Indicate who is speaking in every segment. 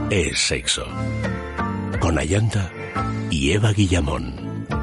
Speaker 1: es sexo. Con Ayanta y Eva Guillamón.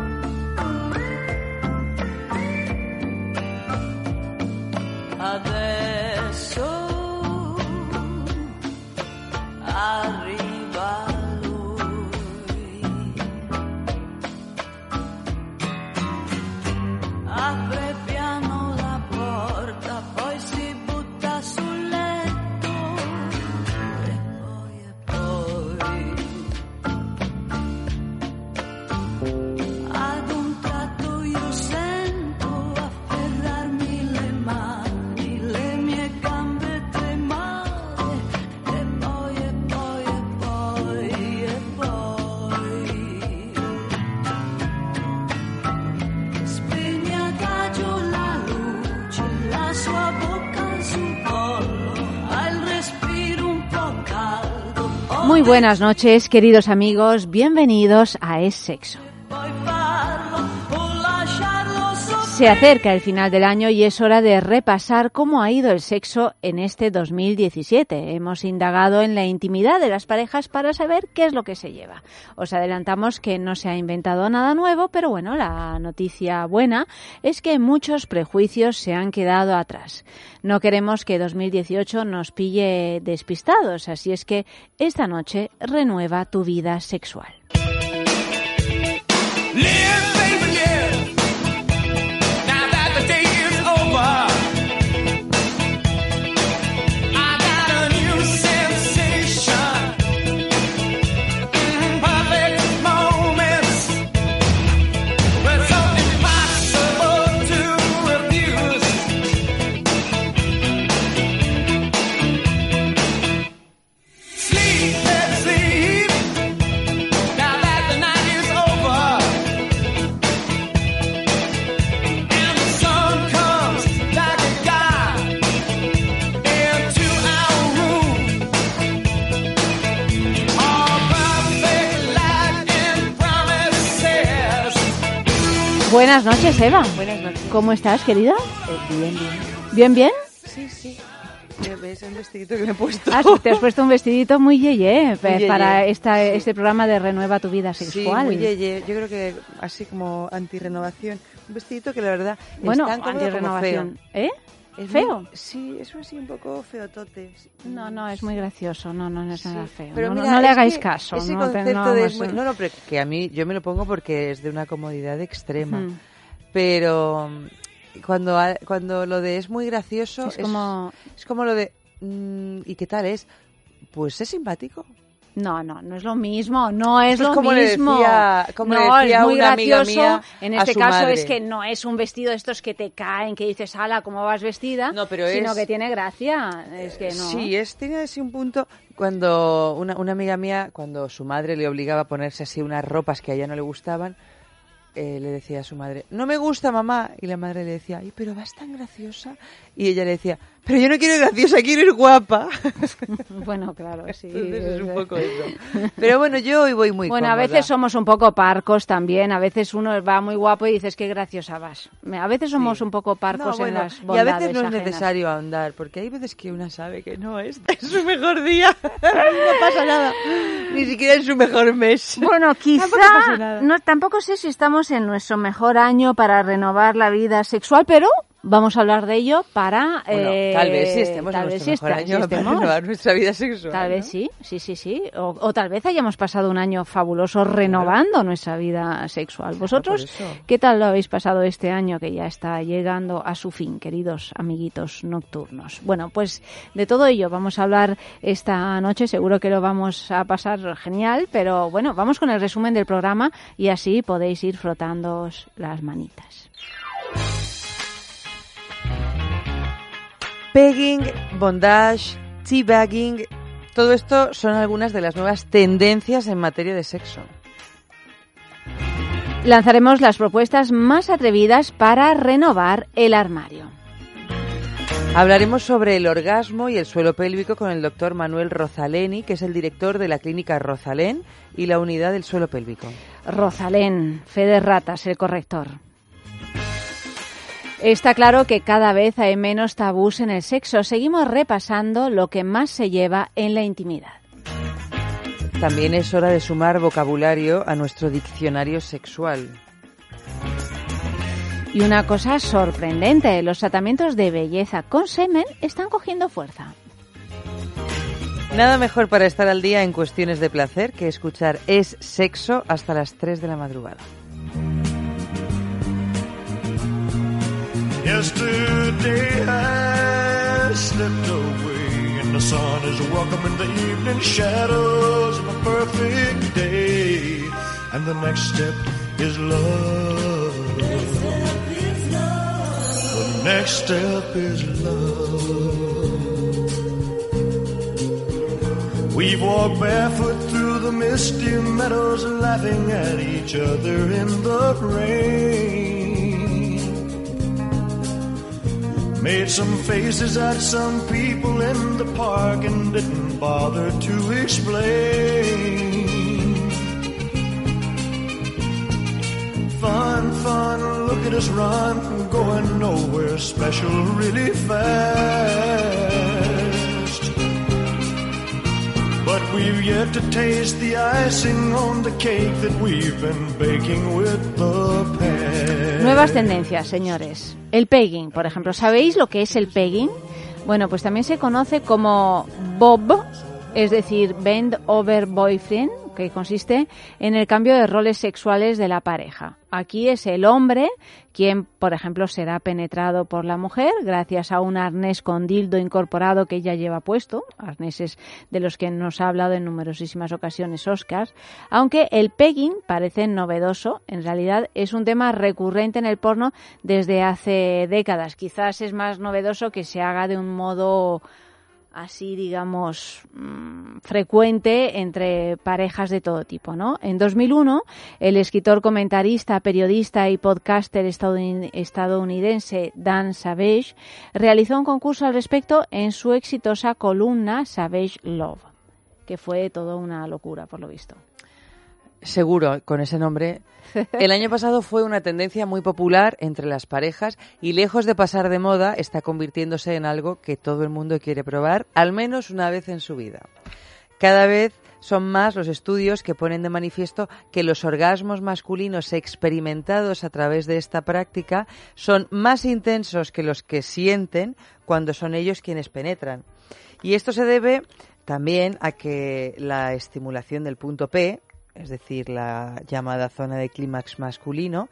Speaker 2: Muy buenas noches, queridos amigos, bienvenidos a Es Sexo. Se acerca el final del año y es hora de repasar cómo ha ido el sexo en este 2017. Hemos indagado en la intimidad de las parejas para saber qué es lo que se lleva. Os adelantamos que no se ha inventado nada nuevo, pero bueno, la noticia buena es que muchos prejuicios se han quedado atrás. No queremos que 2018 nos pille despistados, así es que esta noche renueva tu vida sexual. Buenas noches, Eva.
Speaker 3: Buenas noches.
Speaker 2: ¿Cómo estás, querida?
Speaker 3: Bien, bien.
Speaker 2: ¿Bien, bien?
Speaker 3: Sí, sí. ¿Ves el vestidito que me he puesto?
Speaker 2: Ah, te has puesto un vestidito muy yeye para
Speaker 3: sí.
Speaker 2: Este programa de Renueva tu vida sexual.
Speaker 3: Sí, muy yeye. Yo creo que así como antirrenovación. Un vestidito que la verdad
Speaker 2: bueno,
Speaker 3: es tan cómodo como feo.
Speaker 2: ¿Eh?
Speaker 3: ¿Es
Speaker 2: ¿Feo?
Speaker 3: Sí, es así un poco feotote.
Speaker 2: No, es muy gracioso. No es nada feo.
Speaker 3: Pero
Speaker 2: no,
Speaker 3: mira,
Speaker 2: no le hagáis caso.
Speaker 3: Ese
Speaker 2: no,
Speaker 3: concepto de...
Speaker 2: pero
Speaker 3: que a mí yo me lo pongo porque es de una comodidad extrema. Pero cuando lo de es muy gracioso es como lo de ¿y qué tal es? Pues es simpático.
Speaker 2: No es lo mismo, no es lo
Speaker 3: como
Speaker 2: mismo.
Speaker 3: Como le decía
Speaker 2: es muy
Speaker 3: una amiga
Speaker 2: gracioso.
Speaker 3: mía
Speaker 2: En este
Speaker 3: a su
Speaker 2: caso
Speaker 3: madre.
Speaker 2: es que no es un vestido de estos que te caen, que dices, ala, ¿cómo vas vestida?
Speaker 3: No, pero
Speaker 2: sino que tiene gracia. Es que no.
Speaker 3: Sí, tiene así un punto. Cuando una amiga mía, cuando su madre le obligaba a ponerse así unas ropas que a ella no le gustaban, le decía a su madre, no me gusta, mamá. Y la madre le decía, ay, pero vas tan graciosa. Y ella le decía, pero yo no quiero ir graciosa, quiero ir guapa.
Speaker 2: Bueno, claro, sí.
Speaker 3: Entonces es un poco eso. Pero bueno, yo hoy voy muy
Speaker 2: bueno,
Speaker 3: cómoda.
Speaker 2: A veces somos un poco parcos también. A veces uno va muy guapo y dices, qué graciosa vas. A veces somos un poco parcos en las bondades.
Speaker 3: Y a veces no es
Speaker 2: ajenas.
Speaker 3: necesario ahondar, porque hay veces que una sabe que no es su mejor día. No pasa nada. Ni siquiera en su mejor mes.
Speaker 2: Bueno, quizá, tampoco sé si estamos en nuestro mejor año para renovar la vida sexual, pero vamos a hablar de ello para...
Speaker 3: tal vez sí estemos en nuestro mejor año para renovar nuestra vida sexual.
Speaker 2: Tal vez sí. O tal vez hayamos pasado un año fabuloso renovando nuestra vida sexual. ¿Vosotros qué tal lo habéis pasado este año que ya está llegando a su fin, queridos amiguitos nocturnos? Bueno, pues de todo ello vamos a hablar esta noche. Seguro que lo vamos a pasar genial, pero bueno, vamos con el resumen del programa y así podéis ir frotándoos las manitas.
Speaker 3: Pegging, bondage, teabagging, todo esto son algunas de las nuevas tendencias en materia de sexo.
Speaker 2: Lanzaremos las propuestas más atrevidas para renovar el armario.
Speaker 3: Hablaremos sobre el orgasmo y el suelo pélvico con el doctor Manuel Rosalén, que es el director de la clínica Rosalén y la unidad del suelo pélvico.
Speaker 2: Rosalén, fe de ratas, el corrector. Está claro que cada vez hay menos tabús en el sexo. Seguimos repasando lo que más se lleva en la intimidad.
Speaker 3: También es hora de sumar vocabulario a nuestro diccionario sexual.
Speaker 2: Y una cosa sorprendente, los tratamientos de belleza con semen están cogiendo fuerza.
Speaker 3: Nada mejor para estar al día en cuestiones de placer que escuchar Es Sexo hasta las 3 de la madrugada.
Speaker 4: Yesterday I slipped away and the sun is welcoming the evening shadows of a perfect day. And the next step is love. The next step is love. We've walked barefoot through the misty meadows, laughing at each other in the rain. Made some faces at some people in the park and didn't bother to explain. Fun, fun, look at us run, going nowhere special really fast. But we've yet to taste the icing on the cake that we've been baking with the past.
Speaker 2: Nuevas tendencias, señores. El pegging, por ejemplo. ¿Sabéis lo que es el pegging? Bueno, pues también se conoce como BOB, es decir, Bend Over Boyfriend, que consiste en el cambio de roles sexuales de la pareja. Aquí es el hombre quien, por ejemplo, será penetrado por la mujer gracias a un arnés con dildo incorporado que ella lleva puesto, arneses de los que nos ha hablado en numerosísimas ocasiones Oscar, aunque el pegging parece novedoso, en realidad es un tema recurrente en el porno desde hace décadas. Quizás es más novedoso que se haga de un modo así, digamos, frecuente entre parejas de todo tipo, ¿no? En 2001, el escritor, comentarista, periodista y podcaster estadounidense Dan Savage realizó un concurso al respecto en su exitosa columna Savage Love, que fue toda una locura, por lo visto.
Speaker 3: Seguro, con ese nombre. El año pasado fue una tendencia muy popular entre las parejas y lejos de pasar de moda, está convirtiéndose en algo que todo el mundo quiere probar, al menos una vez en su vida. Cada vez son más los estudios que ponen de manifiesto que los orgasmos masculinos experimentados a través de esta práctica son más intensos que los que sienten cuando son ellos quienes penetran. Y esto se debe también a que la estimulación del punto P, es decir, la llamada zona de clímax masculino,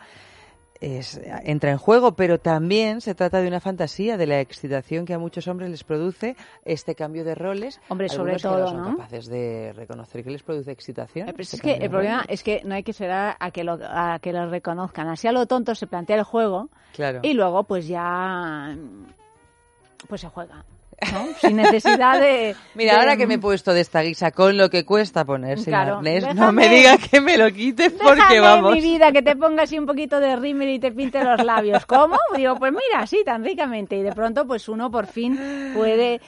Speaker 3: entra en juego, pero también se trata de una fantasía, de la excitación que a muchos hombres les produce este cambio de roles.
Speaker 2: Hombre, sobre
Speaker 3: algunos
Speaker 2: todo,
Speaker 3: que no son
Speaker 2: ¿no?
Speaker 3: capaces de reconocer que les produce excitación.
Speaker 2: Pero es que el problema es que no hay que esperar a que lo reconozcan. Así a lo tonto se plantea el juego,
Speaker 3: claro.
Speaker 2: Y luego pues ya pues se juega, ¿no? Sin necesidad de...
Speaker 3: Mira, ahora que me he puesto de esta guisa con lo que cuesta ponerse
Speaker 2: Claro,
Speaker 3: el arnés,
Speaker 2: déjame-
Speaker 3: no me digas que me lo quites porque
Speaker 2: Déjame,
Speaker 3: vamos.
Speaker 2: mi vida, que te pongas así un poquito de rímel y te pinte los labios. ¿Cómo? Digo, pues mira, así, tan ricamente. Y de pronto, pues uno por fin puede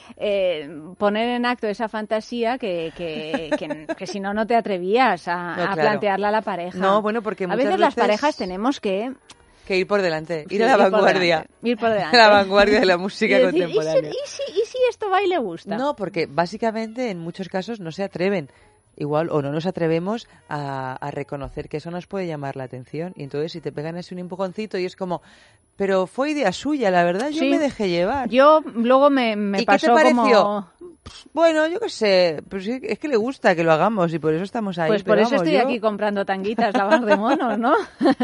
Speaker 2: poner en acto esa fantasía que si no, no te atrevías a
Speaker 3: claro.
Speaker 2: plantearla a la pareja.
Speaker 3: No, bueno, porque
Speaker 2: a
Speaker 3: muchas
Speaker 2: veces las
Speaker 3: veces
Speaker 2: parejas tenemos que
Speaker 3: ir por delante,
Speaker 2: sí,
Speaker 3: ir a la vanguardia.
Speaker 2: Ir por delante.
Speaker 3: La vanguardia de la música
Speaker 2: Y decir,
Speaker 3: contemporánea.
Speaker 2: ¿y si esto va y le gusta?
Speaker 3: No, porque básicamente en muchos casos no se atreven. Igual, o no nos atrevemos a reconocer que eso nos puede llamar la atención. Y entonces si te pegan así un empujoncito y es como, pero fue idea suya, la verdad, yo
Speaker 2: Sí.
Speaker 3: me dejé llevar.
Speaker 2: Yo luego me
Speaker 3: ¿Y
Speaker 2: pasó
Speaker 3: qué te pareció?
Speaker 2: como...
Speaker 3: Bueno, yo qué sé, pues es que le gusta que lo hagamos y por eso estamos ahí.
Speaker 2: Pues por
Speaker 3: pero
Speaker 2: eso
Speaker 3: vamos,
Speaker 2: estoy
Speaker 3: yo-
Speaker 2: aquí comprando tanguitas, lavar de monos, ¿no?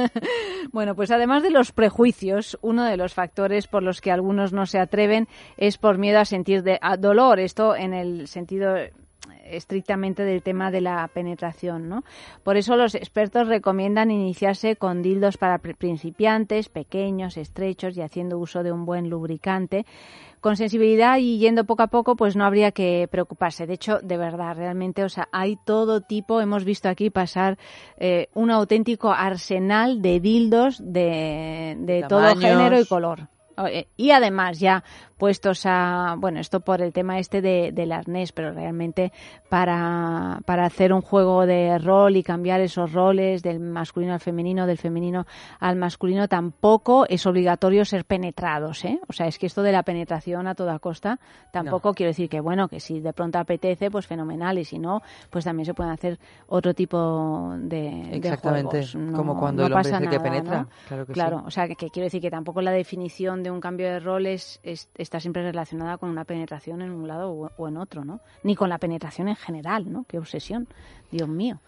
Speaker 2: Bueno, pues además de los prejuicios, uno de los factores por los que algunos no se atreven es por miedo a sentir dolor. Esto en el sentido estrictamente del tema de la penetración, ¿no? Por eso los expertos recomiendan iniciarse con dildos para principiantes, pequeños, estrechos y haciendo uso de un buen lubricante. Con sensibilidad y yendo poco a poco, pues no habría que preocuparse. De hecho, de verdad, realmente, o sea, hay todo tipo. Hemos visto aquí pasar un auténtico arsenal de dildos de todo
Speaker 3: Tamaños.
Speaker 2: género y color. Y además ya puestos a, bueno, esto por el tema del arnés, pero realmente para hacer un juego de rol y cambiar esos roles del masculino al femenino, del femenino al masculino, tampoco es obligatorio ser penetrados, ¿eh? O sea, es que esto de la penetración a toda costa tampoco quiero decir que, bueno, que si de pronto apetece, pues fenomenal, y si no, pues también se pueden hacer otro tipo de juegos. No,
Speaker 3: como cuando el hombre es el que penetra.
Speaker 2: ¿No? Claro, o sea, que quiero decir que tampoco la definición de un cambio de roles está siempre relacionada con una penetración en un lado o en otro, ¿no? Ni con la penetración en general, ¿no? Qué obsesión, Dios mío.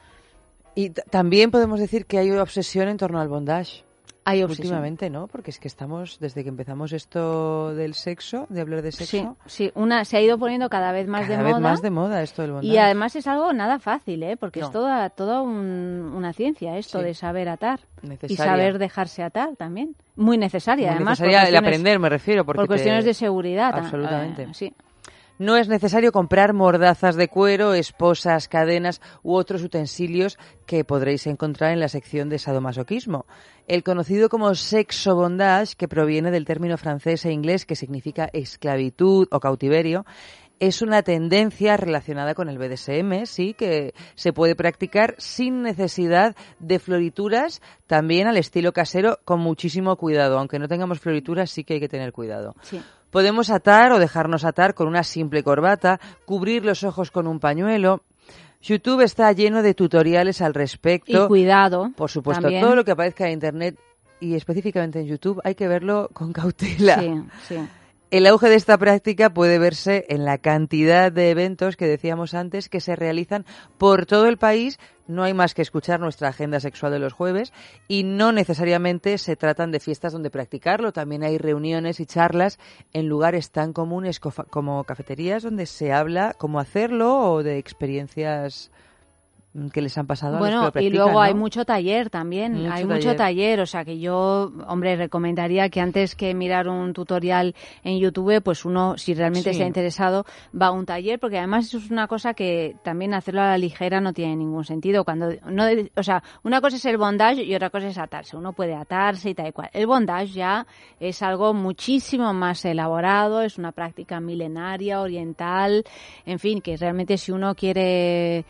Speaker 3: Y también podemos decir que hay obsesión en torno al bondage.
Speaker 2: Hay obsesión.
Speaker 3: Últimamente, ¿no? Porque es que estamos, desde que empezamos esto del sexo, de hablar de sexo...
Speaker 2: Sí, se ha ido poniendo cada vez más de moda.
Speaker 3: Cada vez más de moda esto del bondage.
Speaker 2: Y además es algo nada fácil, ¿eh? Porque es toda una ciencia esto de saber atar. Necesaria. Y saber dejarse atar también. Muy necesaria,
Speaker 3: Muy
Speaker 2: además.
Speaker 3: Necesaria el aprender, me refiero. Porque
Speaker 2: por cuestiones de seguridad.
Speaker 3: Absolutamente.
Speaker 2: Sí.
Speaker 3: No es necesario comprar mordazas de cuero, esposas, cadenas u otros utensilios que podréis encontrar en la sección de sadomasoquismo. El conocido como sexo bondage, que proviene del término francés e inglés que significa esclavitud o cautiverio, es una tendencia relacionada con el BDSM, sí, que se puede practicar sin necesidad de florituras, también al estilo casero, con muchísimo cuidado. Aunque no tengamos florituras, sí que hay que tener cuidado.
Speaker 2: Sí.
Speaker 3: Podemos atar o dejarnos atar con una simple corbata, cubrir los ojos con un pañuelo. YouTube está lleno de tutoriales al respecto.
Speaker 2: Y cuidado.
Speaker 3: Por supuesto,
Speaker 2: también.
Speaker 3: Todo lo que aparezca en Internet y específicamente en YouTube hay que verlo con cautela.
Speaker 2: Sí.
Speaker 3: El auge de esta práctica puede verse en la cantidad de eventos que decíamos antes que se realizan por todo el país. No hay más que escuchar nuestra agenda sexual de los jueves y no necesariamente se tratan de fiestas donde practicarlo. También hay reuniones y charlas en lugares tan comunes como cafeterías donde se habla cómo hacerlo o de experiencias que les han pasado a los que lo practican,
Speaker 2: y luego
Speaker 3: ¿no?
Speaker 2: hay mucho taller también, mucho taller, o sea que yo, hombre, recomendaría que antes que mirar un tutorial en YouTube, pues uno, si realmente está interesado, va a un taller, porque además eso es una cosa que también hacerlo a la ligera no tiene ningún sentido. O sea, una cosa es el bondage y otra cosa es atarse. Uno puede atarse y tal y cual. El bondage ya es algo muchísimo más elaborado, es una práctica milenaria, oriental, en fin, que realmente si uno quiere...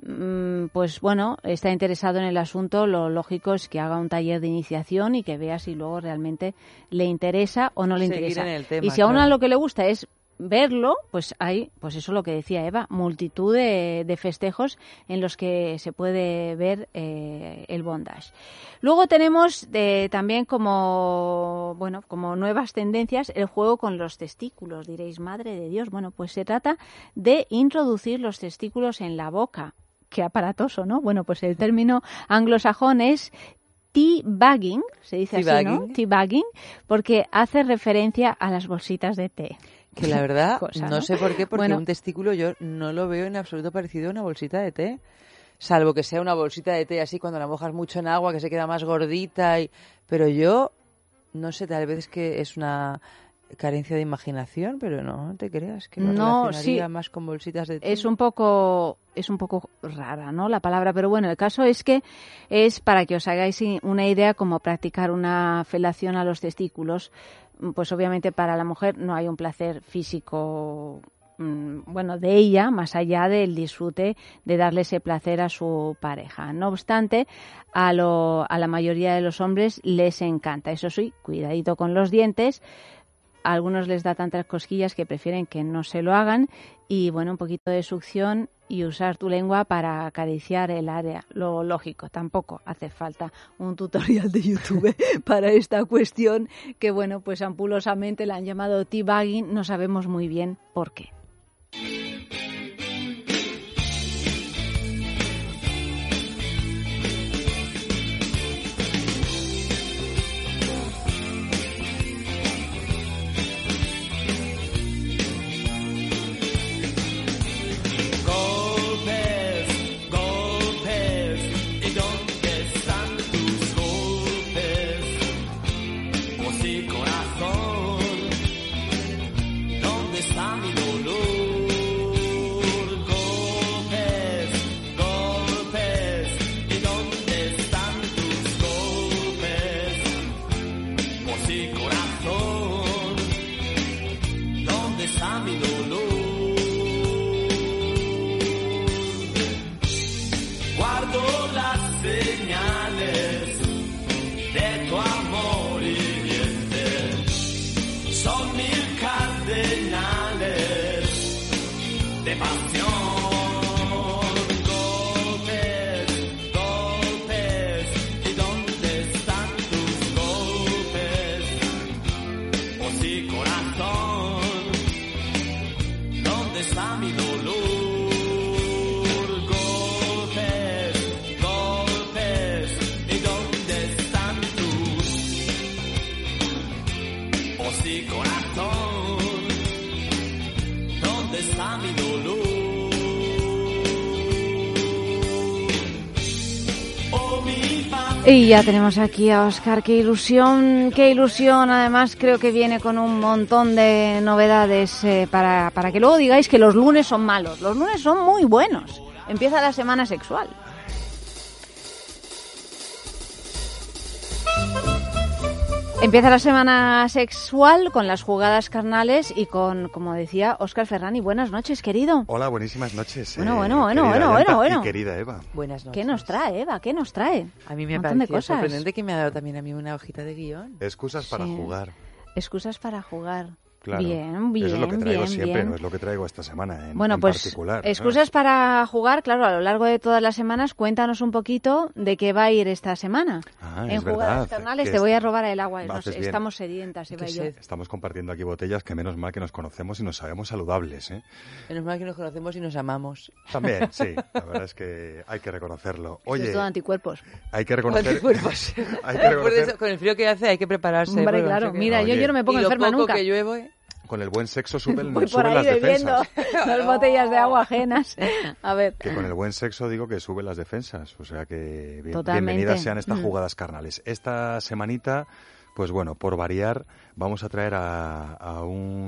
Speaker 2: pues bueno, está interesado en el asunto, lo lógico es que haga un taller de iniciación y que vea si luego realmente le interesa o no le interesa.
Speaker 3: En el tema,
Speaker 2: y si a uno lo que le gusta es verlo, pues hay, pues eso es lo que decía Eva, multitud de festejos en los que se puede ver el bondage. Luego tenemos también como nuevas tendencias el juego con los testículos. Diréis, madre de Dios, bueno, pues se trata de introducir los testículos en la boca. Qué aparatoso, ¿no? Bueno, pues el término anglosajón es teabagging, se dice así, ¿no? Teabagging, porque hace referencia a las bolsitas de té.
Speaker 3: Que la verdad, no sé por qué, porque un
Speaker 2: un
Speaker 3: testículo yo no lo veo en absoluto parecido a una bolsita de té. Salvo que sea una bolsita de té así cuando la mojas mucho en agua, que se queda más gordita. Pero yo, no sé, tal vez es que es una carencia de imaginación, pero no te creas que lo relacionaría más con bolsitas de té.
Speaker 2: Es un poco rara, ¿no?, la palabra, pero bueno, el caso es que es para que os hagáis una idea cómo practicar una felación a los testículos. Pues obviamente para la mujer no hay un placer físico de ella, más allá del disfrute de darle ese placer a su pareja. No obstante, a la mayoría de los hombres les encanta. Eso sí, cuidadito con los dientes. A algunos les da tantas cosquillas que prefieren que no se lo hagan y, bueno, un poquito de succión y usar tu lengua para acariciar el área. Lo lógico, tampoco hace falta un tutorial de YouTube para esta cuestión que, bueno, pues ampulosamente la han llamado teabagging, no sabemos muy bien por qué.
Speaker 5: Corazón, ¿dónde está mi dolor? señales de tu amor hiriente. Son 1000 cardenales de pasión. Golpes, golpes, ¿y dónde están tus golpes? Oh sí, corazón, ¿dónde está mi dolor? Mi dolor. Oh, mi paz.
Speaker 2: Y ya tenemos aquí a Óscar. Qué ilusión. Además creo que viene con un montón de novedades para que luego digáis que los lunes son malos. Los lunes son muy buenos. Empieza la semana sexual. Empieza la semana sexual con las jugadas carnales y con, como decía, Óscar Ferrani. Buenas noches, querido.
Speaker 6: Hola, buenísimas noches.
Speaker 2: Bueno.
Speaker 6: Y querida Eva.
Speaker 3: Buenas noches.
Speaker 2: ¿Qué nos trae, Eva? ¿Qué nos trae?
Speaker 3: A mí me
Speaker 2: Un montón de
Speaker 3: pareció
Speaker 2: cosas.
Speaker 3: sorprendente que me ha dado también a mí una hojita de guión.
Speaker 6: Excusas para jugar.
Speaker 2: Excusas para jugar.
Speaker 6: Claro.
Speaker 2: Bien.
Speaker 6: Eso es lo que traigo siempre,
Speaker 2: bien.
Speaker 6: no es lo que traigo esta semana en
Speaker 2: pues,
Speaker 6: particular.
Speaker 2: Excusas para jugar, claro, a lo largo de todas las semanas. Cuéntanos un poquito de qué va a ir esta semana.
Speaker 6: En
Speaker 2: jugadas carnales te voy a robar el agua. Estamos sedientas, Eva y yo.
Speaker 6: Estamos compartiendo aquí botellas que menos mal que nos conocemos y nos sabemos saludables, ¿eh?
Speaker 3: Menos mal que nos conocemos y nos amamos.
Speaker 6: También, sí. La verdad es que hay que reconocerlo. Oye,
Speaker 2: es todo anticuerpos.
Speaker 6: Hay que reconocer...
Speaker 3: Anticuerpos.
Speaker 6: Hay que reconocer...
Speaker 3: Por eso, con el frío que hace hay que prepararse.
Speaker 2: Hombre, claro. Mira, yo no me pongo enferma nunca.
Speaker 3: Que llueve...
Speaker 6: Con el buen sexo suben
Speaker 2: Voy por ahí
Speaker 6: las defensas.
Speaker 2: Dos botellas de agua ajenas. A ver.
Speaker 6: Que con el buen sexo digo que suben las defensas. O sea que
Speaker 2: Totalmente.
Speaker 6: bienvenidas sean estas jugadas carnales. Esta semanita, pues bueno, por variar, vamos a traer a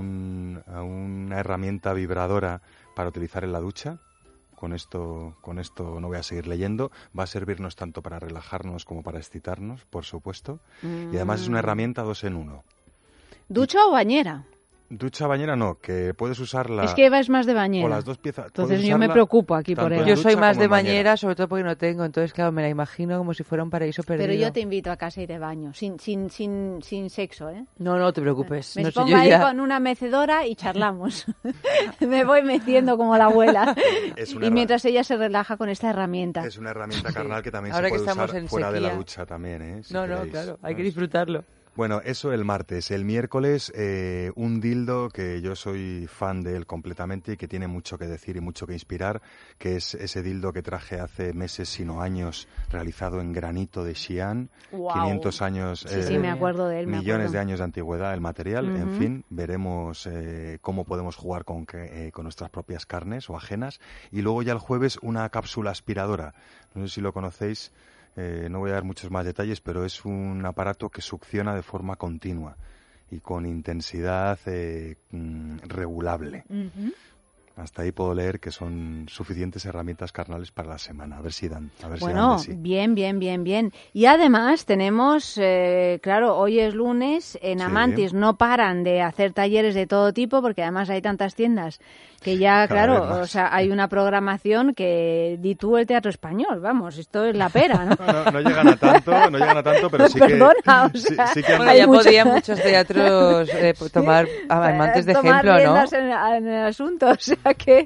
Speaker 6: una herramienta vibradora para utilizar en la ducha. Con esto no voy a seguir leyendo. Va a servirnos tanto para relajarnos como para excitarnos, por supuesto. Y además es una herramienta 2 en 1.
Speaker 2: ¿Ducha o bañera?
Speaker 6: Ducha, bañera no, que puedes usarla...
Speaker 2: Es que Eva es más de bañera.
Speaker 6: O las dos piezas.
Speaker 2: Entonces yo me preocupo aquí por Eva.
Speaker 3: Yo soy más de bañera, sobre todo porque no tengo. Entonces, claro, me la imagino como si fuera un paraíso perdido.
Speaker 2: Pero yo te invito a casa y de baño, sin sexo, ¿eh?
Speaker 3: No te preocupes.
Speaker 2: Me pongo ahí con una mecedora y charlamos. Me voy metiendo como la abuela. Y mientras ella se relaja con esta herramienta.
Speaker 6: Es una herramienta carnal que también
Speaker 3: Ahora
Speaker 6: se puede usar fuera
Speaker 3: sequía.
Speaker 6: de la ducha también, ¿eh? Si
Speaker 3: no, claro, hay que disfrutarlo.
Speaker 6: Bueno, eso el martes. El miércoles, un dildo que yo soy fan de él completamente y que tiene mucho que decir y mucho que inspirar, que es ese dildo que traje hace meses, sino años, realizado en granito de Xi'an,
Speaker 2: wow.
Speaker 6: 500 años,
Speaker 2: sí, me acuerdo de él,
Speaker 6: millones de años de antigüedad el material. En fin, veremos cómo podemos jugar con nuestras propias carnes o ajenas. Y luego ya el jueves una cápsula aspiradora. No sé si lo conocéis. No voy a dar muchos más detalles, pero es un aparato que succiona de forma continua y con intensidad regulable. Hasta ahí puedo leer que son suficientes herramientas carnales para la semana. A ver si dan.
Speaker 2: Bueno, bien. Y además tenemos, claro, hoy es lunes, en Amantis no paran de hacer talleres de todo tipo, porque además hay tantas tiendas que ya, claro, o sea, hay una programación que di tú el teatro español, vamos, esto es la pera, ¿no?
Speaker 6: No llegan a tanto, pero sí
Speaker 2: Perdona,
Speaker 6: que...
Speaker 2: o sea,
Speaker 6: sí que
Speaker 3: bueno, ya podían muchos teatros tomar Amantis de ejemplo, ¿no?
Speaker 2: En el asunto, o sea que...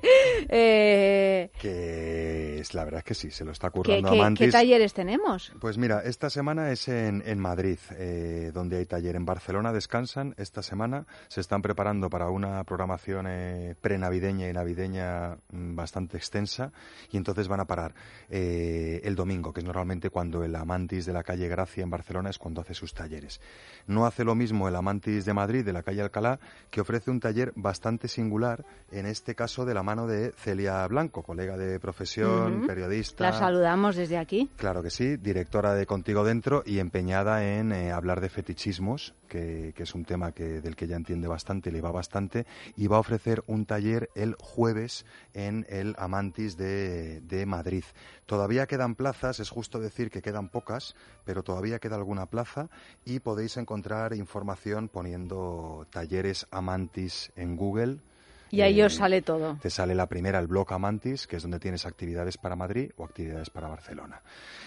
Speaker 6: Que la verdad es que sí, se lo está currando Amantis.
Speaker 2: ¿Qué talleres tenemos?
Speaker 6: Pues mira, esta semana es en Madrid, donde hay taller. En Barcelona descansan esta semana, se están preparando para una programación prenavideña y navideña bastante extensa, y entonces van a parar el domingo, que es normalmente cuando el Amantis de la calle Gracia en Barcelona es cuando hace sus talleres. No hace lo mismo el Amantis de Madrid, de la calle Alcalá, que ofrece un taller bastante singular, en este caso de la mano de Celia Blanco, colega de profesión, periodista.
Speaker 2: La saludamos desde aquí.
Speaker 6: Claro que sí, directora de Contigo Dentro y empeñada en hablar de fetichismos, que es un tema del que ella entiende bastante, le va bastante, y va a ofrecer un taller el jueves en el Amantis de Madrid. Todavía quedan plazas, es justo decir que quedan pocas, pero todavía queda alguna plaza y podéis encontrar información poniendo talleres Amantis en Google.
Speaker 2: Y ahí os sale todo.
Speaker 6: Te sale la primera, el Bloc Amantis, que es donde tienes actividades para Madrid o actividades para Barcelona.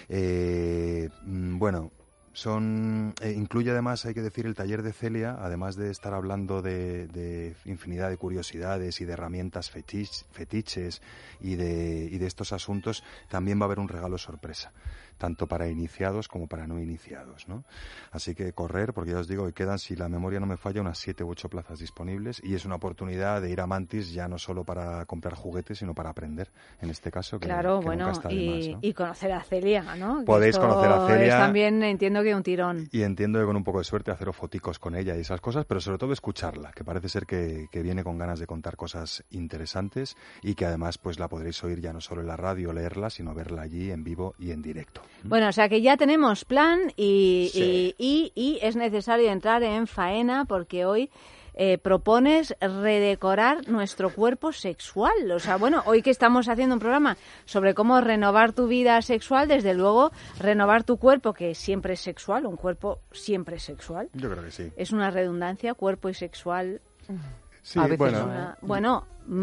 Speaker 6: Bueno, incluye además, hay que decir, el taller de Celia, además de estar hablando de infinidad de curiosidades y de herramientas fetiches y de estos asuntos, también va a haber un regalo sorpresa, tanto para iniciados como para no iniciados, ¿no? Así que correr, porque ya os digo que quedan, si la memoria no me falla, unas 7 u 8 plazas disponibles, y es una oportunidad de ir a Mantis ya no solo para comprar juguetes, sino para aprender, en este caso, que
Speaker 2: Claro,
Speaker 6: que
Speaker 2: bueno,
Speaker 6: nunca está de más, ¿no?
Speaker 2: y conocer a Celia, ¿no?
Speaker 6: Podéis
Speaker 2: Que esto
Speaker 6: conocer a Celia.
Speaker 2: Es también, entiendo que un tirón.
Speaker 6: Y entiendo que con un poco de suerte haceros foticos con ella y esas cosas, pero sobre todo escucharla, que parece ser que viene con ganas de contar cosas interesantes y que además pues la podréis oír ya no solo en la radio o leerla, sino verla allí en vivo y en directo.
Speaker 2: Bueno, o sea que ya tenemos plan y
Speaker 6: Sí.
Speaker 2: es necesario entrar en faena porque hoy propones redecorar nuestro cuerpo sexual. O sea, bueno, hoy que estamos haciendo un programa sobre cómo renovar tu vida sexual, desde luego renovar tu cuerpo, que siempre es sexual, un cuerpo siempre es sexual.
Speaker 6: Yo creo que sí.
Speaker 2: Es una redundancia, cuerpo y sexual.
Speaker 6: Sí,
Speaker 3: A veces
Speaker 6: bueno,
Speaker 3: no,
Speaker 2: Bueno,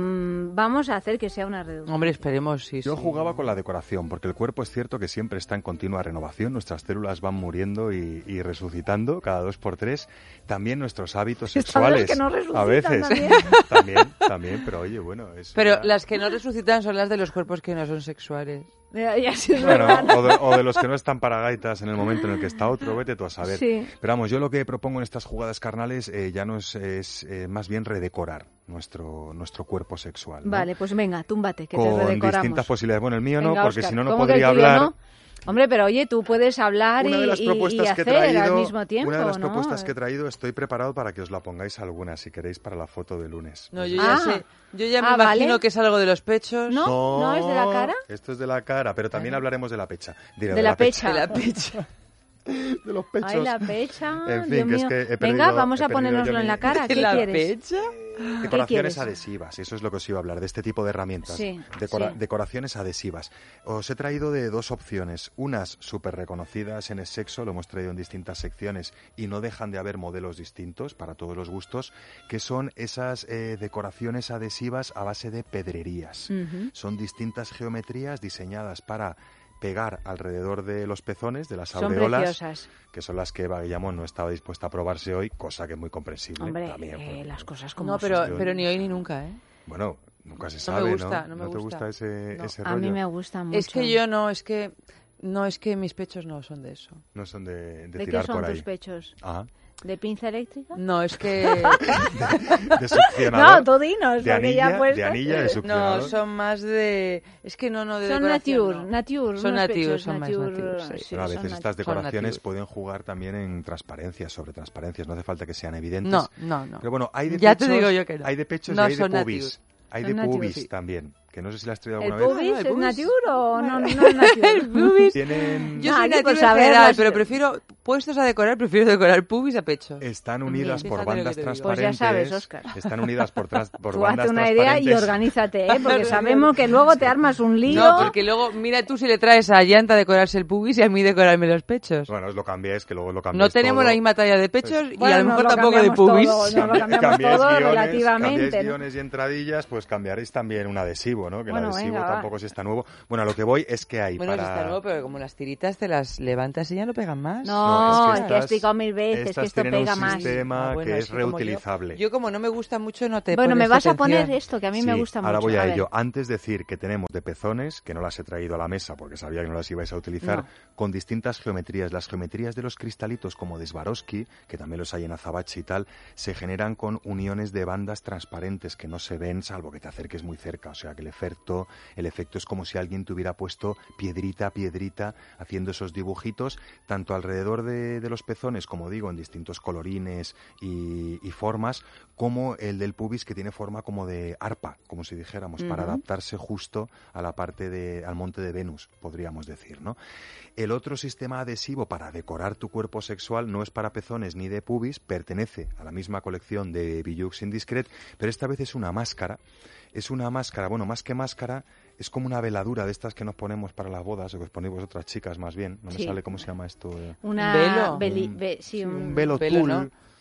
Speaker 2: vamos a hacer que sea una redundancia.
Speaker 3: Hombre, esperemos, sí.
Speaker 6: yo
Speaker 3: sí.
Speaker 6: jugaba con la decoración, porque el cuerpo es cierto que siempre está en continua renovación, nuestras células van muriendo y resucitando cada 2 por 3, también nuestros hábitos
Speaker 2: Están las
Speaker 6: sexuales,
Speaker 2: que no resucitan
Speaker 6: a veces, también, pero oye, bueno, es
Speaker 3: Pero
Speaker 6: una-
Speaker 3: las que no resucitan son las de los cuerpos que no son sexuales.
Speaker 2: Ya sí es
Speaker 6: Bueno,
Speaker 2: verdad.
Speaker 6: o de los que no están para gaitas en el momento en el que está otro, vete tú a saber.
Speaker 2: Sí.
Speaker 6: Pero vamos, yo lo que propongo en estas jugadas carnales ya no es más bien redecorar nuestro cuerpo sexual, ¿no?
Speaker 2: Vale, pues venga, túmbate, que te
Speaker 6: Con
Speaker 2: redecoramos.
Speaker 6: distintas posibilidades. Bueno, el mío no,
Speaker 2: Venga,
Speaker 6: porque
Speaker 2: Óscar,
Speaker 6: si no, no
Speaker 2: ¿cómo que
Speaker 6: podría
Speaker 2: el tuyo
Speaker 6: hablar.
Speaker 2: no? Hombre, pero oye, tú puedes hablar
Speaker 6: Una de las
Speaker 2: y
Speaker 6: propuestas que he
Speaker 2: hacer
Speaker 6: traído,
Speaker 2: al mismo tiempo,
Speaker 6: una de las
Speaker 2: ¿no?
Speaker 6: propuestas que he traído, estoy preparado para que os la pongáis alguna, si queréis, para la foto de lunes.
Speaker 3: No, yo ya
Speaker 2: Ah.
Speaker 3: sé. Yo ya me
Speaker 2: Ah,
Speaker 3: imagino
Speaker 2: vale.
Speaker 3: que es algo de los pechos.
Speaker 2: ¿No? ¿No es de la cara?
Speaker 6: Esto es de la cara, pero también hablaremos de la pecha. Diré,
Speaker 2: De la pecha.
Speaker 3: De la pecha.
Speaker 6: De los pechos.
Speaker 2: Ay, la pecha,
Speaker 6: En fin,
Speaker 2: Dios
Speaker 6: que es
Speaker 2: mío.
Speaker 6: que he
Speaker 2: Venga,
Speaker 6: perdido-
Speaker 2: vamos
Speaker 6: he
Speaker 2: a
Speaker 6: perdido
Speaker 2: ponérnoslo
Speaker 6: yo
Speaker 2: en la
Speaker 6: mi-
Speaker 2: cara. ¿Qué
Speaker 3: ¿De la
Speaker 2: quieres?
Speaker 3: pecha?
Speaker 6: Decoraciones
Speaker 2: quieres?
Speaker 6: adhesivas, eso es lo que os iba a hablar, de este tipo de herramientas.
Speaker 2: Sí, sí.
Speaker 6: Decoraciones adhesivas. Os he traído de 2 opciones. Unas súper reconocidas en el sexo, lo hemos traído en distintas secciones y no dejan de haber modelos distintos para todos los gustos, que son esas decoraciones adhesivas a base de pedrerías.
Speaker 2: Ujú.
Speaker 6: Son distintas geometrías diseñadas para pegar alrededor de los pezones, de las
Speaker 2: Son
Speaker 6: alveolas,
Speaker 2: preciosas.
Speaker 6: que son las que Eva Guillamón no estaba dispuesta a probarse hoy, cosa que es muy comprensible.
Speaker 2: Hombre,
Speaker 6: también, porque-
Speaker 2: las cosas como
Speaker 3: No,
Speaker 2: son.
Speaker 3: pero ni hoy ni nunca, ¿eh?
Speaker 6: Bueno, nunca se
Speaker 3: No
Speaker 6: sabe,
Speaker 3: me gusta,
Speaker 6: ¿no?
Speaker 3: no me
Speaker 6: te
Speaker 3: gusta.
Speaker 6: gusta ese,
Speaker 3: No.
Speaker 6: ese
Speaker 2: A mí
Speaker 6: rollo?
Speaker 2: me gusta mucho.
Speaker 3: Es que yo no, es que mis pechos no son de eso.
Speaker 6: No son de
Speaker 2: ¿De qué
Speaker 6: tirar
Speaker 2: son
Speaker 6: por
Speaker 2: tus
Speaker 6: ahí.
Speaker 2: pechos?
Speaker 6: Ah,
Speaker 2: ¿De pinza eléctrica?
Speaker 3: No, es que...
Speaker 6: de succionador.
Speaker 2: No, tú dinos,
Speaker 6: de
Speaker 2: porque ya
Speaker 6: anilla,
Speaker 2: puesto.
Speaker 6: de anilla, de succionador.
Speaker 3: No, son más de... Es que no, de
Speaker 2: Son
Speaker 3: decoración,
Speaker 2: nature,
Speaker 3: no. Son
Speaker 2: unos
Speaker 3: nature,
Speaker 2: pechos
Speaker 3: son más nature, sí.
Speaker 2: sí,
Speaker 6: Pero a
Speaker 2: son
Speaker 6: veces
Speaker 2: nature.
Speaker 6: estas decoraciones
Speaker 3: nativos.
Speaker 6: pueden jugar también en transparencias, sobre transparencias. No hace falta que sean evidentes.
Speaker 3: No.
Speaker 6: Pero bueno, hay de
Speaker 3: Ya
Speaker 6: pechos,
Speaker 3: te digo yo que no.
Speaker 6: hay de pechos
Speaker 3: No
Speaker 6: y hay de
Speaker 3: son
Speaker 6: pubis.
Speaker 3: nativos.
Speaker 6: Hay
Speaker 2: Son
Speaker 6: de
Speaker 2: nativos,
Speaker 6: pubis
Speaker 3: sí.
Speaker 6: también, que no sé si las has traído
Speaker 2: ¿El
Speaker 6: alguna vez.
Speaker 2: pubis
Speaker 3: Ah, el
Speaker 2: es
Speaker 3: pubis.
Speaker 2: nature o no es nature?
Speaker 3: El pubis.
Speaker 6: Tienen...
Speaker 3: Yo soy
Speaker 2: Nadie, pues,
Speaker 3: nativa
Speaker 2: a
Speaker 3: en
Speaker 2: ver,
Speaker 3: general,
Speaker 2: las-
Speaker 3: pero prefiero, puestos a decorar, prefiero decorar pubis a pecho.
Speaker 6: Están unidas
Speaker 3: Bien.
Speaker 6: por
Speaker 3: Fíjate lo
Speaker 6: bandas
Speaker 3: que te digo.
Speaker 2: Pues ya
Speaker 6: transparentes.
Speaker 2: sabes, Óscar.
Speaker 6: Están unidas por
Speaker 2: Tú
Speaker 6: bandas
Speaker 2: hazte una idea y
Speaker 6: transparentes.
Speaker 2: organízate, ¿eh? Porque sabemos que luego te armas un lío.
Speaker 3: No, porque luego, mira tú si le traes a Llanta a decorarse el pubis y a mí decorarme los pechos.
Speaker 6: Bueno, os lo cambiéis, que luego lo cambiáis
Speaker 3: No tenemos
Speaker 6: todo.
Speaker 3: la misma talla de pechos y
Speaker 2: Bueno,
Speaker 3: a lo
Speaker 2: nos
Speaker 3: mejor
Speaker 2: lo
Speaker 3: tampoco de
Speaker 2: cambiamos
Speaker 3: pubis.
Speaker 2: todo, nos lo cambiamos todo
Speaker 6: Cambiáis
Speaker 2: relativamente, ¿no?
Speaker 6: guiones y entradillas, pues cambiaréis también un adhesivo, ¿no? Que
Speaker 2: Bueno,
Speaker 6: el adhesivo
Speaker 2: venga, va.
Speaker 6: tampoco si está nuevo. Bueno, a lo que voy es que hay
Speaker 3: Bueno,
Speaker 6: para...
Speaker 3: sí está nuevo, pero como las tiritas te las levantas y ya no pegan más.
Speaker 2: No, es que he
Speaker 6: estas-
Speaker 2: explicado 1000 veces que
Speaker 6: estas
Speaker 2: esto
Speaker 6: tienen
Speaker 2: pega
Speaker 6: un
Speaker 2: más.
Speaker 6: sistema
Speaker 3: Ah, bueno,
Speaker 6: que
Speaker 3: es
Speaker 6: es
Speaker 3: como yo.
Speaker 6: reutilizable.
Speaker 3: Yo como no me gusta mucho no te
Speaker 2: Bueno, me
Speaker 3: pones
Speaker 2: vas a
Speaker 3: atención.
Speaker 2: poner esto, que a mí me
Speaker 6: Sí,
Speaker 2: gusta
Speaker 6: ahora
Speaker 2: mucho.
Speaker 6: voy a
Speaker 2: ver.
Speaker 6: ello. Antes decir que tenemos de pezones, que no las he traído a la mesa porque sabía que no las ibais a utilizar,
Speaker 3: No.
Speaker 6: con distintas geometrías. Las geometrías de los cristalitos como de Swarovski, que también los hay en Azabache y tal, se generan con uniones de bandas transparentes que no se ven salvo que te acerques muy cerca. O sea que el efecto es como si alguien te hubiera puesto piedrita a piedrita haciendo esos dibujitos, tanto alrededor de los pezones, como digo, en distintos colorines y formas, como el del pubis, que tiene forma como de arpa, como si dijéramos, para adaptarse justo a la parte al monte de Venus, podríamos decir, ¿no? El otro sistema adhesivo para decorar tu cuerpo sexual no es para pezones ni de pubis, pertenece a la misma colección de Bijux Indiscret, pero esta vez es una máscara. Es una máscara, bueno, más que máscara, es como una veladura de estas que nos ponemos para las bodas, o que os ponéis vosotras chicas más bien, no me
Speaker 2: Sí.
Speaker 6: sale cómo se llama esto.
Speaker 2: Una
Speaker 3: Velo.
Speaker 2: sí,
Speaker 6: Un velo
Speaker 3: Velo,
Speaker 6: tul.
Speaker 3: ¿no?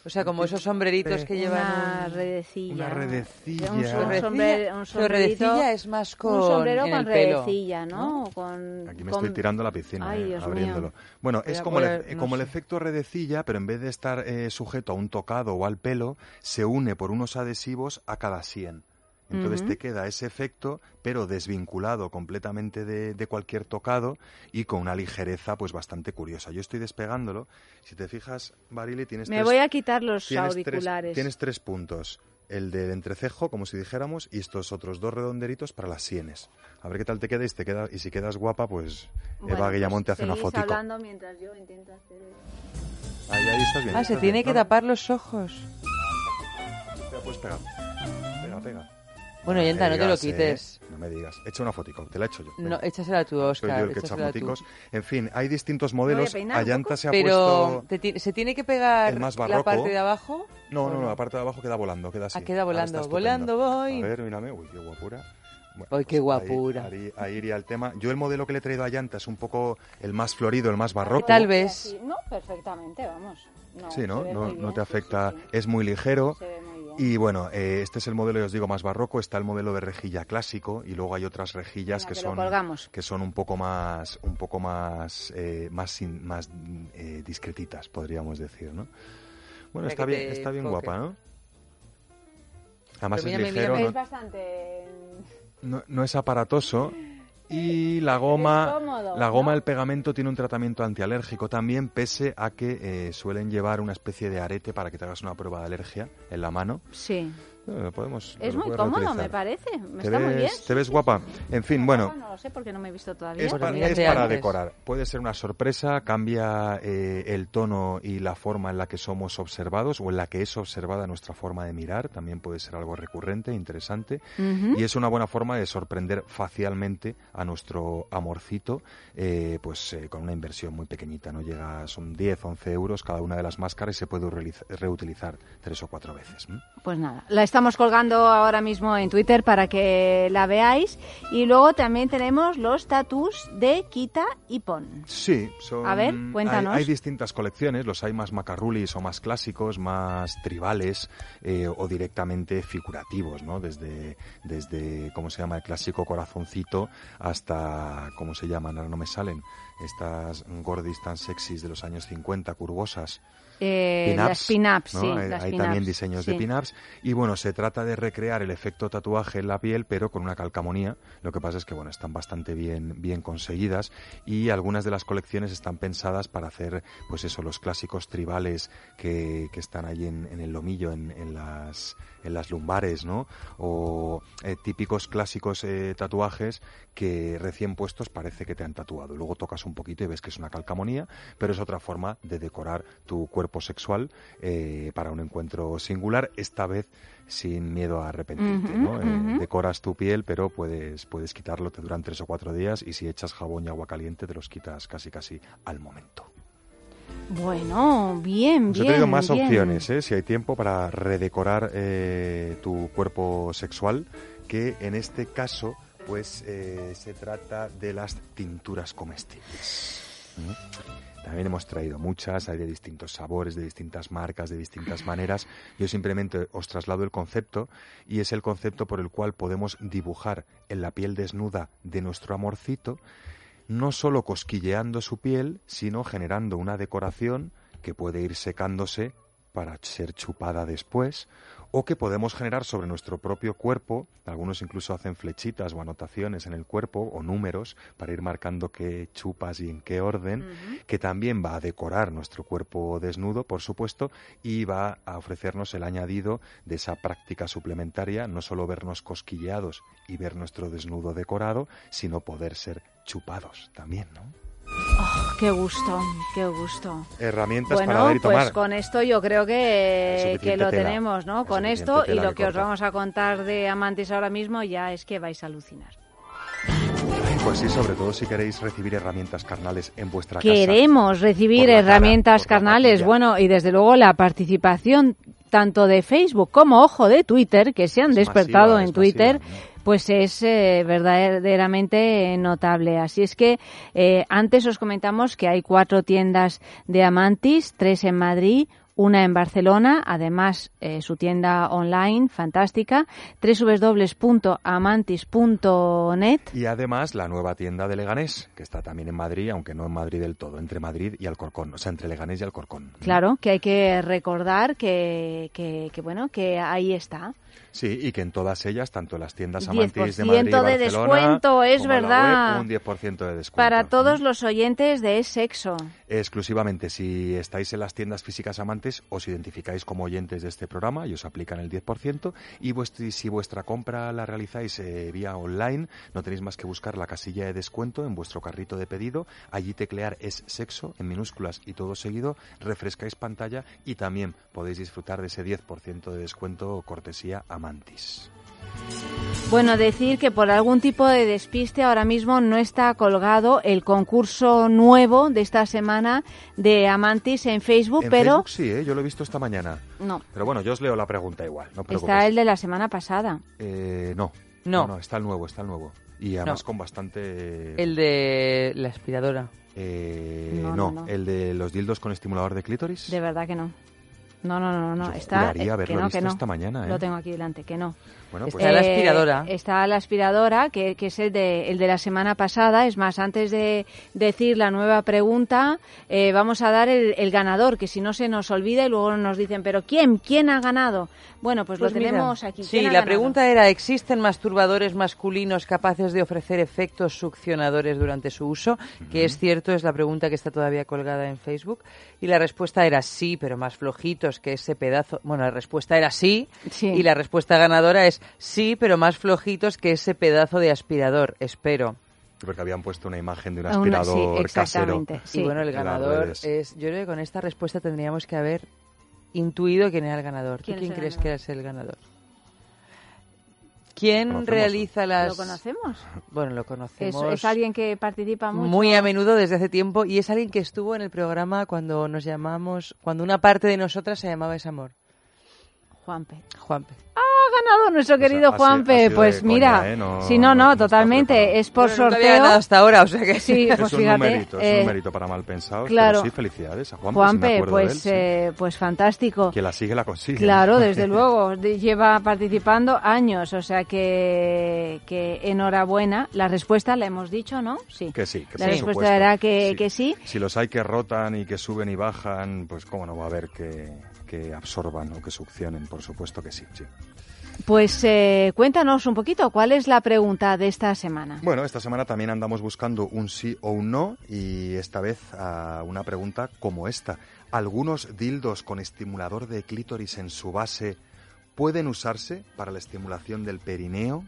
Speaker 3: O sea, como esos sombreritos que llevan
Speaker 2: Una redecilla.
Speaker 6: Una redecilla.
Speaker 2: Un
Speaker 3: Redecilla.
Speaker 2: sombrerito.
Speaker 3: Pero redecilla es más con
Speaker 2: un sombrero
Speaker 3: en
Speaker 2: con
Speaker 3: el pelo.
Speaker 2: redecilla, ¿no? Con,
Speaker 6: Aquí me estoy tirando a la piscina,
Speaker 2: Ay, Dios
Speaker 6: abriéndolo.
Speaker 2: mío.
Speaker 6: Bueno, es como,
Speaker 3: Voy a- no
Speaker 6: como el
Speaker 3: sé.
Speaker 6: efecto redecilla, pero en vez de estar sujeto a un tocado o al pelo, se une por unos adhesivos a cada sien. Entonces
Speaker 2: Ujú.
Speaker 6: te queda ese efecto, pero desvinculado completamente de cualquier tocado y con una ligereza pues bastante curiosa. Yo estoy despegándolo. Si te fijas, Barili,
Speaker 2: Me voy a quitar los
Speaker 6: tienes
Speaker 2: auriculares.
Speaker 6: tienes 3 puntos. El del entrecejo, como si dijéramos, y estos otros 2 redonderitos para las sienes. A ver qué tal te queda y si quedas guapa, pues
Speaker 2: Bueno,
Speaker 6: Eva Guillamón te hace una
Speaker 2: seguís
Speaker 6: fotico.
Speaker 2: hablando mientras yo intento hacer
Speaker 6: Ahí estás bien.
Speaker 3: Ah, se
Speaker 6: estás
Speaker 3: tiene
Speaker 6: bien.
Speaker 3: que tapar los ojos.
Speaker 6: Te la puedes pegar. Pega.
Speaker 3: Bueno, Yenta, no te lo quites.
Speaker 6: No me digas. Echa una fotico, te la echo yo.
Speaker 3: No, échasela a tu
Speaker 6: Soy
Speaker 3: Oscar.
Speaker 6: yo el que echa
Speaker 3: échasela tú.
Speaker 6: foticos. En fin, hay distintos
Speaker 2: voy a
Speaker 6: modelos.
Speaker 2: peinar un
Speaker 6: Allanta
Speaker 2: poco.
Speaker 6: se ha
Speaker 3: Pero,
Speaker 6: puesto...
Speaker 3: ¿se tiene que pegar
Speaker 6: el más
Speaker 3: la
Speaker 6: barroco.
Speaker 3: parte de abajo?
Speaker 6: No,
Speaker 3: ¿O
Speaker 6: la parte de abajo queda volando, queda así.
Speaker 3: Ah, queda
Speaker 6: Ahora
Speaker 3: volando.
Speaker 6: está
Speaker 3: Volando
Speaker 6: estupendo.
Speaker 3: voy.
Speaker 6: A ver, mírame. Uy, qué guapura. Bueno,
Speaker 3: Ay, qué
Speaker 6: pues
Speaker 3: guapura.
Speaker 6: Ahí iría el tema. Yo el modelo que le he traído a Llanta es un poco el más florido, el más barroco.
Speaker 3: Tal vez.
Speaker 2: No, perfectamente, vamos. No,
Speaker 6: Sí, ¿no?
Speaker 2: se ve muy
Speaker 6: No
Speaker 2: bien,
Speaker 6: te afecta.
Speaker 2: sí, sí.
Speaker 6: Es muy ligero.
Speaker 2: Se ve muy bien.
Speaker 6: Y bueno, este es el modelo, ya os digo, más barroco. Está el modelo de rejilla clásico y luego hay otras rejillas
Speaker 2: Venga, que lo colgamos.
Speaker 6: que son un poco más discretitas, podríamos decir, ¿no? Bueno,
Speaker 3: Para que te
Speaker 6: está bien
Speaker 3: enfoque.
Speaker 6: guapa, ¿no? Además
Speaker 3: Pero
Speaker 6: es
Speaker 3: mírame,
Speaker 6: ligero,
Speaker 3: mírame.
Speaker 2: Es bastante...
Speaker 6: no es aparatoso. Y la
Speaker 2: Es
Speaker 6: goma,
Speaker 2: cómodo,
Speaker 6: la goma
Speaker 2: ¿no?
Speaker 6: del pegamento tiene un tratamiento antialérgico también, pese a que suelen llevar una especie de arete para que te hagas una prueba de alergia en la mano.
Speaker 2: Sí.
Speaker 6: Lo
Speaker 2: Es
Speaker 6: lo
Speaker 2: muy
Speaker 6: puedes
Speaker 2: cómodo,
Speaker 6: reutilizar.
Speaker 2: me parece.
Speaker 6: ¿Te
Speaker 2: Está muy bien.
Speaker 6: ¿Te ves guapa? En fin, bueno,
Speaker 2: No lo sé porque no me he visto todavía.
Speaker 6: es,
Speaker 3: Bueno,
Speaker 6: pa-
Speaker 3: mírate
Speaker 6: es para
Speaker 3: antes.
Speaker 6: decorar. Puede ser una sorpresa, cambia el tono y la forma en la que somos observados o en la que es observada nuestra forma de mirar. También puede ser algo recurrente, interesante.
Speaker 2: Ujú.
Speaker 6: Y es una buena forma de sorprender facialmente a nuestro amorcito, con una inversión muy pequeñita. No llega, son 10, 11 euros cada una de las máscaras y se puede reutilizar 3 o 4 veces.
Speaker 2: Pues nada, la estamos colgando ahora mismo en Twitter para que la veáis. Y luego también tenemos los tatús de Quita y Pon.
Speaker 6: Sí, son,
Speaker 2: A ver, cuéntanos.
Speaker 6: Hay distintas colecciones, los hay más macarrulis o más clásicos, más tribales o directamente figurativos, ¿no? Desde, ¿cómo se llama? El clásico corazoncito hasta, ¿cómo se llaman? Ahora no me salen. Estas gordis tan sexys de los años 50, curvosas.
Speaker 2: Las pin-ups,
Speaker 6: ¿no?
Speaker 2: sí.
Speaker 6: Hay
Speaker 2: las
Speaker 6: también
Speaker 2: pin-ups,
Speaker 6: diseños
Speaker 2: sí.
Speaker 6: de pin-ups y bueno, se trata de recrear el efecto tatuaje en la piel pero con una calcamonía. Lo que pasa es que bueno, están bastante bien conseguidas y algunas de las colecciones están pensadas para hacer pues eso, los clásicos tribales que están ahí en el lomillo, en las lumbares, ¿no? O típicos clásicos tatuajes que recién puestos parece que te han tatuado. Luego tocas un poquito y ves que es una calcamonía, pero es otra forma de decorar tu cuerpo sexual para un encuentro singular, esta vez sin miedo a arrepentirte,
Speaker 2: Ujú,
Speaker 6: ¿no?
Speaker 2: ujú.
Speaker 6: Decoras tu piel, pero puedes quitarlo, te duran 3 o 4 días y si echas jabón y agua caliente te los quitas casi al momento.
Speaker 2: Bueno, bien,
Speaker 6: Os
Speaker 2: bien.
Speaker 6: he traído más
Speaker 2: bien.
Speaker 6: opciones, si hay tiempo, para redecorar tu cuerpo sexual, que en este caso pues se trata de las tinturas comestibles. También hemos traído muchas, hay de distintos sabores, de distintas marcas, de distintas maneras. Yo simplemente os traslado el concepto y es el concepto por el cual podemos dibujar en la piel desnuda de nuestro amorcito, no solo cosquilleando su piel, sino generando una decoración que puede ir secándose para ser chupada después, o que podemos generar sobre nuestro propio cuerpo. Algunos incluso hacen flechitas o anotaciones en el cuerpo o números para ir marcando qué chupas y en qué orden, que también va a decorar nuestro cuerpo desnudo, por supuesto, y va a ofrecernos el añadido de esa práctica suplementaria, no solo vernos cosquilleados y ver nuestro desnudo decorado, sino poder ser chupados también, ¿no?
Speaker 2: Oh, qué gusto, qué gusto.
Speaker 6: Herramientas
Speaker 2: Bueno,
Speaker 6: para dar y tomar.
Speaker 2: pues con esto yo creo
Speaker 6: Hay
Speaker 2: que
Speaker 6: suficiente
Speaker 2: lo
Speaker 6: tela.
Speaker 2: tenemos, ¿no?
Speaker 6: Hay
Speaker 2: Con
Speaker 6: suficiente
Speaker 2: esto y
Speaker 6: tela
Speaker 2: lo
Speaker 6: que
Speaker 2: que os
Speaker 6: cortar.
Speaker 2: vamos a contar de Amantis ahora mismo ya es que vais a alucinar.
Speaker 6: Ay, pues sí, sobre todo si queréis recibir herramientas carnales en vuestra casa.
Speaker 2: Queremos recibir
Speaker 6: Por la cara,
Speaker 2: herramientas
Speaker 6: por la
Speaker 2: carnales,
Speaker 6: patilla.
Speaker 2: bueno, y desde luego la participación tanto de Facebook como, ojo, de Twitter, que se han
Speaker 6: Es
Speaker 2: despertado
Speaker 6: masiva,
Speaker 2: en
Speaker 6: es
Speaker 2: Twitter,
Speaker 6: masiva, ¿no?
Speaker 2: pues es verdaderamente notable. Así es que antes os comentamos que hay 4 tiendas de Amantis, 3 en Madrid, una en Barcelona, además su tienda online fantástica, www.amantis.net.
Speaker 6: Y además la nueva tienda de Leganés, que está también en Madrid, aunque no en Madrid del todo, entre Madrid y Alcorcón, o sea, entre Leganés y Alcorcón.
Speaker 2: Claro, que hay que recordar que bueno, que ahí está.
Speaker 6: Sí, y que en todas ellas, tanto en las tiendas Amantis de
Speaker 2: 10%
Speaker 6: Madrid y Barcelona,
Speaker 2: de descuento, es
Speaker 6: como en la
Speaker 2: verdad.
Speaker 6: web, un 10% de descuento.
Speaker 2: Para todos los oyentes de Es Sexo.
Speaker 6: Exclusivamente, si estáis en las tiendas físicas Amantis, os identificáis como oyentes de este programa y os aplican el 10%. Y si vuestra compra la realizáis vía online, no tenéis más que buscar la casilla de descuento en vuestro carrito de pedido. Allí teclear Es Sexo en minúsculas y todo seguido, refrescáis pantalla y también podéis disfrutar de ese 10% de descuento cortesía Amantis.
Speaker 2: Bueno, decir que por algún tipo de despiste ahora mismo no está colgado el concurso nuevo de esta semana de Amantis en Facebook,
Speaker 6: En
Speaker 2: pero...
Speaker 6: Facebook sí, yo lo he visto esta mañana.
Speaker 2: No,
Speaker 6: Pero bueno, yo os leo la pregunta igual, no os preocupéis.
Speaker 2: está el de la semana pasada.
Speaker 6: No, está el nuevo. Y además con bastante...
Speaker 3: El de la aspiradora.
Speaker 2: No.
Speaker 6: El de los dildos con estimulador de clítoris.
Speaker 2: De verdad que no. No.
Speaker 6: Yo
Speaker 2: Está,
Speaker 6: juraría haberlo visto esta mañana, ¿eh?
Speaker 2: Lo tengo aquí delante, que no.
Speaker 6: Bueno, pues
Speaker 3: Está la aspiradora.
Speaker 2: Está la aspiradora, que es el de la semana pasada. Es más, antes de decir la nueva pregunta, vamos a dar el ganador, que si no se nos olvida y luego nos dicen, ¿pero quién? ¿Quién ha ganado? Bueno, pues lo
Speaker 3: mira,
Speaker 2: tenemos aquí.
Speaker 3: Sí,
Speaker 2: ¿Quién ha
Speaker 3: la
Speaker 2: ganado?
Speaker 3: pregunta era, ¿existen masturbadores masculinos capaces de ofrecer efectos succionadores durante su uso? Que es cierto, es la pregunta que está todavía colgada en Facebook. Y la respuesta era sí, pero más flojitos que ese pedazo. Bueno, la respuesta era sí. Y la respuesta ganadora es sí, pero más flojitos que ese pedazo de aspirador, espero.
Speaker 6: Porque habían puesto una imagen de un aspirador
Speaker 2: sí, exactamente,
Speaker 6: casero.
Speaker 2: sí.
Speaker 3: Y bueno, el ganador es... Yo creo que con esta respuesta tendríamos que haber intuido quién era el ganador. ¿Tú quién crees que es el ganador? ¿Quién realiza las...?
Speaker 2: ¿Lo conocemos?
Speaker 3: Bueno, lo conocemos.
Speaker 2: Es alguien que participa mucho.
Speaker 3: Muy a menudo desde hace tiempo y es alguien que estuvo en el programa cuando una parte de nosotras se llamaba Es Amor.
Speaker 2: Juanpe. Ha ganado nuestro querido Juanpe. Pues mira, no, totalmente. Es por sorteo.
Speaker 3: No había ganado hasta ahora, o sea que
Speaker 2: sí, pues
Speaker 6: es
Speaker 2: fíjate.
Speaker 6: Es un numerito para mal pensados,
Speaker 2: claro.
Speaker 6: pero sí, felicidades a Juanpe.
Speaker 2: Juanpe,
Speaker 6: si me acuerdo
Speaker 2: pues,
Speaker 6: de él,
Speaker 2: pues fantástico.
Speaker 6: Que la sigue, la consigue.
Speaker 2: Claro, desde luego. Lleva participando años, o sea que enhorabuena. La respuesta la hemos dicho, ¿no? Sí.
Speaker 6: Que sí, que
Speaker 2: la
Speaker 6: por
Speaker 2: respuesta
Speaker 6: supuesto.
Speaker 2: era que sí.
Speaker 6: Si los hay que rotan y que suben y bajan, pues cómo no va a haber que absorban o que succionen, por supuesto que sí.
Speaker 2: Pues cuéntanos un poquito, ¿cuál es la pregunta de esta semana?
Speaker 6: Bueno, esta semana también andamos buscando un sí o un no y esta vez una pregunta como esta. ¿Algunos dildos con estimulador de clítoris en su base pueden usarse para la estimulación del perineo?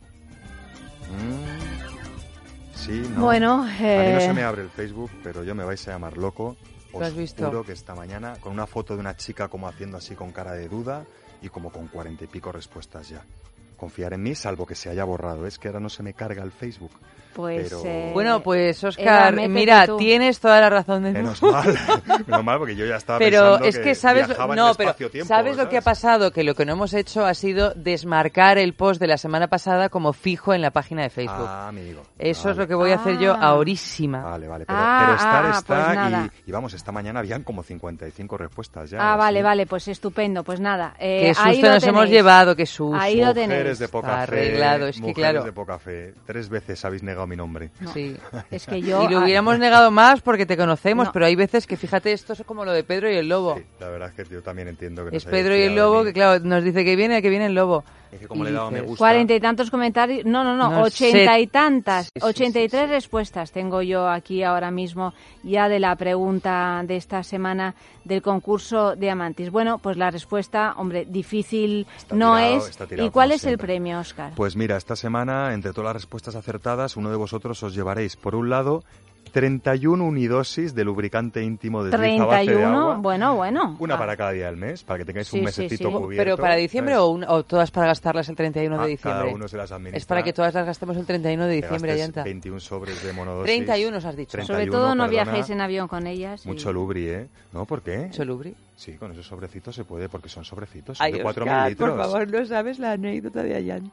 Speaker 6: Sí, no.
Speaker 2: Bueno,
Speaker 6: A mí no se me abre el Facebook, pero yo me vais a llamar loco.
Speaker 3: ¿Lo has visto?
Speaker 6: Juro que esta mañana, con una foto de una chica como haciendo así con cara de duda y como con 40 y pico respuestas ya. Confiar en mí, salvo que se haya borrado. Es que ahora no se me carga el Facebook.
Speaker 2: Pues,
Speaker 6: pero...
Speaker 3: Bueno, pues Óscar, mira, tienes toda la razón del mundo.
Speaker 6: Menos mal, porque yo ya estaba
Speaker 3: pero
Speaker 6: pensando
Speaker 3: es que sabes,
Speaker 6: viajaba
Speaker 3: no,
Speaker 6: en el
Speaker 3: pero
Speaker 6: espacio-tiempo,
Speaker 3: ¿sabes lo que ha pasado? Que lo que no hemos hecho ha sido desmarcar el post de la semana pasada como fijo en la página de Facebook.
Speaker 6: Amigo.
Speaker 3: Eso es lo que voy a hacer yo ahorísima.
Speaker 6: Vale, pero estar está
Speaker 2: pues nada.
Speaker 6: y vamos, esta mañana habían como 55 respuestas ya.
Speaker 2: Vale, pues estupendo, pues nada.
Speaker 3: Qué susto nos hemos llevado, qué susto.
Speaker 2: Ahí lo tenéis.
Speaker 6: Mujeres de poca fe.
Speaker 3: Arreglado, es que claro.
Speaker 6: De poca fe. 3 veces habéis negado mi nombre.
Speaker 2: No.
Speaker 3: Sí.
Speaker 2: Es que yo...
Speaker 3: Y lo hubiéramos negado más porque te conocemos, pero hay veces que, fíjate, esto es como lo de Pedro y el Lobo.
Speaker 6: Sí, la verdad es que yo también entiendo que
Speaker 3: es Pedro y el Lobo, que claro, nos dice que viene el Lobo.
Speaker 6: Es que como le he dado me gusta...
Speaker 2: 40 y tantos comentarios... No, 80 y tantas. 83 respuestas tengo yo aquí ahora mismo ya de la pregunta de esta semana del concurso de Amantis. Bueno, pues la respuesta, hombre, difícil no es. ¿Y cuál es el premio, Óscar?
Speaker 6: Pues mira, esta semana, entre todas las respuestas acertadas, uno de vosotros os llevaréis, por un lado, 31 unidosis de lubricante íntimo de Suiza a base de agua.
Speaker 2: Bueno.
Speaker 6: Una para cada día del mes, para que tengáis un mesecito cubierto.
Speaker 3: ¿Pero para diciembre o todas para gastarlas el 31 de diciembre?
Speaker 6: Cada uno se las administra.
Speaker 3: Es para que todas las gastemos el 31 de diciembre, Llanta.
Speaker 6: 21 sobres de monodosis.
Speaker 3: 31 os has dicho.
Speaker 6: 31,
Speaker 2: sobre todo no viajéis en avión con ellas.
Speaker 6: Mucho lubri, ¿eh? ¿No? ¿Por qué?
Speaker 3: ¿Mucho lubri?
Speaker 6: Sí, con esos sobrecitos se puede, porque son sobrecitos,
Speaker 3: Ay,
Speaker 6: de 4
Speaker 3: Óscar,
Speaker 6: mililitros.
Speaker 3: por favor, ¿no sabes la anécdota de Allanta?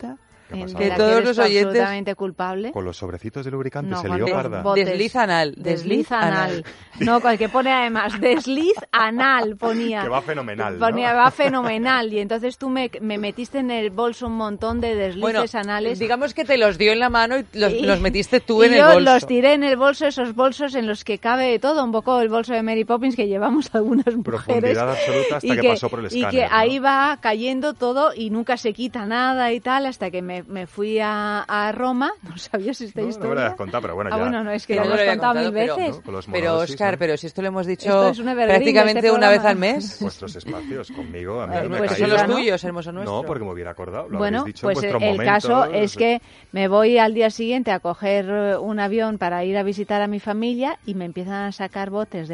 Speaker 6: ¿Qué ha pasado?
Speaker 3: Que
Speaker 2: en la
Speaker 3: todos
Speaker 2: eres
Speaker 3: los
Speaker 2: tú
Speaker 3: oyentes-
Speaker 2: absolutamente culpable.
Speaker 6: Con los sobrecitos de lubricante
Speaker 2: No,
Speaker 6: se
Speaker 2: con
Speaker 6: lió
Speaker 2: des-
Speaker 6: parda.
Speaker 2: botes.
Speaker 3: Desliz anal.
Speaker 2: Desliz anal. No, con el que pone además desliz anal ponía.
Speaker 6: Que va fenomenal, ¿no?
Speaker 2: Ponía, va fenomenal. Y entonces tú me metiste en el bolso un montón de
Speaker 3: Bueno,
Speaker 2: deslices anales.
Speaker 3: digamos que te los dio en la mano y
Speaker 2: Y-
Speaker 3: los metiste tú
Speaker 2: y
Speaker 3: en el
Speaker 2: yo
Speaker 3: bolso.
Speaker 2: los tiré en el bolso, esos bolsos en los que cabe todo, un poco el bolso de Mary Poppins que llevamos algunas mujeres.
Speaker 6: Profundidad absoluta hasta
Speaker 2: y
Speaker 6: que pasó por el
Speaker 2: Y
Speaker 6: escáner,
Speaker 2: que
Speaker 6: ¿no?
Speaker 2: ahí va cayendo todo y nunca se quita nada y tal, hasta que me fui a Roma. No sabías esta
Speaker 6: No, no me
Speaker 2: historia.
Speaker 6: lo habías contado, pero bueno, ya.
Speaker 2: Bueno, no, es que
Speaker 3: No
Speaker 2: ya
Speaker 3: me
Speaker 2: lo
Speaker 3: lo
Speaker 2: has
Speaker 3: había
Speaker 2: contado mil
Speaker 3: contado,
Speaker 2: veces.
Speaker 6: ¿no? Con los
Speaker 3: Pero,
Speaker 6: monorosis,
Speaker 3: Óscar,
Speaker 6: ¿no?
Speaker 3: pero si esto lo hemos dicho
Speaker 2: Esto es un evergreen de
Speaker 3: prácticamente
Speaker 2: este
Speaker 3: una vez
Speaker 2: programa.
Speaker 3: al mes.
Speaker 6: Vuestros espacios conmigo, a mí no me
Speaker 2: Pues
Speaker 6: ha
Speaker 3: Pues son
Speaker 6: caído.
Speaker 3: los
Speaker 2: ¿no?
Speaker 3: tuyos, hermoso nuestro.
Speaker 6: No, porque me hubiera acordado. Lo
Speaker 2: Bueno,
Speaker 6: habréis dicho en
Speaker 2: pues
Speaker 6: vuestros
Speaker 2: el
Speaker 6: momentos.
Speaker 2: caso es que me voy al día siguiente a coger un avión para ir a visitar a mi familia y me empiezan a sacar botes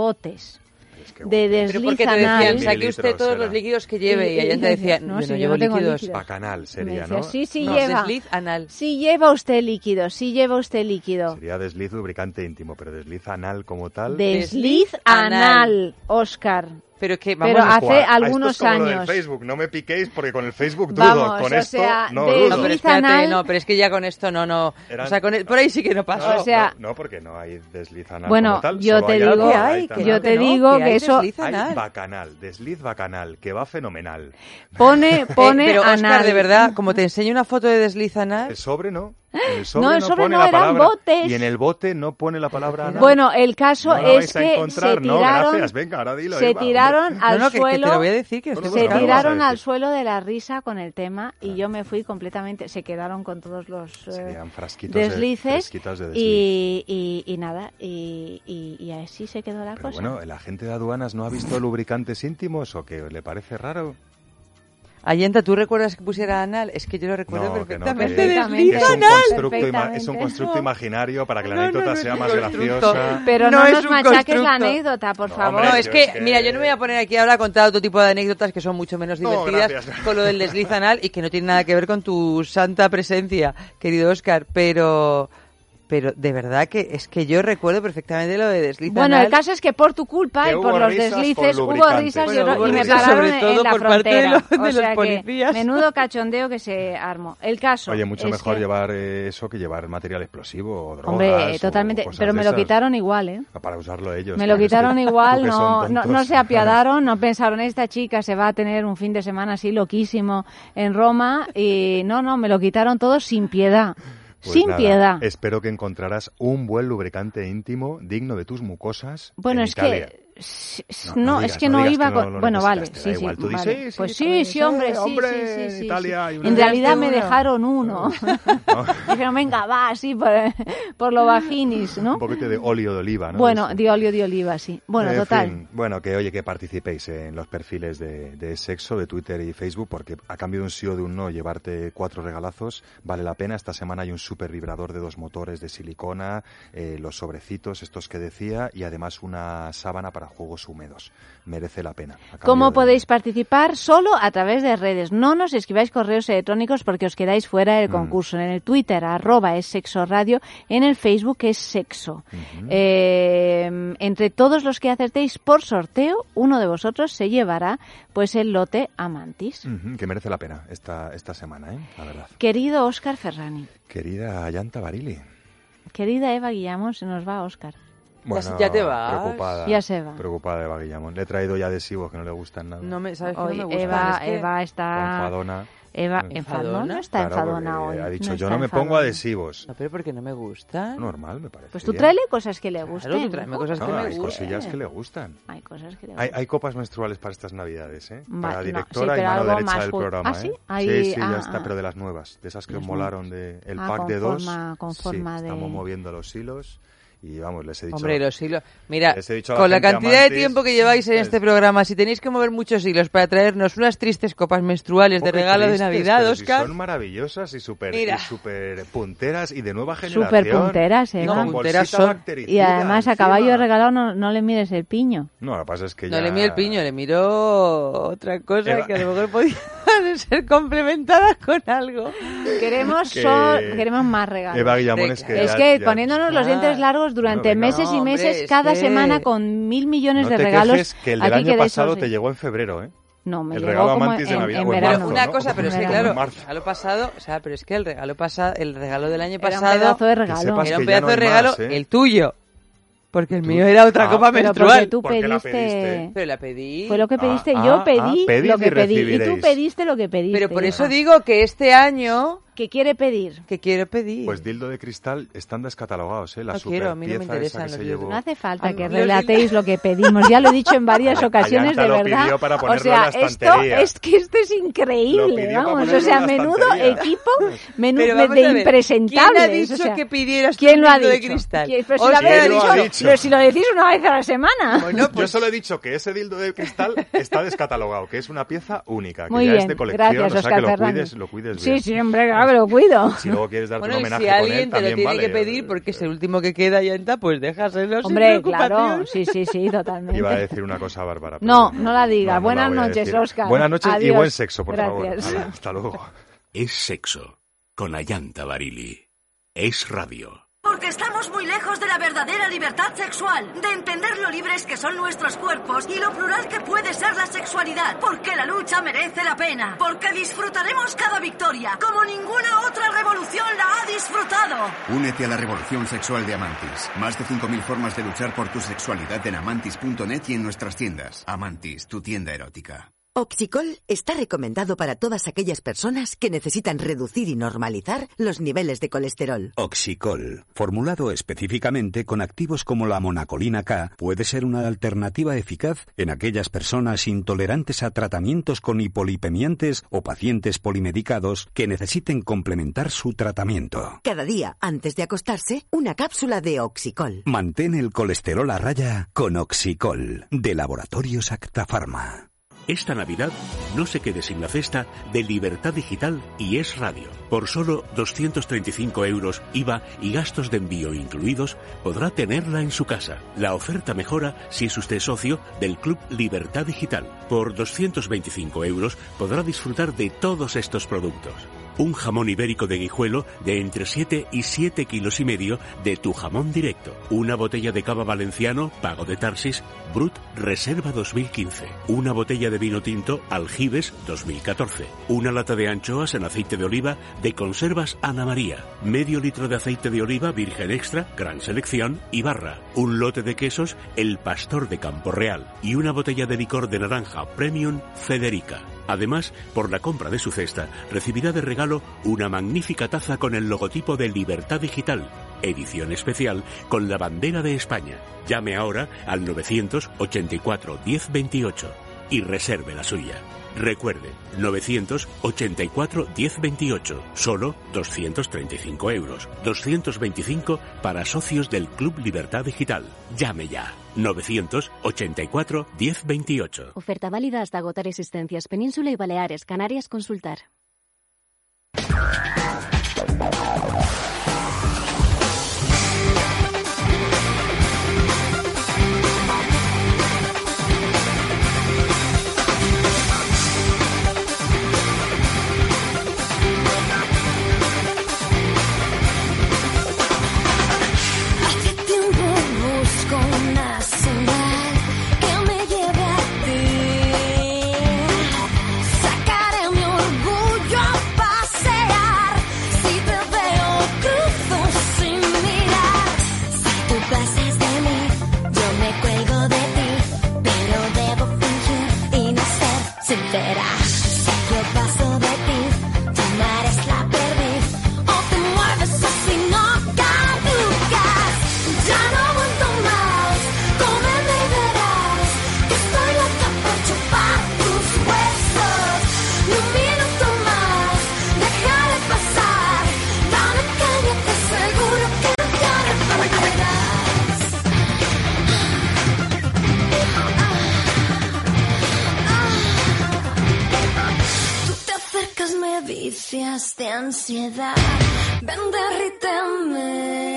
Speaker 6: Es que
Speaker 2: de
Speaker 6: bueno.
Speaker 3: Pero porque te
Speaker 2: desliz
Speaker 3: decían,
Speaker 2: anal.
Speaker 3: saque usted
Speaker 6: Mililitros
Speaker 3: todos
Speaker 6: era.
Speaker 3: los líquidos que lleve. Y ella te decía,
Speaker 2: no,
Speaker 3: yo
Speaker 2: si
Speaker 3: no
Speaker 2: yo
Speaker 3: llevo
Speaker 2: no tengo
Speaker 3: líquidos.
Speaker 2: líquidos.
Speaker 6: Bacanal
Speaker 2: Me
Speaker 6: sería,
Speaker 2: decía,
Speaker 6: ¿no?
Speaker 2: sí
Speaker 3: No,
Speaker 2: lleva.
Speaker 3: desliz anal.
Speaker 2: Sí lleva usted líquido, sí lleva usted líquido.
Speaker 6: Sería desliz lubricante íntimo, pero desliz anal como tal.
Speaker 2: Desliz anal, Óscar.
Speaker 3: Pero que, vamos,
Speaker 2: Pero
Speaker 3: a
Speaker 2: hace
Speaker 6: Buah,
Speaker 2: algunos
Speaker 6: esto es como lo del
Speaker 2: años.
Speaker 6: Facebook, no me piquéis porque con el Facebook dudo,
Speaker 2: Vamos,
Speaker 6: con
Speaker 2: o
Speaker 6: esto
Speaker 2: sea,
Speaker 6: no
Speaker 2: de-
Speaker 6: dudo.
Speaker 3: No, pero
Speaker 2: Desliz
Speaker 3: espérate,
Speaker 2: anal.
Speaker 3: no, pero es que ya con esto no.
Speaker 6: Eran-
Speaker 3: O sea, por ahí sí que no pasó.
Speaker 2: O sea-
Speaker 6: no, porque no hay desliz anal
Speaker 2: Bueno,
Speaker 6: como tal.
Speaker 2: yo
Speaker 6: solo
Speaker 2: te
Speaker 6: hay
Speaker 2: digo-
Speaker 6: algo,
Speaker 2: ¿Qué
Speaker 6: hay
Speaker 3: hay?
Speaker 6: también.
Speaker 2: Yo te
Speaker 3: no,
Speaker 2: digo
Speaker 3: que
Speaker 2: que
Speaker 3: hay
Speaker 2: eso
Speaker 3: desliz
Speaker 6: Hay
Speaker 3: anal.
Speaker 6: bacanal, desliz bacanal, que va fenomenal.
Speaker 2: pone
Speaker 3: Pero,
Speaker 2: anal.
Speaker 3: Óscar, de verdad, como te enseño una foto de desliz anal,
Speaker 6: El sobre no. En el sobre
Speaker 2: No,
Speaker 6: no,
Speaker 2: el sobre
Speaker 6: pone
Speaker 2: no,
Speaker 6: la
Speaker 2: eran
Speaker 6: palabra.
Speaker 2: botes.
Speaker 6: Y en el bote no pone la palabra anal.
Speaker 2: Bueno, el caso
Speaker 6: No la
Speaker 2: es
Speaker 6: vais a
Speaker 2: que
Speaker 6: encontrar,
Speaker 2: se
Speaker 6: no,
Speaker 2: tiraron,
Speaker 6: gracias. Venga, ahora dilo,
Speaker 2: se
Speaker 6: Eva,
Speaker 2: tiraron
Speaker 6: hombre.
Speaker 2: al
Speaker 3: no, que te
Speaker 2: suelo.
Speaker 3: lo voy a decir, que
Speaker 6: No, no,
Speaker 3: estoy
Speaker 2: Se
Speaker 6: Óscar,
Speaker 3: buscando.
Speaker 6: vas a
Speaker 2: tiraron al
Speaker 6: decir.
Speaker 2: suelo de la risa con el tema y yo me fui completamente, se quedaron con todos los
Speaker 6: Serían frasquitos
Speaker 2: deslices
Speaker 6: fresquitos de desliz.
Speaker 2: y nada, y así se quedó la
Speaker 6: Pero
Speaker 2: cosa.
Speaker 6: bueno, ¿la gente de aduanas no ha visto lubricantes íntimos o qué? ¿Le parece raro?
Speaker 3: Ayenta, ¿tú recuerdas que pusiera anal? Es que yo lo recuerdo
Speaker 6: No, que no,
Speaker 3: perfectamente.
Speaker 6: que-
Speaker 3: Desliz
Speaker 6: que es un
Speaker 3: anal.
Speaker 6: constructo,
Speaker 2: Perfectamente.
Speaker 6: es un constructo imaginario para que la
Speaker 3: No,
Speaker 6: anécdota
Speaker 3: no, no
Speaker 6: sea
Speaker 3: es
Speaker 6: más
Speaker 3: un constructo.
Speaker 6: graciosa.
Speaker 2: Pero
Speaker 3: No
Speaker 2: no,
Speaker 3: es
Speaker 2: nos
Speaker 3: un
Speaker 2: machaques la
Speaker 3: constructo.
Speaker 2: anécdota, por
Speaker 6: No,
Speaker 2: favor.
Speaker 6: hombre,
Speaker 3: No, es
Speaker 6: yo
Speaker 3: que,
Speaker 6: es que-
Speaker 3: mira, yo no me voy a poner aquí ahora a contar otro tipo de anécdotas que son mucho menos
Speaker 6: No,
Speaker 3: divertidas
Speaker 6: gracias.
Speaker 3: con lo del desliz anal y que no tiene nada que ver con tu santa presencia, querido Óscar, pero de verdad que es que yo recuerdo perfectamente lo de desliz
Speaker 2: Bueno,
Speaker 3: anal.
Speaker 2: el caso es que por tu culpa
Speaker 6: Que
Speaker 2: y
Speaker 6: hubo
Speaker 2: por los
Speaker 6: risas
Speaker 2: deslices
Speaker 6: con
Speaker 2: hubo
Speaker 6: lubricantes.
Speaker 2: risas
Speaker 3: Bueno, hubo
Speaker 2: y me
Speaker 3: risas
Speaker 2: pararon
Speaker 3: sobre todo
Speaker 2: en la
Speaker 3: por parte de
Speaker 2: frontera.
Speaker 3: los- de
Speaker 2: O
Speaker 3: los
Speaker 2: sea que
Speaker 3: policías.
Speaker 2: menudo cachondeo que se armó. El caso
Speaker 6: Oye, mucho
Speaker 2: es
Speaker 6: mejor
Speaker 2: que-
Speaker 6: llevar eso que llevar material explosivo o drogas.
Speaker 2: Hombre,
Speaker 6: o
Speaker 2: totalmente,
Speaker 6: cosas
Speaker 2: pero
Speaker 6: de
Speaker 2: me lo
Speaker 6: esas.
Speaker 2: quitaron igual, ¿eh?
Speaker 6: Para usarlo ellos.
Speaker 2: Me lo
Speaker 6: claro, es que
Speaker 2: quitaron igual,
Speaker 6: tú que
Speaker 2: no,
Speaker 6: son
Speaker 2: no,
Speaker 6: tontos.
Speaker 2: no se apiadaron, no pensaron, esta chica se va a tener un fin de semana así loquísimo en Roma y no, me lo quitaron todo sin piedad.
Speaker 6: Pues
Speaker 2: sin
Speaker 6: nada,
Speaker 2: piedad.
Speaker 6: Espero que encontrarás un buen lubricante íntimo digno de tus mucosas.
Speaker 2: Bueno,
Speaker 6: en
Speaker 2: es
Speaker 6: Italia.
Speaker 2: que
Speaker 6: No
Speaker 2: es
Speaker 6: digas,
Speaker 2: que
Speaker 6: no
Speaker 2: no
Speaker 6: digas
Speaker 2: iba
Speaker 6: que no
Speaker 2: con...
Speaker 6: lo
Speaker 2: Bueno, vale,
Speaker 6: necesitas, te da
Speaker 2: sí,
Speaker 6: igual. Tú dices,
Speaker 2: vale.
Speaker 6: sí,
Speaker 2: Pues
Speaker 6: sí,
Speaker 2: sí, hombre,
Speaker 6: hombre,
Speaker 2: sí,
Speaker 6: en Italia hay una-
Speaker 2: En realidad me
Speaker 3: uno.
Speaker 2: dejaron uno. Dijeron, venga, va, así, por lo vaginis, ¿no?
Speaker 6: Un poquito de óleo de oliva, ¿no?
Speaker 2: Bueno,
Speaker 6: Eso.
Speaker 2: de óleo de oliva, sí. Bueno,
Speaker 6: En
Speaker 2: total.
Speaker 6: fin, bueno, que oye, que participéis en los perfiles de sexo, de Twitter y Facebook, porque a cambio de un sí o de un no, llevarte 4 regalazos vale la pena. Esta semana hay un super vibrador de 2 motores de silicona, los sobrecitos, estos que decía, y además una sábana para juegos húmedos. Merece la pena. a cambio
Speaker 2: ¿Cómo
Speaker 6: de-
Speaker 2: podéis participar? Solo a través de redes. No nos escribáis correos electrónicos porque os quedáis fuera del concurso. En el Twitter, @es sexo radio, en el Facebook es sexo. Entre todos los que acertéis por sorteo, uno de vosotros se llevará pues el lote Amantis.
Speaker 6: Ujú, que merece la pena esta semana, la verdad.
Speaker 2: Querido Óscar Ferrani,
Speaker 6: Querida Ayanta Barili.
Speaker 2: querida Eva Guillamón, se nos va Óscar.
Speaker 6: Bueno,
Speaker 3: ya te vas.
Speaker 6: Preocupada.
Speaker 2: Ya se va.
Speaker 6: Preocupada Eva Guillamón. Le he traído ya adhesivos que no le gustan nada.
Speaker 3: No me, ¿sabes que
Speaker 2: Hoy
Speaker 3: no me gusta?
Speaker 2: Eva,
Speaker 3: Es que-
Speaker 2: Eva está...
Speaker 6: Enfadona.
Speaker 2: Eva,
Speaker 3: ¿Enfadona?
Speaker 2: enfadona, no está
Speaker 6: Claro,
Speaker 2: enfadona
Speaker 6: porque
Speaker 2: hoy.
Speaker 6: ha dicho,
Speaker 2: no
Speaker 6: yo
Speaker 2: está
Speaker 6: no me pongo
Speaker 2: enfadona.
Speaker 6: adhesivos.
Speaker 3: No, pero porque no me gusta.
Speaker 6: Normal, me parece.
Speaker 2: Pues tú
Speaker 6: bien.
Speaker 2: tráele cosas que le gusten.
Speaker 3: Claro, tú tráeme cosas
Speaker 6: No,
Speaker 3: que me
Speaker 6: hay
Speaker 3: gusten.
Speaker 6: cosillas que le gustan.
Speaker 2: Hay cosas que le
Speaker 6: Hay,
Speaker 2: gustan.
Speaker 6: hay copas menstruales para estas navidades, ¿eh?
Speaker 2: Va-
Speaker 6: Para
Speaker 2: no,
Speaker 6: directora
Speaker 2: sí,
Speaker 6: y
Speaker 2: pero
Speaker 6: mano
Speaker 2: algo
Speaker 6: derecha
Speaker 2: más
Speaker 6: del
Speaker 2: ju-
Speaker 6: programa,
Speaker 2: ¿Ah, sí?
Speaker 6: ¿eh?
Speaker 2: Ahí-
Speaker 6: sí, ya
Speaker 2: ah,
Speaker 6: está,
Speaker 2: ah.
Speaker 6: pero de las nuevas, de esas que os
Speaker 2: Las
Speaker 6: molaron de el
Speaker 2: Ah,
Speaker 6: pack
Speaker 2: con
Speaker 6: de 2.
Speaker 2: forma- con forma
Speaker 6: sí,
Speaker 2: de-
Speaker 6: estamos moviendo los hilos y vamos, les he dicho.
Speaker 3: Hombre, los hilos. Mira,
Speaker 6: Les he dicho a la
Speaker 3: con la
Speaker 6: gente
Speaker 3: cantidad de
Speaker 6: amantes,
Speaker 3: tiempo que lleváis en
Speaker 6: pues-
Speaker 3: este programa, si tenéis que mover muchos hilos para traernos unas tristes copas menstruales de
Speaker 6: Pobre
Speaker 3: regalo de
Speaker 6: tristes,
Speaker 3: Navidad,
Speaker 6: pero si
Speaker 3: Óscar.
Speaker 6: son maravillosas y súper
Speaker 3: Mira.
Speaker 6: punteras y de nueva generación.
Speaker 2: Súper punteras,
Speaker 6: y
Speaker 2: Eva.
Speaker 6: con
Speaker 3: No, punteras
Speaker 6: bolsita
Speaker 3: son.
Speaker 6: bactericida
Speaker 2: Y además a
Speaker 6: encima.
Speaker 2: caballo regalado no le mires el piño.
Speaker 6: No, lo que pasa es que
Speaker 3: No
Speaker 6: ya...
Speaker 3: le miro el piño, le miro otra cosa
Speaker 6: Eva-
Speaker 3: que a lo mejor podían ser complementadas con algo.
Speaker 2: Queremos,
Speaker 6: Que-
Speaker 2: queremos más regalos.
Speaker 6: Eva Guillamón
Speaker 3: De-
Speaker 6: es que...
Speaker 2: Es
Speaker 6: ya-
Speaker 2: que
Speaker 6: ya-
Speaker 2: poniéndonos los dientes largos durante
Speaker 6: Bueno, venga.
Speaker 2: meses y
Speaker 3: No, hombre,
Speaker 2: meses,
Speaker 3: es
Speaker 2: cada
Speaker 3: que-
Speaker 2: semana con 1.000 millones
Speaker 6: No
Speaker 2: de
Speaker 6: te
Speaker 2: regalos.
Speaker 6: quejes, que el del
Speaker 2: aquí
Speaker 6: año
Speaker 2: quedáis
Speaker 6: pasado
Speaker 2: solos.
Speaker 6: te llegó en febrero, ¿eh?
Speaker 2: No, me
Speaker 6: El
Speaker 2: llegó
Speaker 6: regalo
Speaker 2: como
Speaker 6: Amantis de Navidad,
Speaker 2: en
Speaker 6: o en
Speaker 2: verano.
Speaker 6: marzo,
Speaker 3: Una
Speaker 6: ¿no?
Speaker 3: cosa, pero es que
Speaker 2: En
Speaker 3: claro, el
Speaker 6: marzo.
Speaker 3: regalo pasado, o sea, pero es que el regalo del año
Speaker 2: Era un
Speaker 3: pasado
Speaker 2: pedazo de
Speaker 6: Que
Speaker 2: regalo.
Speaker 6: sepas
Speaker 3: era un
Speaker 6: que ya
Speaker 3: pedazo
Speaker 6: no
Speaker 3: de
Speaker 6: hay
Speaker 3: regalo,
Speaker 6: más, ¿eh?
Speaker 3: el tuyo. Porque el mío era otra copa
Speaker 2: Pero
Speaker 3: menstrual.
Speaker 2: porque tú
Speaker 6: ¿Por qué la
Speaker 2: pediste...
Speaker 6: pediste?
Speaker 3: Pero la pedí.
Speaker 2: Fue lo que pediste.
Speaker 6: Ah,
Speaker 2: Yo
Speaker 6: ah,
Speaker 2: pedí
Speaker 6: pedid
Speaker 2: lo
Speaker 6: y
Speaker 2: que pedí. Y tú
Speaker 6: recibiréis.
Speaker 2: pediste lo que pediste.
Speaker 3: Pero por eso
Speaker 2: hija.
Speaker 3: digo que este año
Speaker 2: ¿Qué quiere pedir?
Speaker 3: que quiero pedir.
Speaker 6: Pues dildo de cristal están descatalogados, ¿eh? La
Speaker 3: No
Speaker 6: super
Speaker 3: quiero, a mí no me
Speaker 6: pieza
Speaker 3: interesan
Speaker 6: esa que
Speaker 3: los
Speaker 6: se
Speaker 3: dildos.
Speaker 6: llevó.
Speaker 2: No hace falta
Speaker 3: A
Speaker 2: que
Speaker 3: mí los
Speaker 2: relatéis lo que pedimos. Ya lo he dicho en varias ocasiones,
Speaker 6: Ayanta
Speaker 2: de
Speaker 6: lo
Speaker 2: verdad.
Speaker 6: pidió para
Speaker 2: O
Speaker 6: ponerlo
Speaker 2: sea,
Speaker 6: en la
Speaker 2: esto
Speaker 6: estantería.
Speaker 2: es que esto es
Speaker 6: Lo
Speaker 2: increíble,
Speaker 6: pidió para
Speaker 2: vamos. O
Speaker 6: ponerlo
Speaker 2: sea,
Speaker 6: en la
Speaker 2: menudo
Speaker 6: estantería.
Speaker 2: equipo
Speaker 3: Pero vamos
Speaker 2: de
Speaker 3: a ver,
Speaker 2: impresentables.
Speaker 3: ¿quién ha dicho
Speaker 2: o sea,
Speaker 3: que pidieras
Speaker 2: ¿quién
Speaker 3: un
Speaker 2: lo ha
Speaker 3: dildo de
Speaker 2: dicho?
Speaker 3: cristal?
Speaker 2: Pero si,
Speaker 3: O
Speaker 2: lo
Speaker 3: sea,
Speaker 2: habéis
Speaker 6: ¿quién lo ha
Speaker 2: dicho,
Speaker 6: dicho?
Speaker 2: pero si lo decís una vez a la semana.
Speaker 3: Bueno,
Speaker 6: Yo
Speaker 3: pues
Speaker 6: solo he dicho que ese dildo de cristal está descatalogado, que es una pieza única, que
Speaker 2: Muy
Speaker 6: ya
Speaker 2: bien,
Speaker 6: es de colección,
Speaker 2: gracias,
Speaker 6: o sea
Speaker 2: Óscar
Speaker 6: que lo
Speaker 2: Fernández.
Speaker 6: cuides
Speaker 2: Sí,
Speaker 6: bien.
Speaker 2: sí, hombre, claro que lo cuido.
Speaker 6: Si luego quieres darte
Speaker 3: bueno,
Speaker 6: un
Speaker 3: y
Speaker 6: homenaje
Speaker 3: si
Speaker 6: con
Speaker 3: alguien
Speaker 6: él,
Speaker 3: te lo
Speaker 6: también
Speaker 3: tiene
Speaker 6: vale.
Speaker 3: que pedir porque es el último que queda, ya está, pues déjaselo sin
Speaker 2: Hombre,
Speaker 3: preocupación.
Speaker 2: claro, sí, totalmente.
Speaker 6: Iba a decir una cosa bárbara. pero
Speaker 2: No, no la diga.
Speaker 6: no
Speaker 2: Buenas
Speaker 6: la voy a
Speaker 2: noches,
Speaker 6: decir.
Speaker 2: Óscar.
Speaker 6: Buenas noches y
Speaker 2: Adiós.
Speaker 6: buen sexo, por
Speaker 2: Gracias.
Speaker 6: favor. Hala, hasta luego.
Speaker 1: Es sexo con Ayanta Barili. Es radio.
Speaker 7: Porque estamos muy lejos de la verdadera libertad sexual, de entender lo libres que son nuestros cuerpos y lo plural que puede ser la sexualidad. Porque la lucha merece la pena. Porque disfrutaremos cada victoria, como ninguna otra revolución la ha disfrutado.
Speaker 8: Únete a la revolución sexual de Amantis. Más de 5.000 formas de luchar por tu sexualidad en amantis.net y en nuestras tiendas. Amantis, tu tienda erótica.
Speaker 9: Oxicol está recomendado para todas aquellas personas que necesitan reducir y normalizar los niveles de colesterol.
Speaker 10: Oxicol, formulado específicamente con activos como la monacolina K, puede ser una alternativa eficaz en aquellas personas intolerantes a tratamientos con hipolipemiantes o pacientes polimedicados que necesiten complementar su tratamiento.
Speaker 9: Cada día, antes de acostarse, una cápsula de Oxicol.
Speaker 10: Mantén el colesterol a raya con Oxicol, de Laboratorios Acta Pharma.
Speaker 1: Esta Navidad no se quede sin la cesta de Libertad Digital y Es Radio. Por solo 235 euros IVA y gastos de envío incluidos, podrá tenerla en su casa. La oferta mejora si es usted socio del Club Libertad Digital. Por 225 euros podrá disfrutar de todos estos productos. Un jamón ibérico de Guijuelo de entre 7 y 7 kilos y medio de Tu Jamón Directo. Una botella de cava valenciano, Pago de Tarsis, Brut Reserva 2015. Una botella de vino tinto, Aljibes 2014. Una lata de anchoas en aceite de oliva de Conservas Ana María. Medio litro de aceite de oliva virgen extra, gran selección y barra. Un lote de quesos, El Pastor de Campo Real. Y una botella de licor de naranja Premium Federica. Además, por la compra de su cesta, recibirá de regalo una magnífica taza con el logotipo de Libertad Digital, edición especial con la bandera de España. Llame ahora al 984 1028 y reserve la suya. Recuerde, 984 1028, solo 235 euros, 225 para socios del Club Libertad Digital. Llame ya, 984 1028.
Speaker 11: Oferta válida hasta agotar existencias. Península y Baleares, Canarias, consultar.
Speaker 12: Hace tiempo busco una señal que me lleve a ti. Sacaré mi orgullo a pasear. Si te veo cruzo sin mirar. Si tú pasas de mí, yo me cuelgo de ti. Pero debo fingir y no ser sincera. Si yo paso de ti, tú me eres la perdiz. O te mueves así, no caducas. Ya no aguanto más, cómeme y verás que estoy loca por chupar tus huesos. Ni un minuto más, dejaré pasar. Dame caña, te aseguro que ya no volverás. Tú te acercas, me vicias de ansiedad. Ven, derríteme.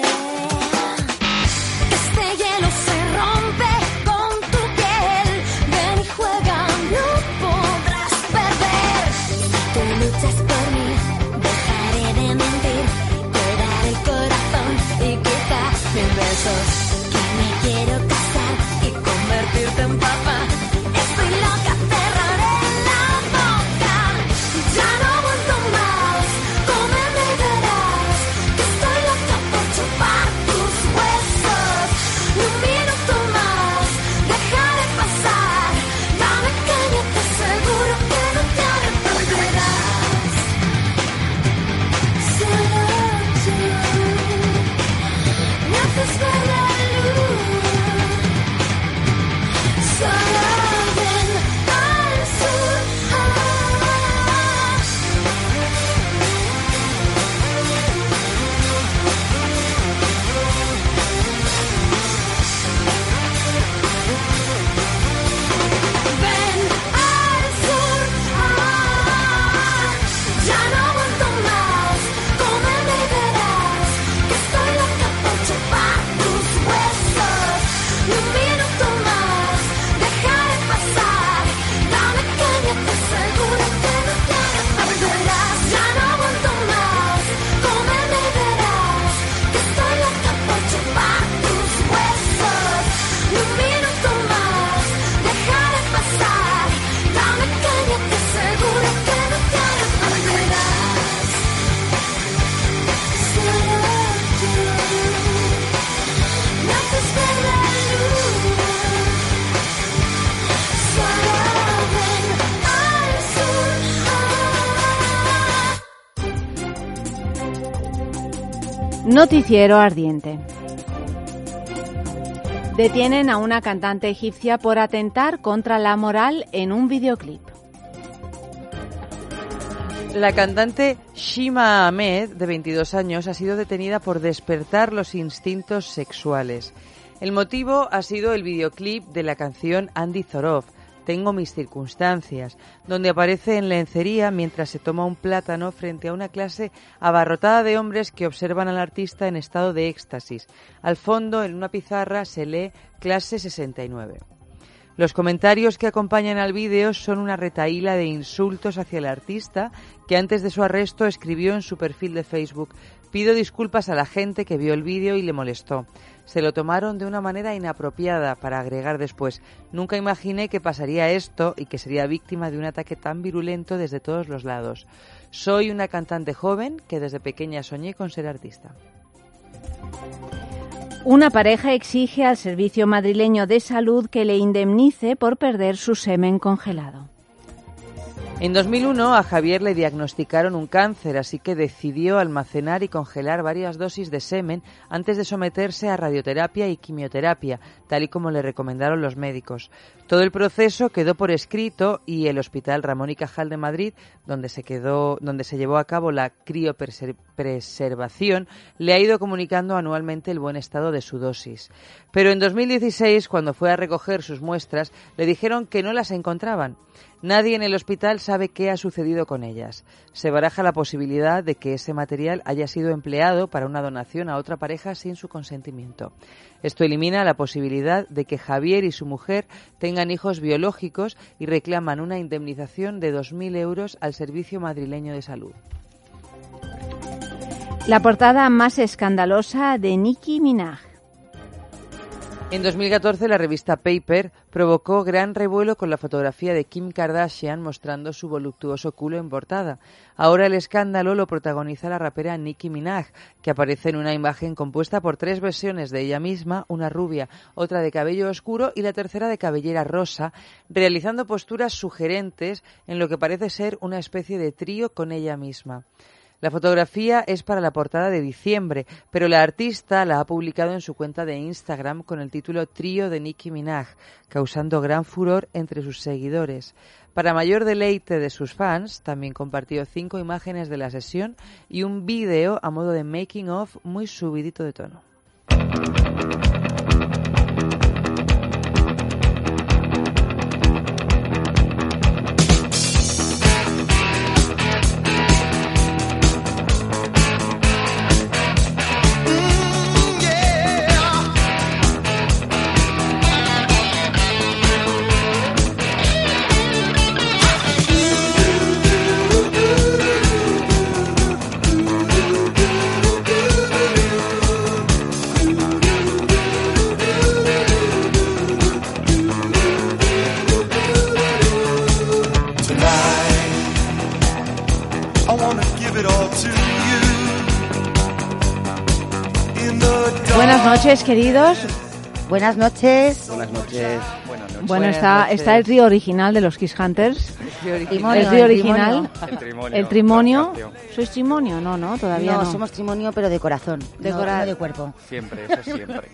Speaker 12: Este hielo se rompe con tu piel. Ven y juega, no podrás perder. Si tú luchas por mí, dejaré de mentir. Te daré el corazón y quizá 1000 besos. Que me quiero casar y convertirte en papá. Estoy loca, cerraré
Speaker 2: Noticiero ardiente. Detienen a una cantante egipcia por atentar contra la moral en un videoclip.
Speaker 3: La cantante Shima Ahmed, de 22 años, ha sido detenida por despertar los instintos sexuales. El motivo ha sido el videoclip de la canción Andy Zorov, Tengo mis circunstancias, donde aparece en lencería mientras se toma un plátano frente a una clase abarrotada de hombres que observan al artista en estado de éxtasis. Al fondo, en una pizarra, se lee Clase 69. Los comentarios que acompañan al vídeo son una retahíla de insultos hacia el artista que antes de su arresto escribió en su perfil de Facebook: pido disculpas a la gente que vio el vídeo y le molestó. Se lo tomaron de una manera inapropiada, para agregar después: nunca imaginé que pasaría esto y que sería víctima de un ataque tan virulento desde todos los lados. Soy una cantante joven que desde pequeña soñé con ser artista.
Speaker 2: Una pareja exige al Servicio Madrileño de Salud que le indemnice por perder su semen congelado.
Speaker 3: En 2001 a Javier le diagnosticaron un cáncer, así que decidió almacenar y congelar varias dosis de semen antes de someterse a radioterapia y quimioterapia, tal y como le recomendaron los médicos. Todo el proceso quedó por escrito y el Hospital Ramón y Cajal de Madrid, donde se llevó a cabo la criopreservación, le ha ido comunicando anualmente el buen estado de su dosis. Pero en 2016, cuando fue a recoger sus muestras, le dijeron que no las encontraban. Nadie en el hospital sabe qué ha sucedido con ellas. Se baraja la posibilidad de que ese material haya sido empleado para una donación a otra pareja sin su consentimiento. Esto elimina la posibilidad de que Javier y su mujer tengan hijos biológicos y reclaman una indemnización de 2.000 euros al Servicio Madrileño de Salud.
Speaker 2: La portada más escandalosa de Nicki Minaj.
Speaker 3: En 2014, la revista Paper provocó gran revuelo con la fotografía de Kim Kardashian mostrando su voluptuoso culo en portada. Ahora el escándalo lo protagoniza la rapera Nicki Minaj, que aparece en una imagen compuesta por 3 versiones de ella misma, una rubia, otra de cabello oscuro y la tercera de cabellera rosa, realizando posturas sugerentes en lo que parece ser una especie de trío con ella misma. La fotografía es para la portada de diciembre, pero la artista la ha publicado en su cuenta de Instagram con el título Trío de Nicki Minaj, causando gran furor entre sus seguidores. Para mayor deleite de sus fans, también compartió 5 imágenes de la sesión y un vídeo a modo de making of muy subidito de tono.
Speaker 2: Buenas noches, queridos.
Speaker 13: Buenas noches.
Speaker 14: Buenas noches.
Speaker 2: Bueno, está el trío original de los Kiss Hunters. El trío original. El trimonio. ¿Sois trimonio? No, todavía no.
Speaker 13: No, somos trimonio, pero de corazón, no de cuerpo.
Speaker 14: Siempre, eso siempre.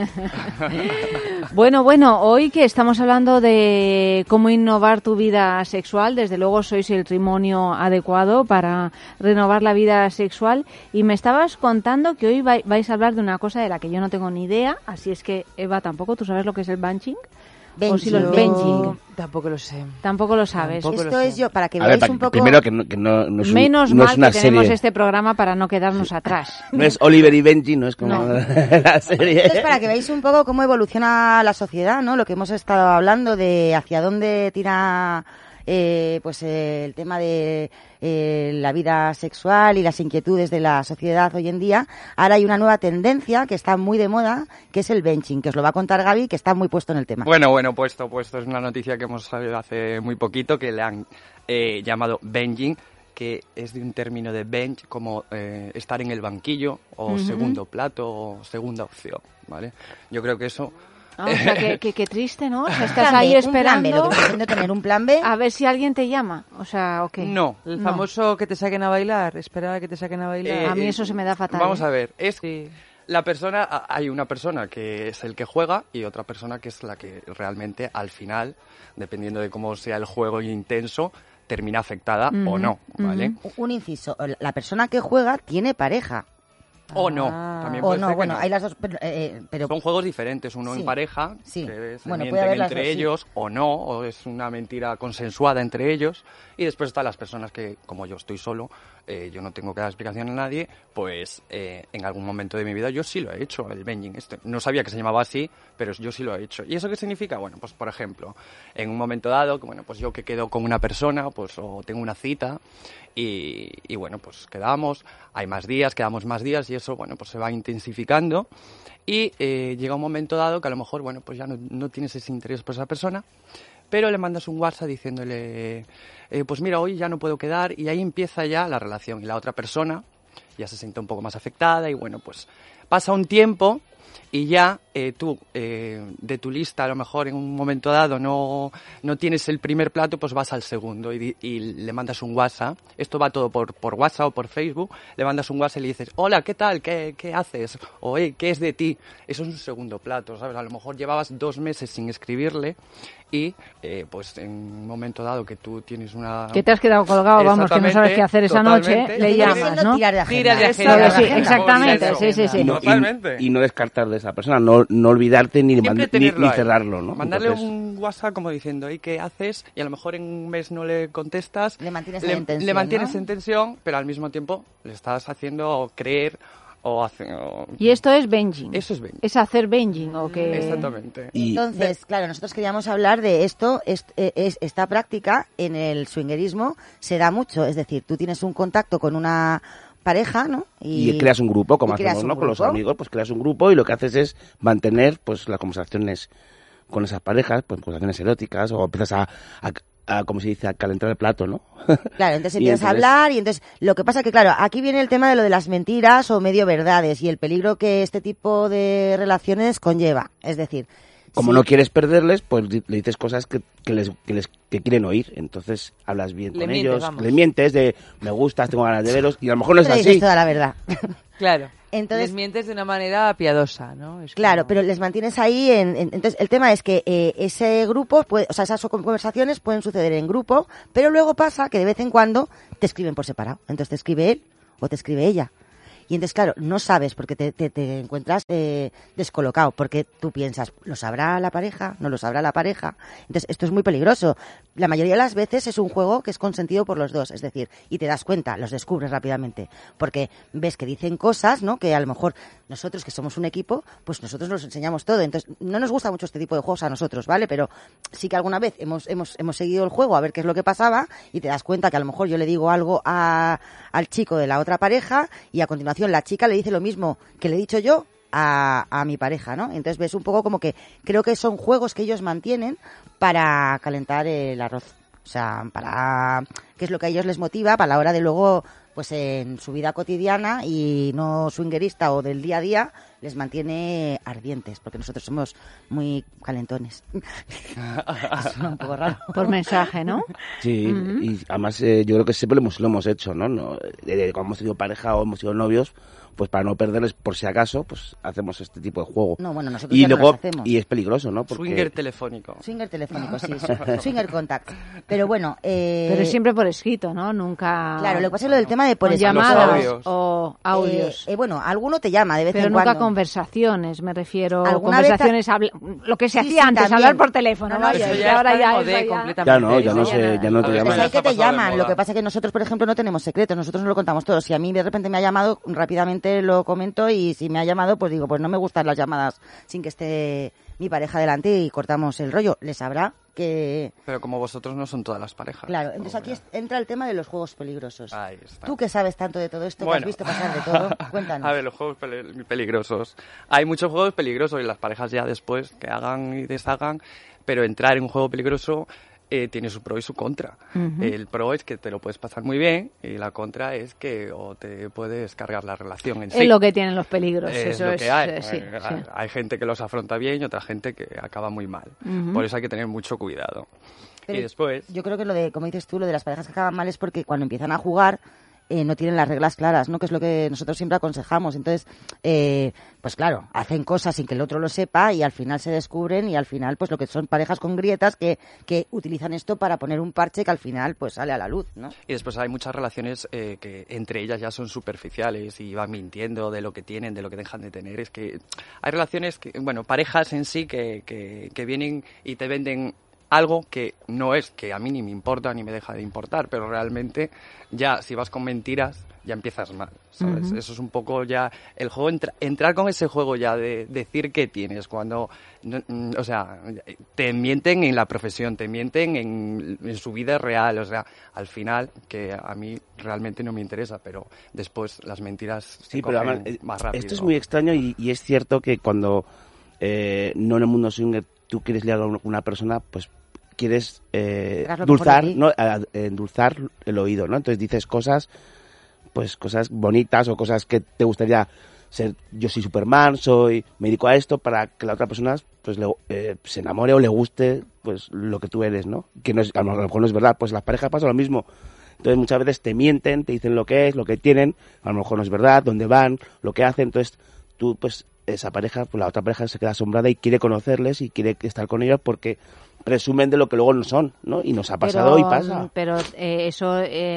Speaker 2: Bueno, hoy que estamos hablando de cómo innovar tu vida sexual, desde luego sois el trimonio adecuado para renovar la vida sexual, y me estabas contando que hoy vais a hablar de una cosa de la que yo no tengo ni idea, así es que, Eva, tampoco, ¿tú sabes lo que es el benching? O si los benching.
Speaker 3: Tampoco lo sé.
Speaker 2: Tampoco lo sabes.
Speaker 13: Esto es yo, para que veáis un poco...
Speaker 14: Primero que no es
Speaker 2: menos
Speaker 14: no
Speaker 2: mal
Speaker 14: es una
Speaker 2: que tenemos
Speaker 14: serie.
Speaker 2: este programa para no quedarnos atrás.
Speaker 14: No es Oliver y Benji, no es como la serie.
Speaker 13: Esto es para que veáis un poco cómo evoluciona la sociedad, ¿no? Lo que hemos estado hablando de hacia dónde tira pues el tema de la vida sexual y las inquietudes de la sociedad hoy en día. Ahora hay una nueva tendencia que está muy de moda, que es el benching, que os lo va a contar Gaby, que está muy puesto en el tema.
Speaker 15: Bueno, puesto. Es una noticia que hemos sabido hace muy poquito, que le han llamado benching, que es de un término de bench, como estar en el banquillo, o segundo plato, o segunda opción, ¿vale? Yo creo que eso
Speaker 2: Ah, o sea, que triste, ¿no? O sea, estás
Speaker 13: Plan B,
Speaker 2: ahí
Speaker 13: un plan B,
Speaker 2: esperando
Speaker 13: lo que pretendo tener un plan B.
Speaker 2: a ver si alguien te llama. O sea, ¿o qué?
Speaker 15: No.
Speaker 3: El famoso que te saquen a bailar, esperar a que te saquen a bailar.
Speaker 2: A mí eso se me da fatal.
Speaker 15: Vamos
Speaker 2: ¿eh?
Speaker 15: a ver, la persona, hay una persona que es el que juega y otra persona que es la que realmente al final, dependiendo de cómo sea el juego intenso, termina afectada o no, ¿vale?
Speaker 13: Un inciso, la persona que juega tiene pareja.
Speaker 15: O no, también
Speaker 13: O
Speaker 15: puede
Speaker 13: no,
Speaker 15: ser que
Speaker 13: bueno,
Speaker 15: no.
Speaker 13: hay las dos, pero
Speaker 15: Son juegos diferentes, uno
Speaker 13: Sí,
Speaker 15: en pareja,
Speaker 13: sí.
Speaker 15: que se
Speaker 13: Bueno, puede
Speaker 15: mienten
Speaker 13: haber las
Speaker 15: entre
Speaker 13: dos, sí.
Speaker 15: ellos, o no, o es una mentira consensuada entre ellos, y después están las personas que, como yo estoy solo, yo no tengo que dar explicación a nadie, pues en algún momento de mi vida yo sí lo he hecho, el benjing este. No sabía que se llamaba así, pero yo sí lo he hecho. ¿Y eso qué significa? Bueno, pues por ejemplo, en un momento dado, bueno, pues yo que quedo con una persona, pues o tengo una cita, y bueno, pues quedamos, hay más días, quedamos más días y eso, bueno, pues se va intensificando y llega un momento dado que a lo mejor, bueno, pues ya no tienes ese interés por esa persona, pero le mandas un WhatsApp diciéndole, pues mira, hoy ya no puedo quedar y ahí empieza ya la relación y la otra persona ya se siente un poco más afectada y bueno, pues pasa un tiempo y ya tú de tu lista a lo mejor en un momento dado no tienes el primer plato, pues vas al segundo y le mandas un WhatsApp. Esto va todo por WhatsApp o por Facebook. Le mandas un WhatsApp y le dices, hola, ¿qué tal? ¿Qué haces? O ¿qué es de ti? Eso es un segundo plato, ¿sabes? A lo mejor llevabas 2 meses sin escribirle pues en un momento dado que tú tienes una...
Speaker 2: Que te has quedado colgado, vamos, que no sabes qué hacer esa noche,
Speaker 15: Totalmente.
Speaker 2: le llamas, ¿no?
Speaker 13: Tirar de agenda.
Speaker 3: Tirar de agenda.
Speaker 2: Sí, exactamente, sí.
Speaker 14: Y no,
Speaker 15: Totalmente.
Speaker 14: y no descartar de esa persona, no olvidarte ni
Speaker 15: Siempre tenerlo ahí.
Speaker 14: cerrarlo, ¿no?
Speaker 15: Mandarle
Speaker 14: Entonces,
Speaker 15: un WhatsApp como diciendo, ¿qué haces? Y a lo mejor en un mes no le contestas.
Speaker 13: Le mantienes en tensión,
Speaker 15: le mantienes
Speaker 13: ¿no?
Speaker 15: en tensión, pero al mismo tiempo le estás haciendo creer o
Speaker 2: Y esto es benjing.
Speaker 15: Eso es benjing.
Speaker 2: Es hacer benjing o que...
Speaker 15: Exactamente.
Speaker 13: Entonces, claro, nosotros queríamos hablar de esto. Esta práctica en el swingerismo se da mucho. Es decir, tú tienes un contacto con una pareja, ¿no?
Speaker 14: Y creas un grupo, como
Speaker 13: y creas
Speaker 14: hacemos,
Speaker 13: un
Speaker 14: ¿no? Con los
Speaker 13: grupo.
Speaker 14: amigos, pues creas un grupo y lo que haces es mantener pues las conversaciones con esas parejas, pues conversaciones eróticas, o empiezas a como se dice, a calentar el plato, ¿no?
Speaker 13: Claro, entonces
Speaker 14: Y
Speaker 13: empiezas a hablar y entonces lo que pasa que, claro, aquí viene el tema de lo de las mentiras o medio verdades y el peligro que este tipo de relaciones conlleva. Es decir,
Speaker 14: Como no quieres perderles, pues le dices cosas que quieren oír. Entonces hablas bien
Speaker 3: Le
Speaker 14: con
Speaker 3: mientes,
Speaker 14: ellos,
Speaker 3: vamos.
Speaker 14: le mientes de me gustas, tengo ganas de veros, y a lo mejor no es
Speaker 13: le dices
Speaker 14: así.
Speaker 13: toda la verdad.
Speaker 3: Claro.
Speaker 13: Entonces,
Speaker 3: les mientes de una manera piadosa, ¿no? Es
Speaker 13: claro,
Speaker 3: como-
Speaker 13: pero les mantienes ahí. Entonces, el tema es que ese grupo, o sea, esas conversaciones pueden suceder en grupo, pero luego pasa que de vez en cuando te escriben por separado. Entonces te escribe él o te escribe ella. Y entonces, claro, no sabes porque te encuentras descolocado, porque tú piensas, ¿lo sabrá la pareja? ¿No lo sabrá la pareja? Entonces, esto es muy peligroso. La mayoría de las veces es un juego que es consentido por los dos, es decir, y te das cuenta, los descubres rápidamente, porque ves que dicen cosas, ¿no? Que a lo mejor nosotros, que somos un equipo, pues nosotros nos enseñamos todo. Entonces, no nos gusta mucho este tipo de juegos a nosotros, ¿vale? Pero sí que alguna vez hemos seguido el juego a ver qué es lo que pasaba y te das cuenta que a lo mejor yo le digo algo al chico de la otra pareja y a continuación la chica le dice lo mismo que le he dicho yo a mi pareja, ¿no? Entonces ves un poco como que creo que son juegos que ellos mantienen para calentar el arroz. O sea, para qué es lo que a ellos les motiva para la hora de luego, pues en su vida cotidiana y no swingerista o del día a día, les mantiene ardientes, porque nosotros somos muy calentones. Suena un poco raro.
Speaker 2: Por mensaje, ¿no?
Speaker 14: Sí, y además yo creo que siempre lo hemos hecho, ¿no? Cuando hemos sido pareja o hemos sido novios, pues para no perderles por si acaso, pues hacemos este tipo de juego.
Speaker 13: No, bueno, nosotros
Speaker 14: y
Speaker 13: ya no
Speaker 14: luego
Speaker 13: los hacemos.
Speaker 14: y es peligroso, ¿no? Porque
Speaker 15: Swinger telefónico.
Speaker 13: Swinger telefónico, sí. Swinger contact. Pero bueno...
Speaker 2: Pero siempre por escrito, ¿no? Nunca...
Speaker 13: Claro, lo que pasa es lo del tema de por
Speaker 2: con
Speaker 13: escrito.
Speaker 2: llamadas
Speaker 15: audios.
Speaker 2: o audios.
Speaker 13: Bueno, alguno te llama de vez
Speaker 2: Pero
Speaker 13: en
Speaker 2: nunca
Speaker 13: cuando.
Speaker 2: conversaciones, me refiero.
Speaker 13: ¿Alguna
Speaker 2: Conversaciones, lo que se
Speaker 13: Sí,
Speaker 2: hacía
Speaker 13: sí,
Speaker 2: antes,
Speaker 13: también.
Speaker 2: hablar por teléfono,
Speaker 13: No, no,
Speaker 2: vaya,
Speaker 3: Eso
Speaker 2: y
Speaker 3: ya
Speaker 2: ahora
Speaker 3: está
Speaker 2: ya
Speaker 3: en
Speaker 2: eso
Speaker 3: modé
Speaker 2: ya-
Speaker 3: completamente.
Speaker 14: Ya no te
Speaker 15: ya
Speaker 14: llaman.
Speaker 13: Pues hay que
Speaker 15: Ha
Speaker 13: te
Speaker 15: pasado de
Speaker 13: llaman.
Speaker 15: moda.
Speaker 13: Lo que pasa es que nosotros, por ejemplo, no tenemos secretos. Nosotros no lo contamos todo. Si a mí de repente me ha llamado, rápidamente lo comento y si me ha llamado, pues digo, pues no me gustan las llamadas sin que esté mi pareja delante y cortamos el rollo. Les sabrá que...
Speaker 15: Pero como vosotros no son todas las parejas.
Speaker 13: Claro, entonces aquí entra el tema de los juegos peligrosos.
Speaker 15: Ahí está.
Speaker 13: Tú que sabes tanto de todo esto, que
Speaker 15: Bueno.
Speaker 13: has visto pasar de todo, cuéntanos.
Speaker 15: A ver, los juegos peligrosos. Hay muchos juegos peligrosos y las parejas ya después que hagan y deshagan, pero entrar en un juego peligroso tiene su pro y su contra.
Speaker 2: Ujú.
Speaker 15: El pro es que te lo puedes pasar muy bien y la contra es que o te puedes cargar la relación en sí.
Speaker 2: Es lo que tienen los peligros.
Speaker 15: Es
Speaker 2: eso
Speaker 15: lo
Speaker 2: es,
Speaker 15: que hay.
Speaker 2: sí, sí.
Speaker 15: Hay gente que los afronta bien y otra gente que acaba muy mal.
Speaker 2: Ujú.
Speaker 15: Por eso hay que tener mucho cuidado.
Speaker 13: Pero
Speaker 15: y después...
Speaker 13: yo creo que lo de, como dices tú, lo de las parejas que acaban mal es porque cuando empiezan a jugar no tienen las reglas claras, ¿no? Que es lo que nosotros siempre aconsejamos. Entonces, pues claro, hacen cosas sin que el otro lo sepa y al final se descubren y al final, pues lo que son parejas con grietas que utilizan esto para poner un parche que al final, pues sale a la luz, ¿no?
Speaker 15: Y después hay muchas relaciones que entre ellas ya son superficiales y van mintiendo de lo que tienen, de lo que dejan de tener. Es que hay relaciones, parejas en sí que vienen y te venden algo que no es, que a mí ni me importa ni me deja de importar, pero realmente ya si vas con mentiras ya empiezas mal, ¿sabes?
Speaker 2: Ujú.
Speaker 15: Eso es un poco ya el juego, entrar con ese juego ya de decir qué tienes cuando, o sea, te mienten en la profesión, te mienten en su vida real, o sea, al final, que a mí realmente no me interesa, pero después las mentiras se
Speaker 14: Sí, pero
Speaker 15: cogen
Speaker 14: además,
Speaker 15: más rápido.
Speaker 14: esto es muy extraño y es cierto que cuando no en el mundo swinger tú quieres liar a una persona, pues quieres endulzar, ¿no? Endulzar el oído, ¿no? Entonces dices cosas bonitas o cosas que te gustaría ser. Yo soy Superman, me dedico a esto para que la otra persona pues se enamore o le guste pues lo que tú eres, ¿no? Que no es, a lo mejor no es verdad. Pues las parejas pasa lo mismo. Entonces muchas veces te mienten, te dicen lo que es, lo que tienen, a lo mejor no es verdad, dónde van, lo que hacen. Entonces tú, pues esa pareja, pues la otra pareja se queda asombrada y quiere conocerles y quiere estar con ellos porque presumen de lo que luego no son, ¿no? Y nos ha pasado y pasa.
Speaker 2: Pero eso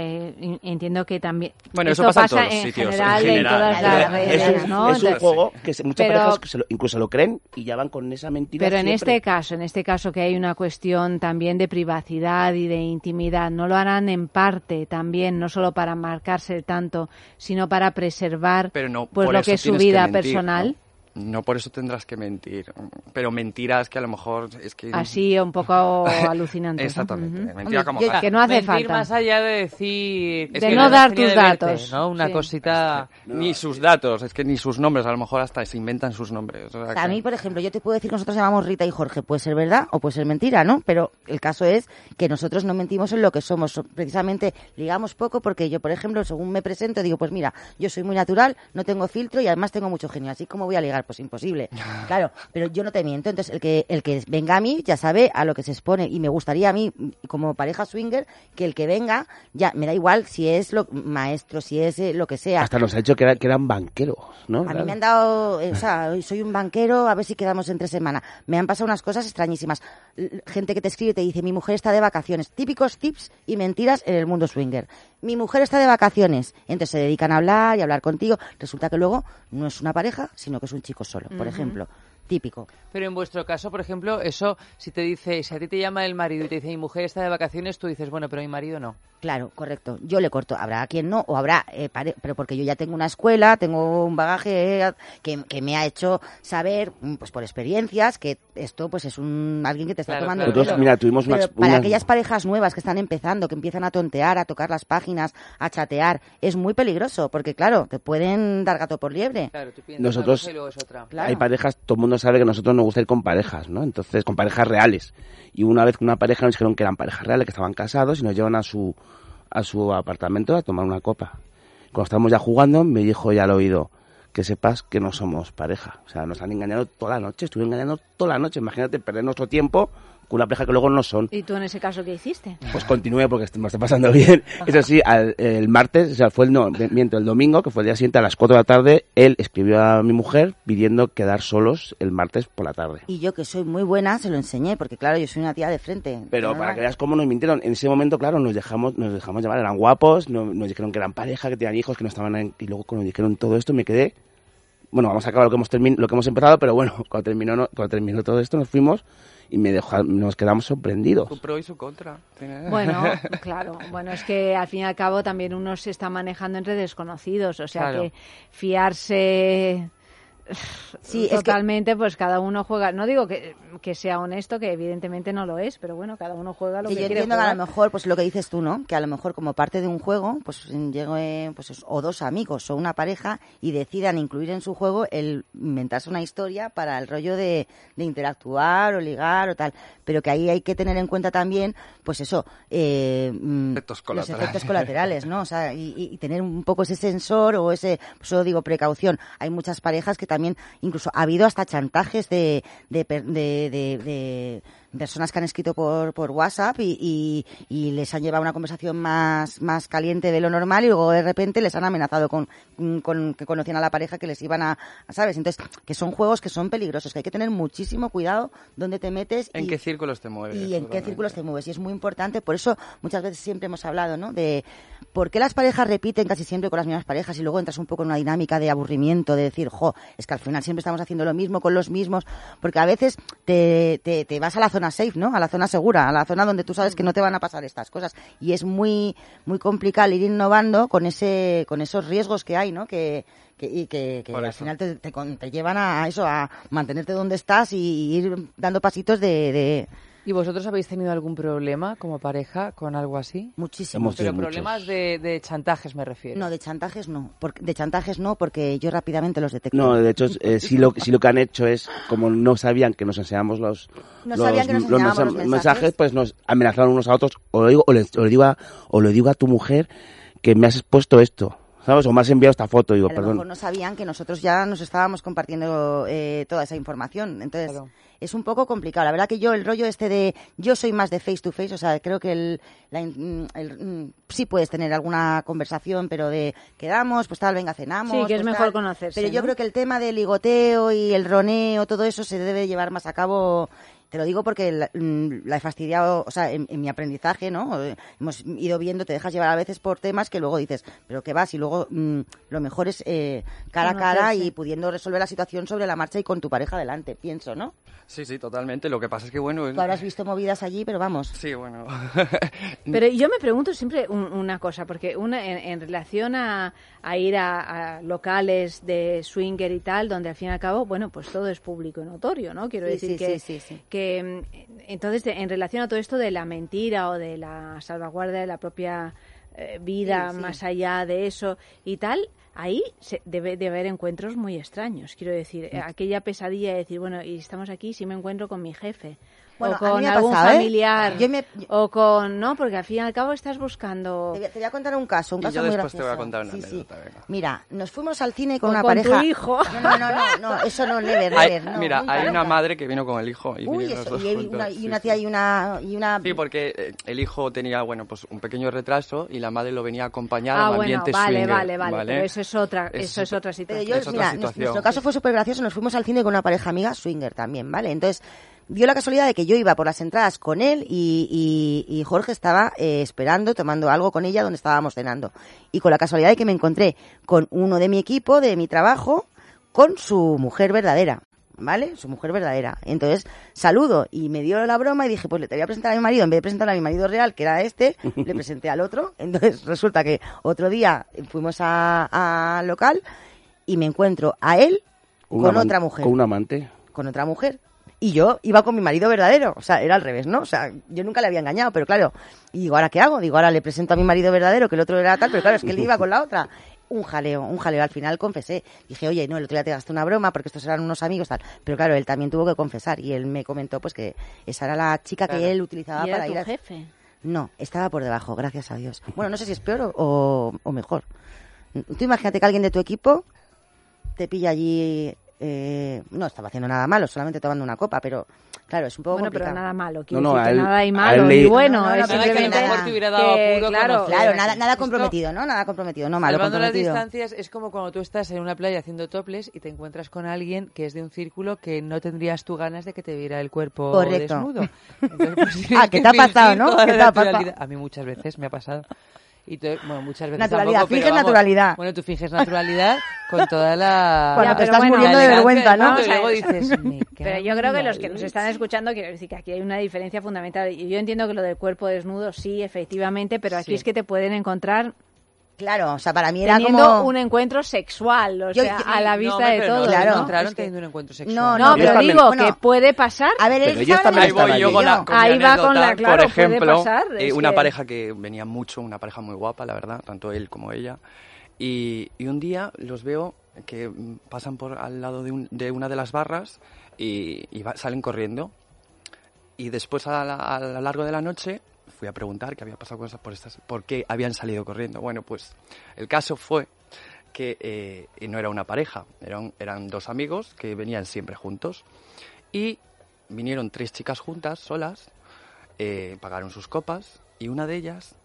Speaker 2: entiendo que también...
Speaker 15: Bueno,
Speaker 2: esto
Speaker 15: eso pasa en todos los
Speaker 2: en
Speaker 15: sitios,
Speaker 2: general,
Speaker 15: en
Speaker 2: en todas las redes, ¿no?
Speaker 14: Es un
Speaker 2: Entonces,
Speaker 14: juego que muchas
Speaker 2: pero-
Speaker 14: parejas que incluso lo creen y ya van con esa mentira
Speaker 2: Pero en
Speaker 14: siempre.
Speaker 2: este caso que hay una cuestión también de privacidad y de intimidad, ¿no lo harán en parte también, no solo para marcarse tanto, sino para preservar
Speaker 15: Pero no,
Speaker 2: pues
Speaker 15: por
Speaker 2: lo
Speaker 15: eso
Speaker 2: que es su
Speaker 15: tienes que
Speaker 2: vida
Speaker 15: mentir,
Speaker 2: personal?
Speaker 15: No por eso tendrás que mentir, pero mentiras que a lo mejor es que...
Speaker 2: Así un poco alucinante.
Speaker 15: Exactamente, mentira como
Speaker 2: Que no hace
Speaker 3: mentir
Speaker 2: falta.
Speaker 3: más allá de decir...
Speaker 2: De
Speaker 3: que
Speaker 2: no
Speaker 3: no
Speaker 2: dar
Speaker 3: tenía
Speaker 2: tus
Speaker 3: de verte,
Speaker 2: datos.
Speaker 3: ¿no? Una
Speaker 2: Sí.
Speaker 3: cosita...
Speaker 15: Ni sus datos, es que ni sus nombres, a lo mejor hasta se inventan sus nombres. O sea,
Speaker 13: A mí, por ejemplo, yo te puedo decir que nosotros llamamos Rita y Jorge. Puede ser verdad o puede ser mentira, ¿no? Pero el caso es que nosotros no mentimos en lo que somos. Precisamente ligamos poco porque yo, por ejemplo, según me presento, digo, pues mira, yo soy muy natural, no tengo filtro y además tengo mucho genio. Así como voy a ligar, pues imposible. Claro, pero yo no te miento. Entonces, el que venga a mí ya sabe a lo que se expone. Y me gustaría a mí, como pareja swinger, que el que venga, ya me da igual si es maestro, si es lo que sea.
Speaker 14: Hasta nos ha dicho que eran banqueros, ¿no?
Speaker 13: A mí me han dado, o sea, soy un banquero, a ver si quedamos entre semana. Me han pasado unas cosas extrañísimas. Gente que te escribe y te dice, mi mujer está de vacaciones. Típicos tips y mentiras en el mundo swinger. Mi mujer está de vacaciones. Entonces se dedican a hablar y a hablar contigo. Resulta que luego no es una pareja, sino que es un chico solo, por ejemplo. Típico.
Speaker 3: Pero en vuestro caso, por ejemplo, eso, si a ti te llama el marido y te dice, mi mujer está de vacaciones, tú dices, bueno, pero mi marido no.
Speaker 13: Claro, correcto. Yo le corto. Habrá quien no, o habrá, pero porque yo ya tengo una escuela, tengo un bagaje que me ha hecho saber, pues por experiencias, que esto pues es alguien que te está tomando el
Speaker 14: Nosotros,
Speaker 13: pelo.
Speaker 14: mira, tuvimos
Speaker 13: Pero
Speaker 14: unas-
Speaker 13: para
Speaker 14: unas-
Speaker 13: aquellas parejas nuevas que están empezando, que empiezan a tontear, a tocar las páginas, a chatear, es muy peligroso, porque claro, te pueden dar gato por liebre.
Speaker 3: Claro, tú piensas
Speaker 14: Nosotros,
Speaker 3: una cosa y luego es otra.
Speaker 14: hay parejas, todo el mundo sabe que nosotros nos gusta ir con parejas, ¿no? Entonces, con parejas reales. Y una vez con una pareja nos dijeron que eran parejas reales, que estaban casados y nos llevan a su apartamento a tomar una copa. Cuando estábamos ya jugando, me dijo ya al oído, que sepas que no somos pareja. O sea, nos han engañado toda la noche, estuvieron engañando toda la noche. Imagínate perder nuestro tiempo con una pareja que luego no son.
Speaker 2: ¿Y tú en ese caso qué hiciste?
Speaker 14: Pues continúe porque me está pasando bien. Eso sí, el martes, o sea, el domingo, que fue el día siguiente a las 4 de la tarde, él escribió a mi mujer pidiendo quedar solos el martes por la tarde.
Speaker 13: Y yo, que soy muy buena, se lo enseñé, porque claro, yo soy una tía de frente.
Speaker 14: Pero
Speaker 13: Normal.
Speaker 14: para que veas cómo nos mintieron, en ese momento, claro, nos dejamos llamar, eran guapos, nos dijeron que eran pareja, que tenían hijos, que no estaban y luego cuando dijeron todo esto me quedé, bueno, vamos a acabar lo que hemos empezado, pero bueno, cuando terminó todo esto nos fuimos y nos quedamos sorprendidos.
Speaker 15: Su pro y su contra.
Speaker 2: Bueno, claro. Bueno, es que al fin y al cabo también uno se está manejando entre desconocidos, o sea
Speaker 3: Claro.
Speaker 2: que fiarse
Speaker 13: Sí,
Speaker 2: totalmente, pues cada uno juega. No digo que sea honesto, que evidentemente no lo es, pero bueno, cada uno juega lo que
Speaker 13: yo
Speaker 2: quiere
Speaker 13: entiendo
Speaker 2: jugar.
Speaker 13: que a lo mejor, pues lo que dices tú, ¿no? Que a lo mejor como parte de un juego, pues llegue, pues o dos amigos o una pareja y decidan incluir en su juego el inventarse una historia para el rollo de interactuar o ligar o tal. Pero que ahí hay que tener en cuenta también, pues eso, los efectos colaterales, ¿no? O sea, y tener un poco ese sensor o ese, pues yo digo, precaución. Hay muchas parejas que también, incluso ha habido hasta chantajes de personas que han escrito por WhatsApp y les han llevado una conversación más caliente de lo normal y luego de repente les han amenazado con que conocían a la pareja, que les iban a ¿sabes? Entonces, que son juegos que son peligrosos, que hay que tener muchísimo cuidado dónde te metes
Speaker 15: en qué círculos te mueves.
Speaker 13: Y en qué círculos te mueves. Y es muy importante, por eso muchas veces siempre hemos hablado, ¿no? De por qué las parejas repiten casi siempre con las mismas parejas y luego entras un poco en una dinámica de aburrimiento, de decir, es que al final siempre estamos haciendo lo mismo con los mismos, porque a veces te vas a la zona safe, ¿no? A la zona segura, a la zona donde tú sabes que no te van a pasar estas cosas. Y es muy muy complicado ir innovando con esos riesgos que hay, ¿no? Que al final te llevan a eso, a mantenerte donde estás y ir dando pasitos de...
Speaker 3: ¿Y vosotros habéis tenido algún problema como pareja con algo así?
Speaker 13: Muchísimos.
Speaker 3: Pero problemas de chantajes me refiero.
Speaker 13: No, de chantajes no. Porque yo rápidamente los detecto.
Speaker 14: No, de hecho, sí lo que han hecho es, como no sabían que nos enseñábamos los mensajes, pues nos amenazaron unos a otros. O le digo a tu mujer que me has expuesto esto, ¿sabes? O me has enviado esta foto. Digo,
Speaker 13: a lo
Speaker 14: perdón.
Speaker 13: mejor no sabían que nosotros ya nos estábamos compartiendo toda esa información. Entonces... Claro. Es un poco complicado. La verdad que el rollo de... Yo soy más de face to face, o sea, creo que sí puedes tener alguna conversación, pero de quedamos, pues tal, venga, cenamos.
Speaker 2: Sí, que es
Speaker 13: pues
Speaker 2: mejor
Speaker 13: tal.
Speaker 2: conocerse,
Speaker 13: Pero yo creo que el tema del ligoteo y el roneo, todo eso se debe llevar más a cabo... Te lo digo porque la he fastidiado, o sea, en mi aprendizaje, ¿no? Hemos ido viendo, te dejas llevar a veces por temas que luego dices, pero ¿qué vas? Y luego lo mejor es cara a cara y pudiendo resolver la situación sobre la marcha y con tu pareja delante, pienso, ¿no?
Speaker 15: Sí, totalmente. Lo que pasa es que, bueno...
Speaker 13: Tú habrás visto movidas allí, pero vamos.
Speaker 15: Sí, bueno.
Speaker 2: Pero yo me pregunto siempre una cosa, porque en relación a ir a locales de swinger y tal, donde al fin y al cabo, bueno, pues todo es público y notorio, ¿no? Quiero decir que entonces, en relación a todo esto de la mentira o de la salvaguardia de la propia vida, más allá de eso y tal, ahí debe de haber encuentros muy extraños. Quiero decir, aquella pesadilla de decir, bueno, y estamos aquí si me encuentro con mi jefe.
Speaker 13: Bueno,
Speaker 2: o con algún familiar, o con... No, porque al fin y al cabo estás buscando...
Speaker 13: Te voy a contar un caso muy gracioso.
Speaker 15: Y yo después te voy a contar una anécdota, venga.
Speaker 13: Mira, nos fuimos al cine con una
Speaker 2: con
Speaker 13: pareja...
Speaker 2: tu hijo.
Speaker 13: No, eso no, never, no.
Speaker 15: Mira, hay una madre que vino con el hijo y
Speaker 13: Uy,
Speaker 15: los dos
Speaker 13: y
Speaker 15: juntos.
Speaker 13: una tía y una...
Speaker 15: Sí, porque el hijo tenía, bueno, pues un pequeño retraso y la madre lo venía acompañada en
Speaker 2: bueno,
Speaker 15: ambiente
Speaker 2: vale,
Speaker 15: swinger.
Speaker 2: Vale, pero eso es otra situación.
Speaker 13: Pero nuestro caso fue súper gracioso, nos fuimos al cine con una pareja amiga swinger también, ¿vale? Entonces... dio la casualidad de que yo iba por las entradas con él y Jorge estaba esperando, tomando algo con ella donde estábamos cenando. Y con la casualidad de que me encontré con uno de mi equipo, de mi trabajo, con su mujer verdadera, ¿vale? Su mujer verdadera. Entonces, saludo y me dio la broma y dije, pues le te voy a presentar a mi marido. En vez de presentar a mi marido real, que era le presenté al otro. Entonces, resulta que otro día fuimos al local y me encuentro a él con otra mujer.
Speaker 14: ¿Con un amante?
Speaker 13: Con otra mujer. Y yo iba con mi marido verdadero, o sea, era al revés, ¿no? O sea, yo nunca le había engañado, pero claro, y digo, ¿ahora qué hago? Digo, ahora le presento a mi marido verdadero, que el otro era tal, pero claro, es que él iba con la otra. Un jaleo, al final confesé. Dije, oye, no, el otro día te gasté una broma porque estos eran unos amigos, tal. Pero claro, él también tuvo que confesar y él me comentó pues que esa era la chica que él utilizaba para ir a...
Speaker 2: jefe?
Speaker 13: No, estaba por debajo, gracias a Dios. Bueno, no sé si es peor o mejor. Tú imagínate que alguien de tu equipo te pilla allí... no estaba haciendo nada malo, solamente tomando una copa, pero claro, es un poco complicado.
Speaker 2: Pero nada malo, quiero decir que nada hay malo ni bueno, es simplemente
Speaker 13: nada comprometido, ¿no? Nada comprometido, no malo,
Speaker 3: comprometido.
Speaker 13: Salvando
Speaker 3: las distancias es como cuando tú estás en una playa haciendo topless y te encuentras con alguien que es de un círculo que no tendrías tú ganas de que te viera el cuerpo desnudo. Entonces, pues,
Speaker 13: ¿qué te ha pasado, no? ¿Qué te ha pasado?
Speaker 3: A mí muchas veces me ha pasado. Y bueno, muchas veces
Speaker 13: naturalidad,
Speaker 3: tampoco,
Speaker 13: finges naturalidad.
Speaker 3: Bueno, tú finges naturalidad con toda la...
Speaker 13: Cuando te estás muriendo de vergüenza, ¿no?
Speaker 3: Y luego dices,
Speaker 2: pero yo creo que los que nos están escuchando, quiero decir que aquí hay una diferencia fundamental. Y yo entiendo que lo del cuerpo desnudo, sí, efectivamente, pero aquí es que te pueden encontrar
Speaker 13: Claro, o sea, para mí era
Speaker 2: teniendo
Speaker 13: como...
Speaker 2: un encuentro sexual, o sea, a la vista de
Speaker 3: pero
Speaker 2: todos.
Speaker 3: no,
Speaker 13: claro.
Speaker 3: se encontraron
Speaker 13: Es que-
Speaker 3: teniendo un encuentro sexual.
Speaker 2: No, pero
Speaker 14: también-
Speaker 2: digo
Speaker 13: bueno,
Speaker 2: que puede pasar.
Speaker 13: A ver,
Speaker 14: Pero
Speaker 13: él
Speaker 14: ellos
Speaker 13: estaba en
Speaker 14: también
Speaker 13: la
Speaker 15: Ahí voy
Speaker 14: estaban
Speaker 15: yo
Speaker 14: allí.
Speaker 15: con la con mi
Speaker 2: Ahí va con
Speaker 15: anécdota.
Speaker 2: la- claro,
Speaker 15: por ejemplo,
Speaker 2: puede pasar, es
Speaker 15: una
Speaker 2: que-
Speaker 15: pareja que venía mucho, una pareja muy guapa, la verdad, tanto él como ella. Y un día los veo que pasan por al lado de una de las barras y salen corriendo. Y después, a lo largo de la noche, fui a preguntar qué había pasado con por qué habían salido corriendo. Bueno, pues el caso fue que no era una pareja, eran dos amigos que venían siempre juntos. Y vinieron 3 chicas juntas, solas, pagaron sus copas y una de ellas,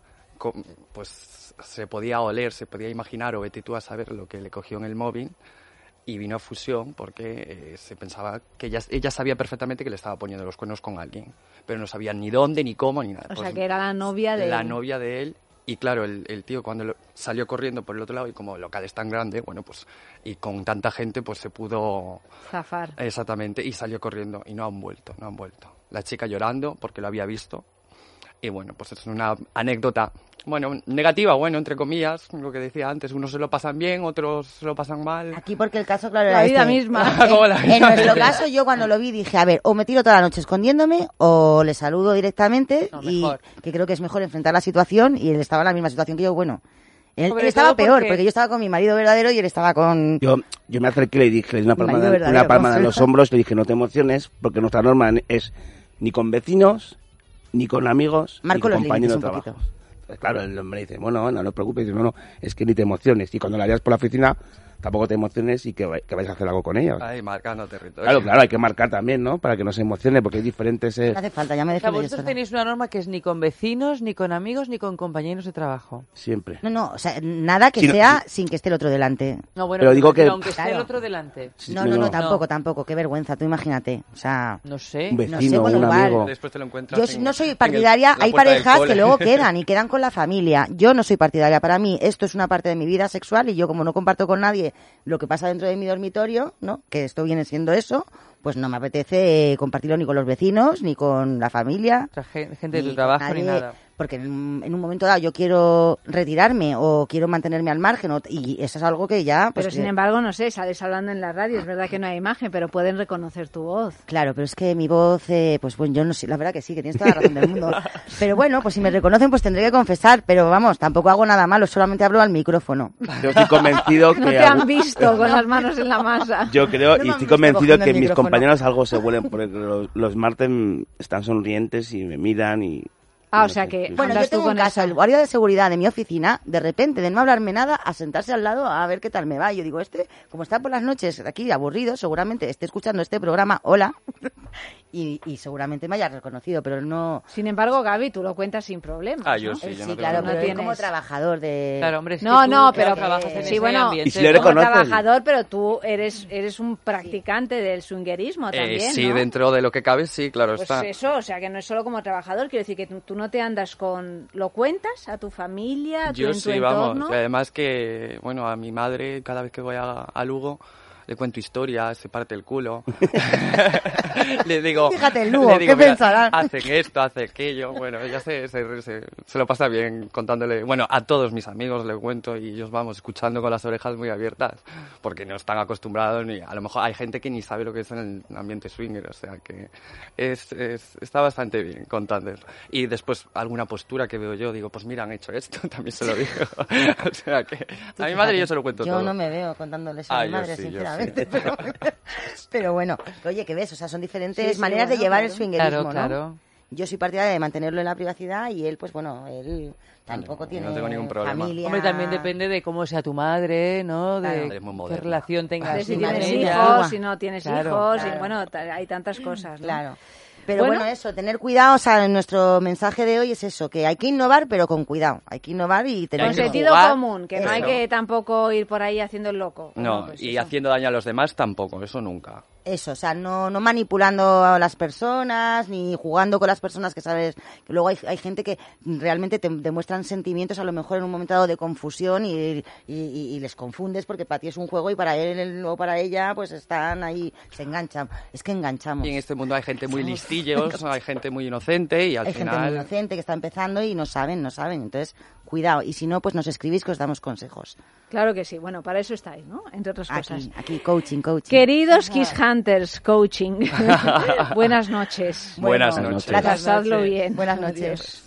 Speaker 15: pues se podía oler, se podía imaginar o vete tú a saber lo que le cogió en el móvil y vino a fusión porque se pensaba que ella sabía perfectamente que le estaba poniendo los cuernos con alguien, pero no sabía ni dónde, ni cómo, ni nada.
Speaker 2: O
Speaker 15: Pues
Speaker 2: sea, que era la novia de
Speaker 15: la
Speaker 2: él.
Speaker 15: novia de él. Y claro, el tío cuando salió corriendo por el otro lado y como el local es tan grande, bueno, pues y con tanta gente pues se pudo...
Speaker 2: Zafar.
Speaker 15: Exactamente, y salió corriendo y no han vuelto. La chica llorando porque lo había visto. Y bueno, pues es una anécdota, bueno, negativa, bueno, entre comillas, lo que decía antes, unos se lo pasan bien, otros se lo pasan mal.
Speaker 13: Aquí porque el caso, claro,
Speaker 2: La
Speaker 13: era
Speaker 2: vida
Speaker 13: este.
Speaker 2: misma.
Speaker 15: Como la vida
Speaker 13: En nuestro
Speaker 15: misma.
Speaker 13: caso, yo cuando lo vi dije, a ver, o me tiro toda la noche escondiéndome o le saludo directamente
Speaker 3: No,
Speaker 13: y
Speaker 3: mejor.
Speaker 13: que creo que es mejor enfrentar la situación y él estaba en la misma situación que yo, bueno. Él
Speaker 3: Sobre
Speaker 13: estaba
Speaker 3: todo
Speaker 13: peor,
Speaker 3: porque
Speaker 13: yo estaba con mi marido verdadero y él estaba con...
Speaker 14: Yo me acerqué y le dije, le di una
Speaker 13: Marido
Speaker 14: palmada
Speaker 13: verdadero,
Speaker 14: en los hombros, le dije, no te emociones, porque nuestra norma es ni con vecinos, ni con amigos,
Speaker 13: Marco
Speaker 14: ni
Speaker 13: los
Speaker 14: con compañeros de
Speaker 13: límites un
Speaker 14: trabajo. Pues claro, el hombre dice, bueno, no te preocupes, dice, no, es que ni te emociones. Y cuando la veas por la oficina, tampoco te emociones y que vais a hacer algo con ella.
Speaker 15: Ahí, marcando territorio.
Speaker 14: Claro, hay que marcar también, ¿no? Para que no se emocione, porque hay diferentes...
Speaker 13: No hace falta, ya me
Speaker 3: O sea,
Speaker 13: defiendo yo
Speaker 3: vosotros
Speaker 13: sola.
Speaker 3: tenéis una norma que es ni con vecinos, ni con amigos, ni con compañeros de trabajo.
Speaker 14: Siempre.
Speaker 13: No, o sea, nada que
Speaker 14: Si no-
Speaker 13: sea sin que esté el otro delante.
Speaker 3: No, bueno,
Speaker 14: Pero digo que-
Speaker 3: aunque esté el
Speaker 13: Claro.
Speaker 3: otro delante.
Speaker 13: No, tampoco, qué vergüenza, tú imagínate. O sea,
Speaker 3: No sé.
Speaker 14: Un
Speaker 13: no sé,
Speaker 14: vecino,
Speaker 13: bueno,
Speaker 14: un
Speaker 13: igual.
Speaker 14: amigo.
Speaker 15: Después te lo encuentras
Speaker 13: yo
Speaker 15: en-
Speaker 13: no soy
Speaker 15: en
Speaker 13: partidaria,
Speaker 15: la
Speaker 13: hay
Speaker 15: puerta del
Speaker 13: parejas que
Speaker 15: cole.
Speaker 13: luego quedan y quedan con la familia. Yo no soy partidaria, para mí esto es una parte de mi vida sexual y yo como no comparto con nadie lo que pasa dentro de mi dormitorio, ¿no? Que esto viene siendo eso, pues no me apetece compartirlo ni con los vecinos, ni con la familia.
Speaker 3: O sea, gente de
Speaker 13: ni
Speaker 3: tu trabajo,
Speaker 13: con
Speaker 3: ni
Speaker 13: nadie,
Speaker 3: nada.
Speaker 13: Porque en un momento dado yo quiero retirarme o quiero mantenerme al margen y eso es algo que ya... Pues
Speaker 2: Pero sin embargo, no sé, sales hablando en la radio, es verdad que no hay imagen, pero pueden reconocer tu voz.
Speaker 13: Claro, pero es que mi voz, pues bueno, yo no sé, la verdad que sí, que tienes toda la razón del mundo. Pero bueno, pues si me reconocen, pues tendré que confesar, pero vamos, tampoco hago nada malo, solamente hablo al micrófono.
Speaker 14: Yo estoy convencido que...
Speaker 2: No te han visto con las manos en la masa.
Speaker 14: Yo creo,
Speaker 13: No
Speaker 14: y
Speaker 13: me han
Speaker 14: estoy
Speaker 13: visto
Speaker 14: convencido
Speaker 13: cogiendo
Speaker 14: que
Speaker 13: el
Speaker 14: mis
Speaker 13: micrófono.
Speaker 14: compañeros algo se huelen, porque los martes están sonrientes y me miran y...
Speaker 2: Ah, o
Speaker 14: no
Speaker 2: sea
Speaker 14: sé,
Speaker 2: que
Speaker 14: sí.
Speaker 13: Bueno,
Speaker 2: andas
Speaker 13: yo tengo
Speaker 2: tú
Speaker 13: un
Speaker 2: con
Speaker 13: caso,
Speaker 2: esa.
Speaker 13: el guardia de seguridad de mi oficina, de repente, de no hablarme nada, a sentarse al lado a ver qué tal me va. Y yo digo, como está por las noches aquí aburrido, seguramente esté escuchando este programa, hola, y seguramente me haya reconocido, pero no...
Speaker 2: Sin embargo, Gaby, tú lo cuentas sin problemas.
Speaker 15: Ah, yo
Speaker 2: ¿no?
Speaker 15: sí, yo
Speaker 13: Sí,
Speaker 15: no tengo
Speaker 13: claro,
Speaker 15: problema.
Speaker 13: pero
Speaker 2: tienes-
Speaker 13: como trabajador de...
Speaker 3: Claro, hombre, es
Speaker 2: No,
Speaker 3: que tú,
Speaker 2: no,
Speaker 3: claro,
Speaker 2: pero
Speaker 3: trabajas en
Speaker 2: sí,
Speaker 3: ese
Speaker 2: bueno,
Speaker 3: ambiente,
Speaker 14: Y si le
Speaker 3: ¿no?
Speaker 2: como
Speaker 14: reconocen.
Speaker 2: trabajador, pero tú eres un practicante del swingerismo también,
Speaker 15: sí,
Speaker 2: ¿no?
Speaker 15: dentro de lo que cabe, sí, claro
Speaker 2: Pues
Speaker 15: está.
Speaker 2: eso, o sea, que no es solo como trabajador, quiero decir que tú no te andas con... ¿Lo cuentas a tu familia, a tu,
Speaker 15: Yo
Speaker 2: en tu
Speaker 15: sí,
Speaker 2: entorno?
Speaker 15: vamos. Y además que, bueno, a mi madre, cada vez que voy a Lugo, le cuento historias, se parte el culo. Le digo...
Speaker 13: Fíjate el Lugo,
Speaker 15: le digo,
Speaker 13: ¿qué
Speaker 15: "Mira,
Speaker 13: pensarán?".
Speaker 15: hacen esto, hacen aquello. Bueno, ella se lo pasa bien contándole... Bueno, a todos mis amigos le cuento y ellos vamos escuchando con las orejas muy abiertas porque no están acostumbrados ni... A lo mejor hay gente que ni sabe lo que es en el ambiente swinger, o sea que está bastante bien contando. Y después alguna postura que veo yo, digo, pues mira, han hecho esto, también se lo digo. O sea que a mi madre yo se lo cuento
Speaker 13: Yo
Speaker 15: todo.
Speaker 13: no me veo contándoles a
Speaker 15: Ah,
Speaker 13: mi
Speaker 15: yo
Speaker 13: madre,
Speaker 15: sí, yo
Speaker 13: sinceramente.
Speaker 15: sí.
Speaker 13: Pero bueno, oye, ¿qué ves? O sea, son diferentes
Speaker 2: Sí, sí,
Speaker 13: maneras de
Speaker 2: bueno,
Speaker 13: llevar
Speaker 2: claro.
Speaker 13: el swingerismo, ¿no?
Speaker 3: Claro.
Speaker 13: Yo soy partidaria de mantenerlo en la privacidad y él, pues bueno, él tampoco
Speaker 15: yo
Speaker 13: tiene
Speaker 15: no tengo ningún problema.
Speaker 13: familia.
Speaker 3: Hombre, también depende de cómo sea tu madre, ¿no?
Speaker 13: Claro.
Speaker 3: De
Speaker 15: Es muy
Speaker 3: qué
Speaker 15: moderna.
Speaker 3: relación tengas
Speaker 2: De si
Speaker 13: mi
Speaker 3: con
Speaker 13: madre
Speaker 2: tienes
Speaker 13: es muy
Speaker 3: ella.
Speaker 2: hijos,
Speaker 13: antigua.
Speaker 2: si no tienes
Speaker 3: Claro,
Speaker 2: hijos,
Speaker 13: claro.
Speaker 2: y bueno, hay tantas cosas, ¿no?
Speaker 13: Claro. Pero
Speaker 2: Bueno.
Speaker 13: bueno, eso, tener cuidado, o sea, nuestro mensaje de hoy es eso, que hay que innovar, pero con cuidado. Hay que innovar y tener...
Speaker 2: Con
Speaker 15: Hay que
Speaker 2: sentido
Speaker 15: jugar.
Speaker 2: común, que no hay
Speaker 15: Eso.
Speaker 2: que tampoco ir por ahí haciendo el loco.
Speaker 15: No,
Speaker 2: pues
Speaker 15: y
Speaker 2: eso.
Speaker 15: haciendo daño a los demás tampoco, eso nunca.
Speaker 13: Eso, o sea, no manipulando a las personas, ni jugando con las personas que sabes, que luego hay gente que realmente te demuestran sentimientos a lo mejor en un momento dado de confusión y les confundes porque para ti es un juego y para él o para ella pues están ahí, se enganchan, es que enganchamos.
Speaker 15: Y en este mundo hay gente muy
Speaker 13: Somos-
Speaker 15: listillos, hay gente muy inocente y al
Speaker 13: Hay
Speaker 15: final...
Speaker 13: gente muy inocente que está empezando y no saben, entonces cuidado. Y si no, pues nos escribís que os damos consejos.
Speaker 2: Claro que sí. Bueno, para eso estáis, ¿no? Entre otras cosas.
Speaker 13: Aquí, coaching.
Speaker 2: Queridos Kiss Hunters, coaching. Buenas noches.
Speaker 15: Buenas noches.
Speaker 2: Pasadlo bien.
Speaker 13: Buenas noches.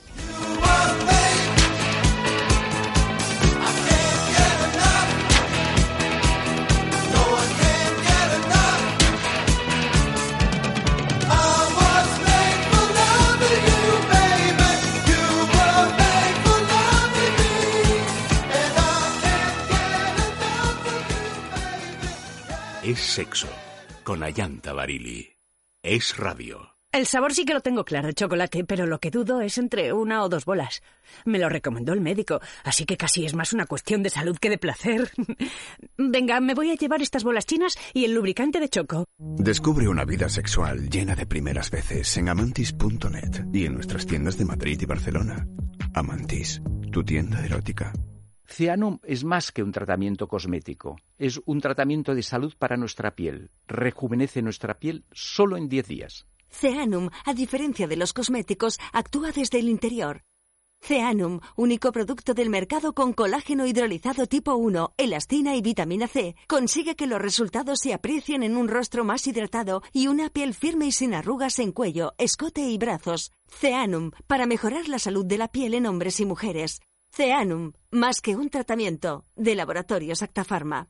Speaker 1: Es sexo, con Ayanta Barili. Es radio.
Speaker 16: El sabor sí que lo tengo claro, chocolate, pero lo que dudo es entre 1 o 2 bolas. Me lo recomendó el médico, así que casi es más una cuestión de salud que de placer. Venga, me voy a llevar estas bolas chinas y el lubricante de choco.
Speaker 8: Descubre una vida sexual llena de primeras veces en amantis.net y en nuestras tiendas de Madrid y Barcelona. Amantis, tu tienda erótica.
Speaker 17: Zeanum es más que un tratamiento cosmético. Es un tratamiento de salud para nuestra piel. Rejuvenece nuestra piel solo en 10 días.
Speaker 18: Zeanum, a diferencia de los cosméticos, actúa desde el interior. Zeanum, único producto del mercado con colágeno hidrolizado tipo 1, elastina y vitamina C, consigue que los resultados se aprecien en un rostro más hidratado y una piel firme y sin arrugas en cuello, escote y brazos. Zeanum, para mejorar la salud de la piel en hombres y mujeres. Zeanum, más que un tratamiento, de Laboratorios Acta Pharma.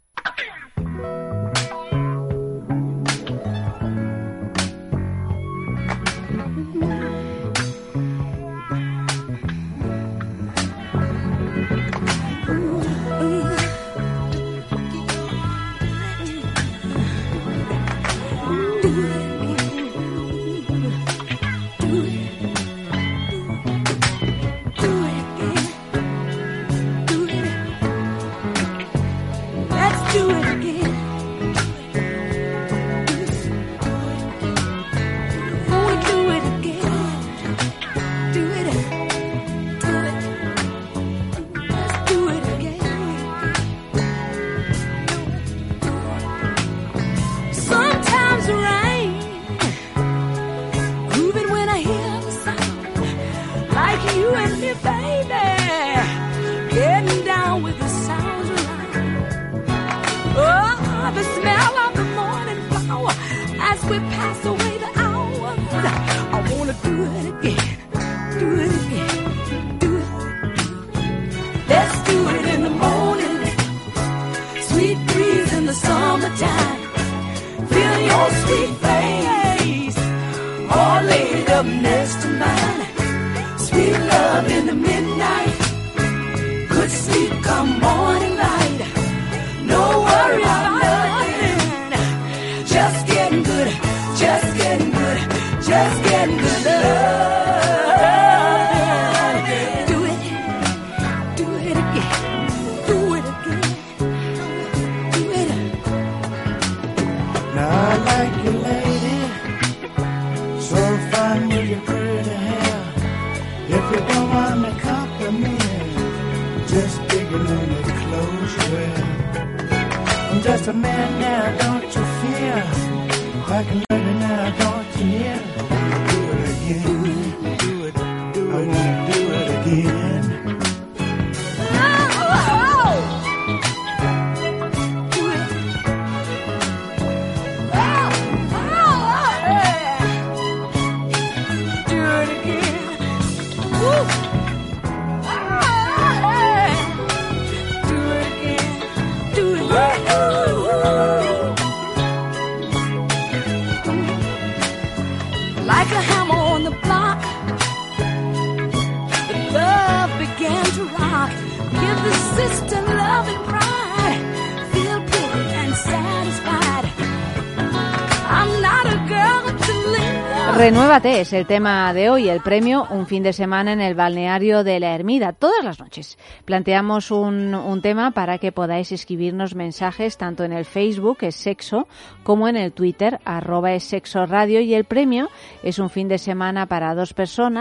Speaker 2: Renuévate es el tema de hoy, el premio Un fin de semana en el balneario de la Ermida, todas las noches. Planteamos un tema para que podáis escribirnos mensajes tanto en el Facebook, es sexo, como en el Twitter, @es sexo radio, y el premio es un fin de semana para 2 personas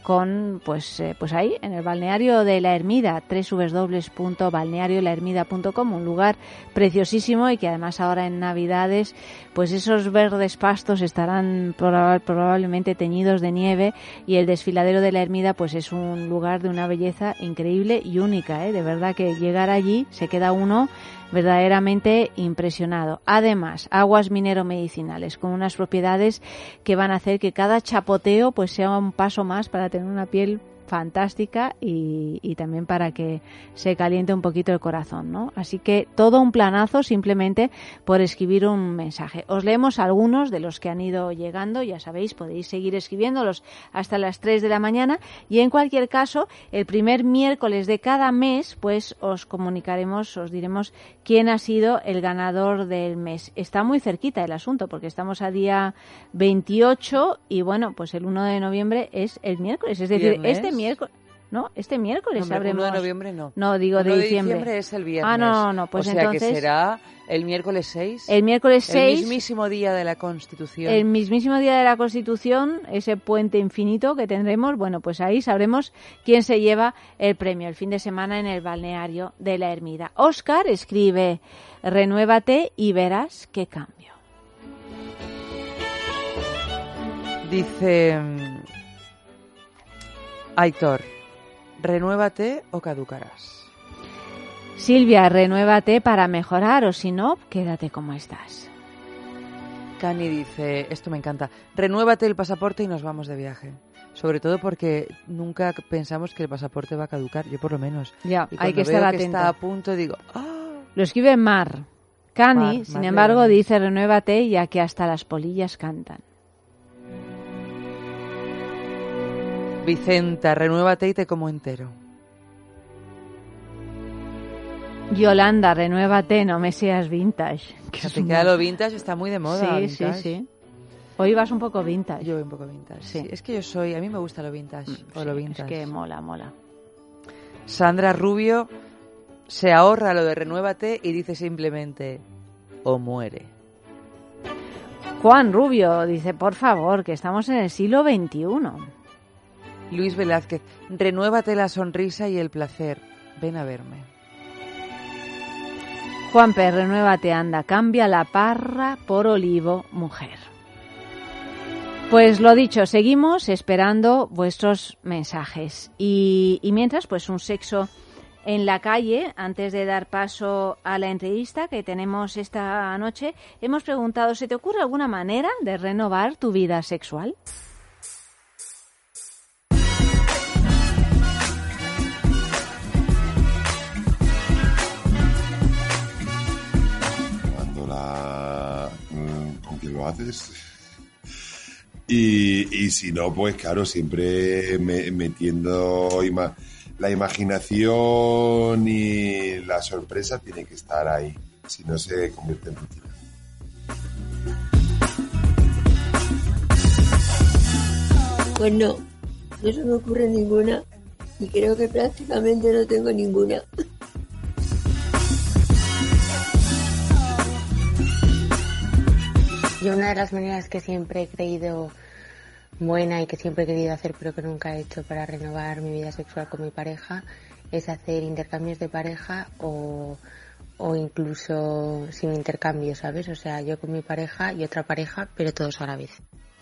Speaker 2: con pues ahí en el balneario de La Ermida, www.balneariolahermida.com, un lugar preciosísimo y que además ahora en Navidades pues esos verdes pastos estarán probablemente teñidos de nieve, y el desfiladero de La Ermida pues es un lugar de una belleza increíble y única, de verdad que llegar allí se queda uno verdaderamente impresionado. Además, aguas minero-medicinales con unas propiedades que van a hacer que cada chapoteo pues sea un paso más para tener una piel fantástica y también para que se caliente un poquito el corazón, ¿no? Así que todo un planazo simplemente por escribir un mensaje. Os leemos algunos de los que han ido llegando, ya sabéis, podéis seguir escribiéndolos hasta las 3 de la mañana, y en cualquier caso, el primer miércoles de cada mes, pues os comunicaremos, os diremos quién ha sido el ganador del mes. Está muy cerquita el asunto porque estamos a día 28 y bueno, pues el 1 de noviembre es el miércoles, es decir,
Speaker 3: ¿Viernes?
Speaker 2: Este miércoles
Speaker 3: No,
Speaker 2: sabremos.
Speaker 3: 1 de noviembre no.
Speaker 2: No, digo
Speaker 3: 1
Speaker 2: de
Speaker 3: de
Speaker 2: diciembre.
Speaker 3: diciembre es el viernes.
Speaker 2: Ah, no, pues
Speaker 3: o sea
Speaker 2: entonces
Speaker 3: que será el miércoles 6.
Speaker 2: El miércoles 6.
Speaker 3: El mismísimo día de la Constitución.
Speaker 2: El mismísimo día de la Constitución, ese puente infinito que tendremos, bueno, pues ahí sabremos quién se lleva el premio el fin de semana en el balneario de La Ermida. Óscar escribe: renuévate y verás qué cambio.
Speaker 3: Dice Aitor: renuévate o caducarás.
Speaker 2: Silvia: renuévate para mejorar, o si no, quédate como estás.
Speaker 3: Cani dice, esto me encanta: renuévate el pasaporte y nos vamos de viaje. Sobre todo porque nunca pensamos que el pasaporte va a caducar, yo por lo menos.
Speaker 2: Ya,
Speaker 3: y
Speaker 2: hay que
Speaker 3: veo
Speaker 2: estar
Speaker 3: que
Speaker 2: atento.
Speaker 3: está a punto, digo, ¡ah!
Speaker 2: Lo escribe Mar. Cani,
Speaker 3: Mar
Speaker 2: sin embargo,
Speaker 3: Leones.
Speaker 2: dice: renuévate, ya que hasta las polillas cantan.
Speaker 3: Vicenta: renuévate y te como entero.
Speaker 2: Yolanda: renuévate, no me seas vintage.
Speaker 3: Que te queda lo vintage, está muy de moda.
Speaker 2: Sí,
Speaker 3: vintage.
Speaker 2: sí. Hoy vas un poco vintage.
Speaker 3: Yo voy un poco vintage. Sí. Es que a mí me gusta lo vintage. O lo vintage.
Speaker 2: Es que mola.
Speaker 3: Sandra Rubio se ahorra lo de renuévate y dice simplemente: o muere.
Speaker 2: Juan Rubio dice: por favor, que estamos en el siglo XXI.
Speaker 3: Luis Velázquez: renuévate la sonrisa y el placer. Ven a verme.
Speaker 2: Juanpe: renuévate, anda, cambia la parra por olivo, mujer. Pues lo dicho, seguimos esperando vuestros mensajes. Y mientras, pues un sexo en la calle. Antes de dar paso a la entrevista que tenemos esta noche, hemos preguntado: ¿se te ocurre alguna manera de renovar tu vida sexual?
Speaker 19: Con quien lo haces, y si no, pues claro, siempre metiendo la imaginación y la sorpresa tiene que estar ahí, si no se convierte en rutina.
Speaker 20: Pues no se me ocurre ninguna y creo que prácticamente no tengo ninguna.
Speaker 21: Yo una de las maneras que siempre he creído buena y que siempre he querido hacer pero que nunca he hecho para renovar mi vida sexual con mi pareja es hacer intercambios de pareja o incluso sin intercambio, ¿sabes? O sea, yo con mi pareja y otra pareja, pero todos a la vez.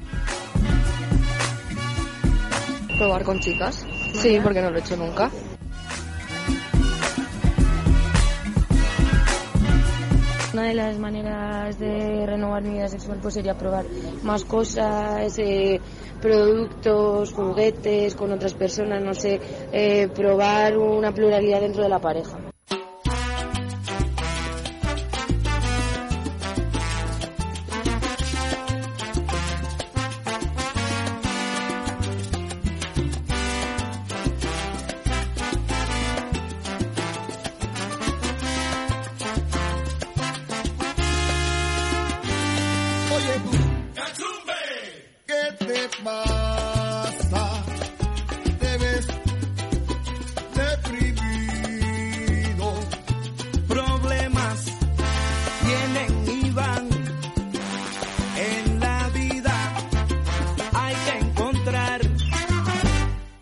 Speaker 22: Probar con chicas. Sí, porque no lo he hecho nunca. Una de las maneras de renovar mi vida sexual pues sería probar más cosas, productos, juguetes con otras personas, no sé, probar una pluralidad dentro de la pareja.
Speaker 4: ¿Qué te pasa? Te ves deprimido.
Speaker 5: Problemas vienen y van en la vida. Hay que encontrar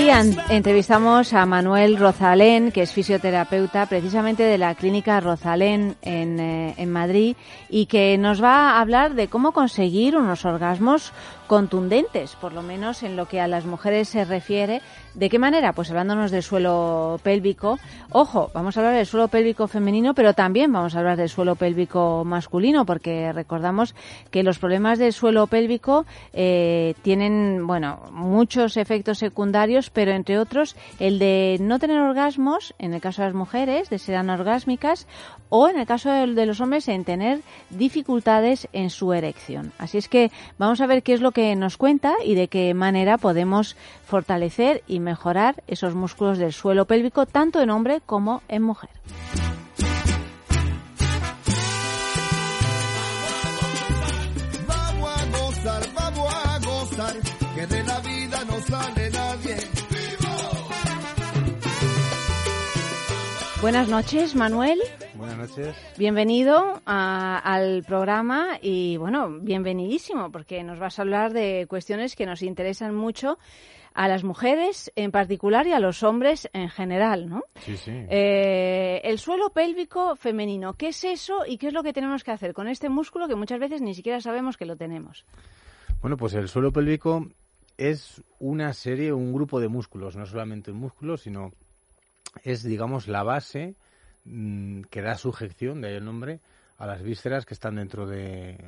Speaker 2: Hoy entrevistamos a Manuel Rosalén, que es fisioterapeuta precisamente de la clínica Rosalén en Madrid, y que nos va a hablar de cómo conseguir unos orgasmos contundentes, por lo menos en lo que a las mujeres se refiere. ¿De qué manera? Pues hablándonos del suelo pélvico. Ojo, vamos a hablar del suelo pélvico femenino, pero también vamos a hablar del suelo pélvico masculino, porque recordamos que los problemas del suelo pélvico tienen, bueno, muchos efectos secundarios, pero entre otros el de no tener orgasmos, en el caso de las mujeres, de ser anorgásmicas, o en el caso de los hombres, en tener dificultades en su erección. Así es que vamos a ver qué es lo que nos cuenta y de qué manera podemos fortalecer y mejorar esos músculos del suelo pélvico, tanto en hombre como en mujer.
Speaker 4: Vamos a gozar, que de la vida no sale nadie.
Speaker 2: Buenas noches, Manuel.
Speaker 6: Buenas noches.
Speaker 2: Bienvenido al programa y, bueno, bienvenidísimo, porque nos vas a hablar de cuestiones que nos interesan mucho a las mujeres en particular y a los hombres en general, ¿no?
Speaker 6: Sí, sí.
Speaker 2: El suelo pélvico femenino, ¿qué es eso y qué es lo que tenemos que hacer con este músculo que muchas veces ni siquiera sabemos que lo tenemos?
Speaker 6: Bueno, pues el suelo pélvico es una serie, un grupo de músculos, no solamente un músculo, sino es, digamos, la base que da sujeción, de ahí el nombre, a las vísceras que están dentro de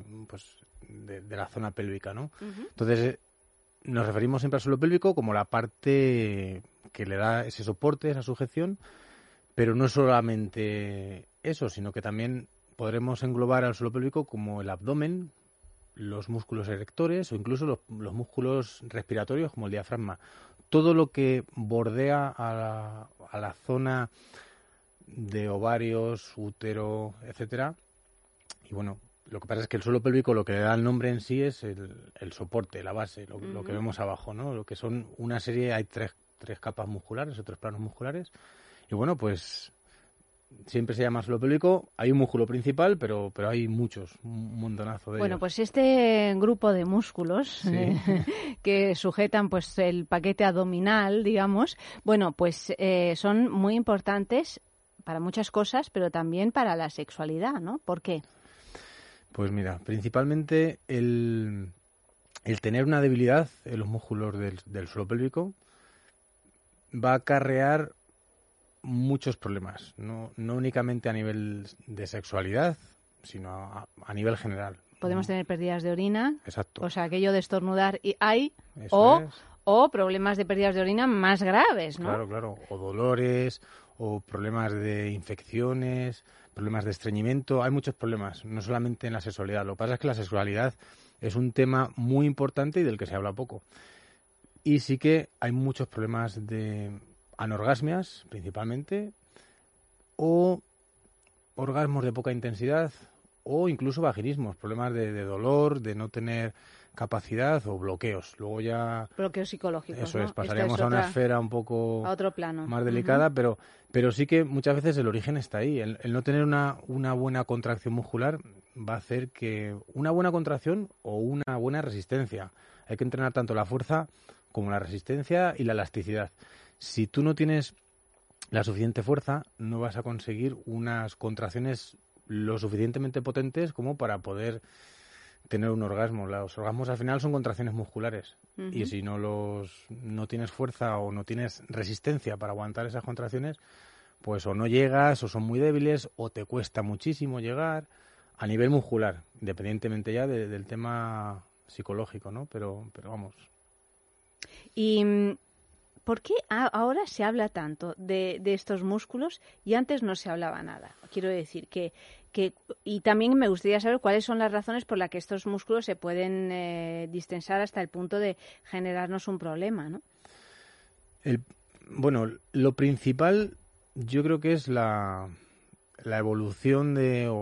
Speaker 6: la zona pélvica, ¿no? Uh-huh. Entonces, nos referimos siempre al suelo pélvico como la parte que le da ese soporte, esa sujeción, pero no solamente eso, sino que también podremos englobar al suelo pélvico como el abdomen, los músculos erectores o incluso los músculos respiratorios como el diafragma. Todo lo que bordea a la zona de ovarios, útero, etcétera. Y bueno, lo que pasa es que el suelo pélvico, lo que le da el nombre en sí es el soporte, la base, lo que vemos abajo, ¿no? Lo que son una serie, hay tres capas musculares o tres planos musculares. Y bueno, pues siempre se llama suelo pélvico. Hay un músculo principal, pero hay muchos, un montonazo de ellos.
Speaker 2: Bueno, pues este grupo de músculos
Speaker 6: sí.
Speaker 2: Que sujetan pues el paquete abdominal, digamos, bueno, pues son muy importantes para muchas cosas, pero también para la sexualidad, ¿no? ¿Por qué?
Speaker 6: Pues mira, principalmente el tener una debilidad en los músculos del suelo pélvico va a acarrear muchos problemas, no únicamente a nivel de sexualidad, sino a nivel general.
Speaker 2: Podemos tener pérdidas de orina.
Speaker 6: Exacto.
Speaker 2: O sea, aquello de estornudar y
Speaker 6: Eso es.
Speaker 2: o problemas de pérdidas de orina más graves, ¿no?
Speaker 6: Claro, claro. O dolores, o problemas de infecciones, problemas de estreñimiento. Hay muchos problemas, no solamente en la sexualidad. Lo que pasa es que la sexualidad es un tema muy importante y del que se habla poco. Y sí que hay muchos problemas de anorgasmias, principalmente, o orgasmos de poca intensidad, o incluso vaginismos, problemas de dolor, de no tener capacidad o bloqueos. Luego ya...
Speaker 2: Bloqueos psicológicos,
Speaker 6: Eso
Speaker 2: ¿no?
Speaker 6: es, pasaríamos a una esfera un poco
Speaker 2: a otro plano.
Speaker 6: Más delicada, pero sí que muchas veces el origen está ahí. El no tener una buena contracción muscular va a hacer que una buena contracción o una buena resistencia. Hay que entrenar tanto la fuerza como la resistencia y la elasticidad. Si tú no tienes la suficiente fuerza, no vas a conseguir unas contracciones lo suficientemente potentes como para poder tener un orgasmo. Los orgasmos al final son contracciones musculares. Uh-huh. Y si no tienes fuerza o no tienes resistencia para aguantar esas contracciones, pues o no llegas, o son muy débiles, o te cuesta muchísimo llegar a nivel muscular, independientemente ya del tema psicológico, ¿no? Pero vamos.
Speaker 2: Y ¿por qué ahora se habla tanto de estos músculos y antes no se hablaba nada? Quiero decir que y también me gustaría saber cuáles son las razones por las que estos músculos se pueden distensar hasta el punto de generarnos un problema, ¿no?
Speaker 6: Bueno, lo principal yo creo que es la evolución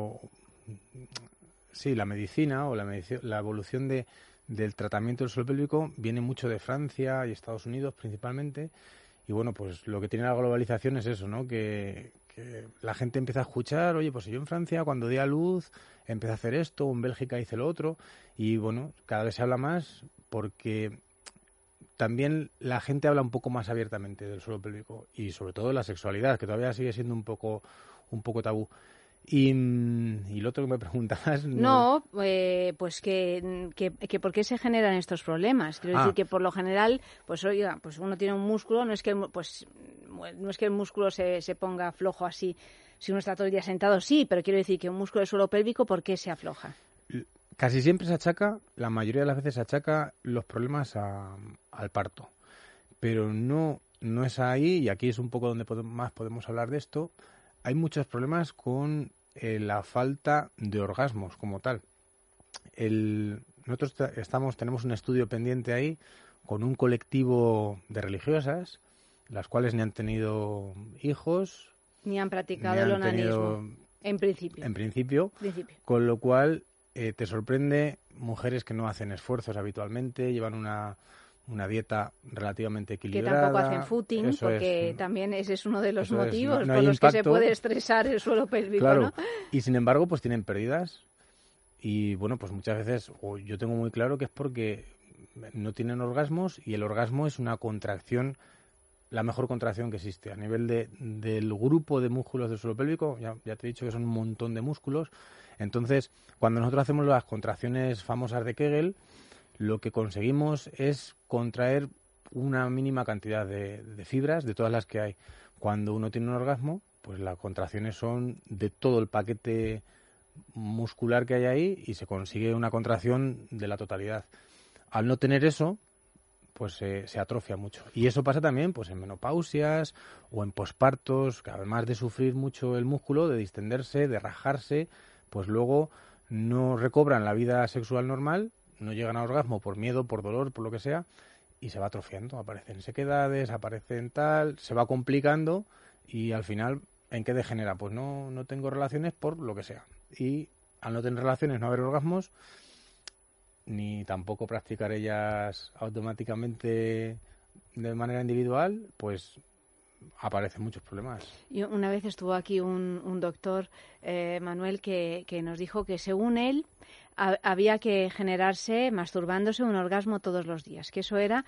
Speaker 6: la medicina o la evolución del tratamiento del suelo pélvico viene mucho de Francia y Estados Unidos principalmente. Y bueno, pues lo que tiene la globalización es eso, ¿no? Que la gente empieza a escuchar, oye, pues yo en Francia cuando di a luz empecé a hacer esto, en Bélgica hice lo otro. Y bueno, cada vez se habla más porque también la gente habla un poco más abiertamente del suelo pélvico y sobre todo de la sexualidad, que todavía sigue siendo un poco tabú. Y lo otro que me preguntabas...
Speaker 2: No, pues que por qué se generan estos problemas. Quiero decir que por lo general, pues oiga, pues uno tiene un músculo, no es que el músculo se ponga flojo así. Si uno está todo el día sentado, sí, pero quiero decir que un músculo del suelo pélvico, ¿por qué se afloja?
Speaker 6: Casi siempre se achaca, la mayoría de las veces se achaca los problemas al parto. Pero no es ahí, y aquí es un poco donde más podemos hablar de esto. Hay muchos problemas con la falta de orgasmos como tal. Nosotros tenemos un estudio pendiente ahí con un colectivo de religiosas, las cuales ni han tenido hijos,
Speaker 2: ni han practicado el onanismo, en principio. Con
Speaker 6: lo cual te sorprende mujeres que no hacen esfuerzos habitualmente, llevan una dieta relativamente equilibrada.
Speaker 2: Que tampoco hacen footing, porque también ese es uno de los motivos
Speaker 6: no
Speaker 2: por los
Speaker 6: impacto,
Speaker 2: que se puede estresar el suelo pélvico,
Speaker 6: claro,
Speaker 2: ¿no?
Speaker 6: Y sin embargo, pues tienen pérdidas. Y bueno, pues muchas veces yo tengo muy claro que es porque no tienen orgasmos, y el orgasmo es una contracción, la mejor contracción que existe. A nivel del grupo de músculos del suelo pélvico, ya te he dicho que son un montón de músculos. Entonces, cuando nosotros hacemos las contracciones famosas de Kegel, lo que conseguimos es contraer una mínima cantidad de fibras de todas las que hay. Cuando uno tiene un orgasmo, pues las contracciones son de todo el paquete muscular que hay ahí y se consigue una contracción de la totalidad. Al no tener eso, pues se atrofia mucho. Y eso pasa también pues en menopausias o en pospartos, que además de sufrir mucho el músculo, de distenderse, de rajarse, pues luego no recobran la vida sexual normal, no llegan a orgasmo por miedo, por dolor, por lo que sea, y se va atrofiando. Aparecen sequedades, aparecen tal, se va complicando y al final, ¿en qué degenera? Pues no tengo relaciones por lo que sea. Y al no tener relaciones, no haber orgasmos, ni tampoco practicar ellas automáticamente de manera individual, pues aparecen muchos problemas.
Speaker 2: Y una vez estuvo aquí un doctor, Manuel, que nos dijo que según él había que generarse, masturbándose, un orgasmo todos los días, que eso era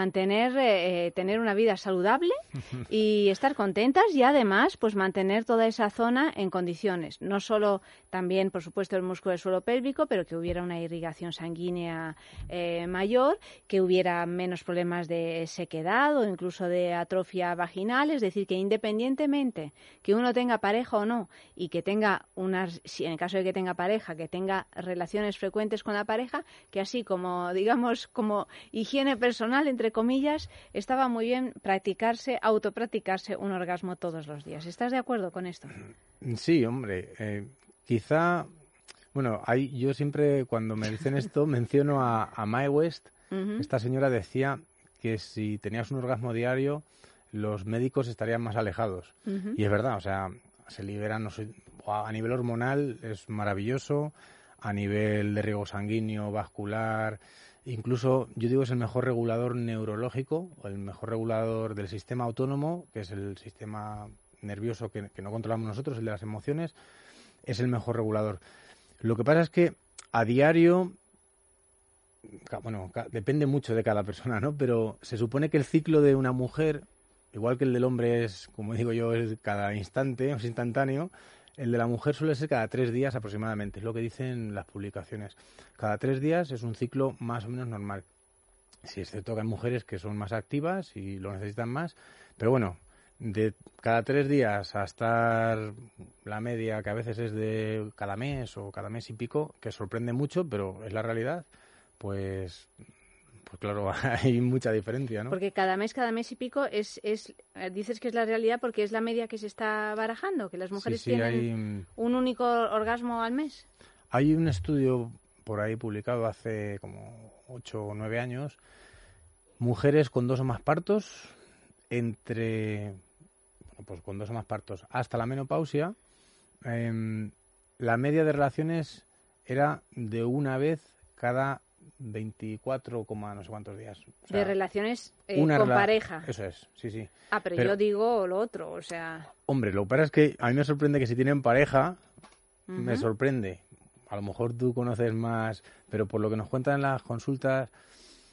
Speaker 2: tener una vida saludable y estar contentas, y además pues mantener toda esa zona en condiciones, no solo también por supuesto el músculo del suelo pélvico, pero que hubiera una irrigación sanguínea mayor, que hubiera menos problemas de sequedad o incluso de atrofia vaginal, es decir, que independientemente que uno tenga pareja o no, y que tenga si en el caso de que tenga pareja, que tenga relaciones frecuentes con la pareja, que así como, digamos, como higiene personal, entre comillas, estaba muy bien autopracticarse un orgasmo todos los días. ¿Estás de acuerdo con esto?
Speaker 6: Sí, hombre, quizá, bueno, yo siempre cuando me dicen esto menciono a Mae West. Esta señora decía que si tenías un orgasmo diario, los médicos estarían más alejados. Y es verdad, o sea, se liberan, a nivel hormonal es maravilloso, a nivel de riego sanguíneo, vascular, incluso yo digo es el mejor regulador neurológico, o el mejor regulador del sistema autónomo, que es el sistema nervioso que no controlamos nosotros, el de las emociones, es el mejor regulador. Lo que pasa es que a diario, bueno, depende mucho de cada persona, ¿no? Pero se supone que el ciclo de una mujer, igual que el del hombre es, como digo yo, es cada instante, es instantáneo, el de la mujer suele ser cada 3 días aproximadamente, es lo que dicen las publicaciones. Cada 3 días es un ciclo más o menos normal. Sí, es cierto que hay mujeres que son más activas y lo necesitan más, pero bueno, de cada 3 días a estar la media, que a veces es de cada mes o cada mes y pico, que sorprende mucho, pero es la realidad, pues claro, hay mucha diferencia, ¿no?
Speaker 2: Porque cada mes y pico dices que es la realidad porque es la media que se está barajando, que las mujeres tienen un único orgasmo al mes.
Speaker 6: Hay un estudio por ahí publicado hace como 8 o 9 años, mujeres con 2 o más partos, con 2 o más partos hasta la menopausia, la media de relaciones era de una vez cada 24, no sé cuántos días. O sea,
Speaker 2: de relaciones con pareja.
Speaker 6: Eso es, sí.
Speaker 2: Pero yo digo lo otro, o sea...
Speaker 6: Hombre, lo que pasa es que a mí me sorprende que si tienen pareja, me sorprende. A lo mejor tú conoces más, pero por lo que nos cuentan en las consultas,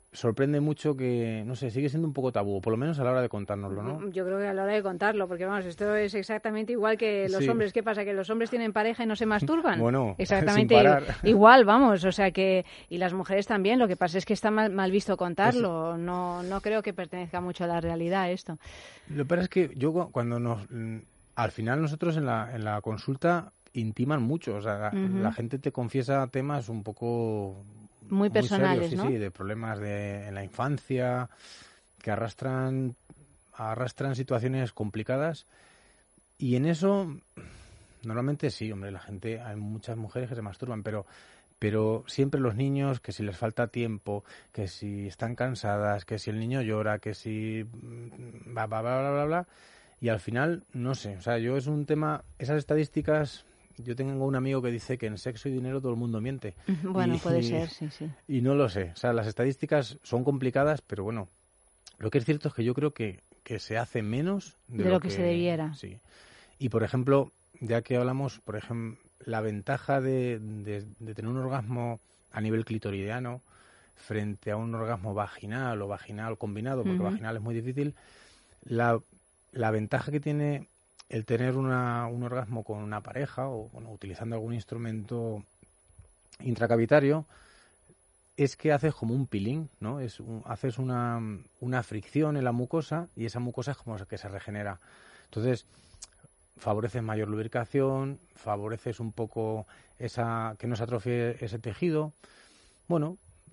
Speaker 6: sorprende mucho que, no sé, sigue siendo un poco tabú, por lo menos a la hora de contárnoslo, ¿no?
Speaker 2: Yo creo que a la hora de contarlo, porque vamos, esto es exactamente igual que los hombres. ¿Qué pasa? ¿Que los hombres tienen pareja y no se masturban?
Speaker 6: Bueno,
Speaker 2: exactamente
Speaker 6: sin parar.
Speaker 2: igual, vamos, o sea que... Y las mujeres también, lo que pasa es que está mal visto contarlo, no creo que pertenezca mucho a la realidad esto.
Speaker 6: Lo que pasa es que yo cuando al final nosotros en la consulta intiman mucho, o sea, la gente te confiesa temas un poco...
Speaker 2: Muy personales,
Speaker 6: serios,
Speaker 2: ¿no?
Speaker 6: Sí, de problemas en la infancia, que arrastran situaciones complicadas. Y en eso, normalmente sí, hombre, hay muchas mujeres que se masturban, pero siempre los niños, que si les falta tiempo, que si están cansadas, que si el niño llora, que si bla, bla, bla, bla, bla, bla. Y al final, no sé, o sea, es un tema, esas estadísticas... Yo tengo un amigo que dice que en sexo y dinero todo el mundo miente.
Speaker 2: Bueno, puede ser, sí.
Speaker 6: Y no lo sé. O sea, las estadísticas son complicadas, pero bueno, lo que es cierto es que yo creo que se hace menos de lo que
Speaker 2: se debiera.
Speaker 6: Sí. Y, por ejemplo, ya que hablamos, la ventaja de tener un orgasmo a nivel clitoridiano frente a un orgasmo vaginal o vaginal combinado, porque vaginal es muy difícil, la ventaja que tiene... el tener un orgasmo con una pareja o utilizando algún instrumento intracavitario es que haces como un peeling, ¿no? Haces una fricción en la mucosa y esa mucosa es como que se regenera. Entonces, favoreces mayor lubricación, favoreces un poco que no se atrofie ese tejido. Bueno,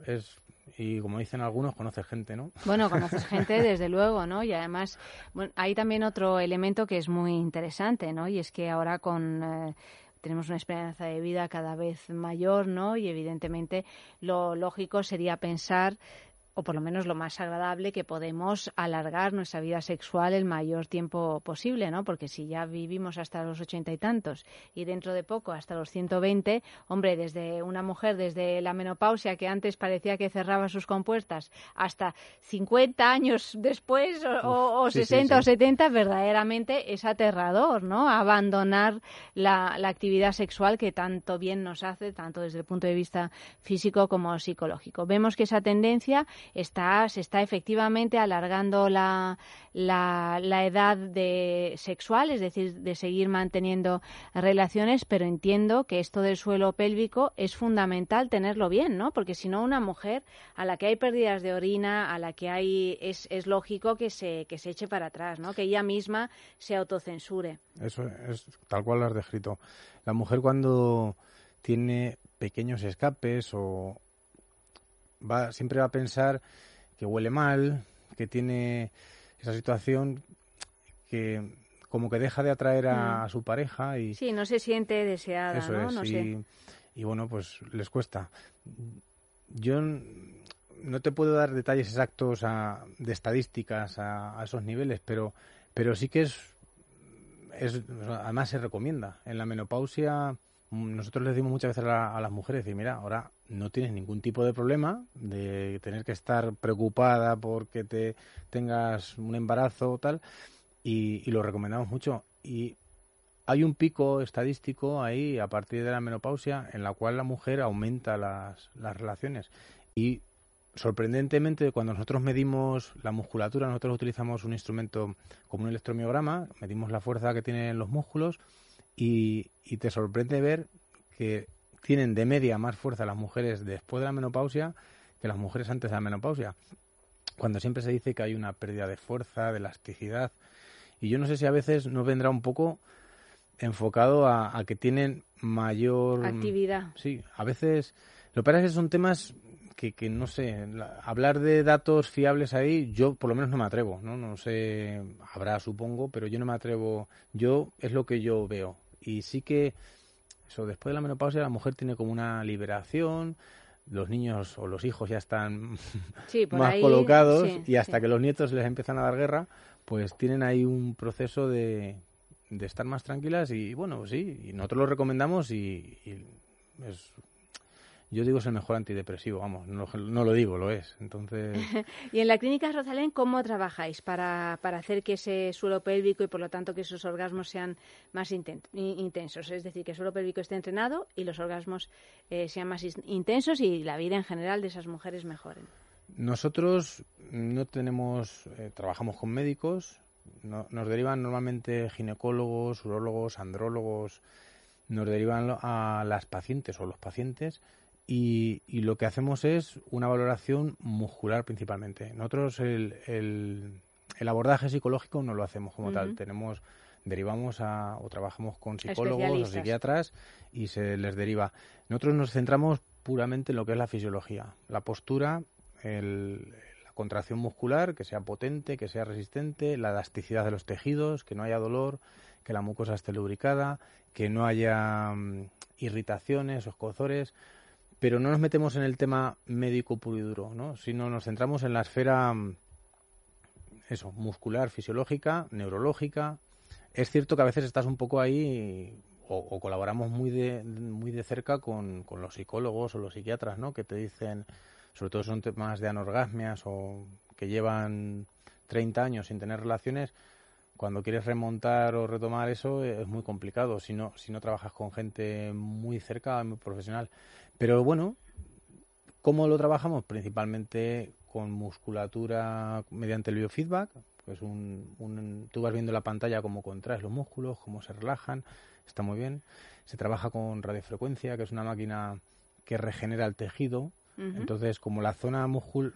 Speaker 6: y como dicen algunos, conoces gente, ¿no?
Speaker 2: Bueno, conoces gente, desde luego, ¿no? Y además, bueno, hay también otro elemento que es muy interesante, ¿no? Y es que ahora tenemos una esperanza de vida cada vez mayor, ¿no? Y evidentemente lo lógico sería pensar, o por lo menos lo más agradable, que podemos alargar nuestra vida sexual el mayor tiempo posible, ¿no? Porque si ya vivimos hasta los 80 y tantos y dentro de poco hasta los 120, hombre, desde una mujer, desde la menopausia, que antes parecía que cerraba sus compuertas, hasta 50 años después o 60 o 70, verdaderamente es aterrador, ¿no? Abandonar la actividad sexual que tanto bien nos hace, tanto desde el punto de vista físico como psicológico. Vemos que esa tendencia se está efectivamente alargando la edad sexual, es decir, de seguir manteniendo relaciones, pero entiendo que esto del suelo pélvico es fundamental tenerlo bien, ¿no? Porque si no, una mujer a la que hay pérdidas de orina, a la que hay es lógico que se eche para atrás, ¿no? Que ella misma se autocensure.
Speaker 6: Eso es tal cual lo has descrito. La mujer cuando tiene pequeños escapes siempre va a pensar que huele mal, que tiene esa situación que como que deja de atraer a su pareja y
Speaker 2: sí, no se siente deseada,
Speaker 6: eso
Speaker 2: ¿no?
Speaker 6: Es,
Speaker 2: no sé.
Speaker 6: Y bueno, pues les cuesta. Yo no te puedo dar detalles exactos de estadísticas a esos niveles, pero sí que además se recomienda. En la menopausia nosotros les decimos muchas veces a las mujeres, mira, ahora no tienes ningún tipo de problema de tener que estar preocupada porque tengas un embarazo o tal, y lo recomendamos mucho. Y hay un pico estadístico ahí a partir de la menopausia en la cual la mujer aumenta las relaciones. Y sorprendentemente, cuando nosotros medimos la musculatura, nosotros utilizamos un instrumento como un electromiograma, medimos la fuerza que tienen los músculos y te sorprende ver que tienen de media más fuerza las mujeres después de la menopausia que las mujeres antes de la menopausia, cuando siempre se dice que hay una pérdida de fuerza, de elasticidad. Y yo no sé si a veces no vendrá un poco enfocado a que tienen mayor
Speaker 2: actividad.
Speaker 6: Sí, a veces lo que pasa es que son temas que no sé, hablar de datos fiables ahí, yo por lo menos no me atrevo, no sé, habrá supongo, pero yo no me atrevo, es lo que yo veo. Y sí que después de la menopausia la mujer tiene como una liberación, los niños o los hijos ya están más ahí, colocados, y hasta que los nietos les empiezan a dar guerra, pues tienen ahí un proceso de estar más tranquilas y bueno, sí, y nosotros lo recomendamos y es... Yo digo es el mejor antidepresivo, vamos, no lo digo, lo es. Entonces.
Speaker 2: Y en la clínica Rosalén, ¿cómo trabajáis para hacer que ese suelo pélvico y por lo tanto que esos orgasmos sean más intensos? Es decir, que el suelo pélvico esté entrenado y los orgasmos sean más intensos y la vida en general de esas mujeres mejoren.
Speaker 6: Nosotros no tenemos, trabajamos con médicos, nos derivan normalmente ginecólogos, urólogos, andrólogos, nos derivan a las pacientes o los pacientes y lo que hacemos es una valoración muscular principalmente. Nosotros el abordaje psicológico no lo hacemos como tal, derivamos o trabajamos con psicólogos o psiquiatras y se les deriva. Nosotros nos centramos puramente en lo que es la fisiología, la postura, la contracción muscular, que sea potente, que sea resistente, la elasticidad de los tejidos, que no haya dolor, que la mucosa esté lubricada, que no haya irritaciones o escozores, pero no nos metemos en el tema médico puro y duro, ¿no? Sino nos centramos en la esfera muscular, fisiológica, neurológica. Es cierto que a veces estás un poco ahí o colaboramos muy de cerca con los psicólogos o los psiquiatras, ¿no? Que te dicen, sobre todo son temas de anorgasmias o que llevan 30 años sin tener relaciones. Cuando quieres remontar o retomar eso es muy complicado si no trabajas con gente muy cerca, muy profesional. Pero bueno, ¿cómo lo trabajamos? Principalmente con musculatura mediante el biofeedback. Pues tú vas viendo en la pantalla cómo contraes los músculos, cómo se relajan, está muy bien. Se trabaja con radiofrecuencia, que es una máquina que regenera el tejido. Entonces, como la zona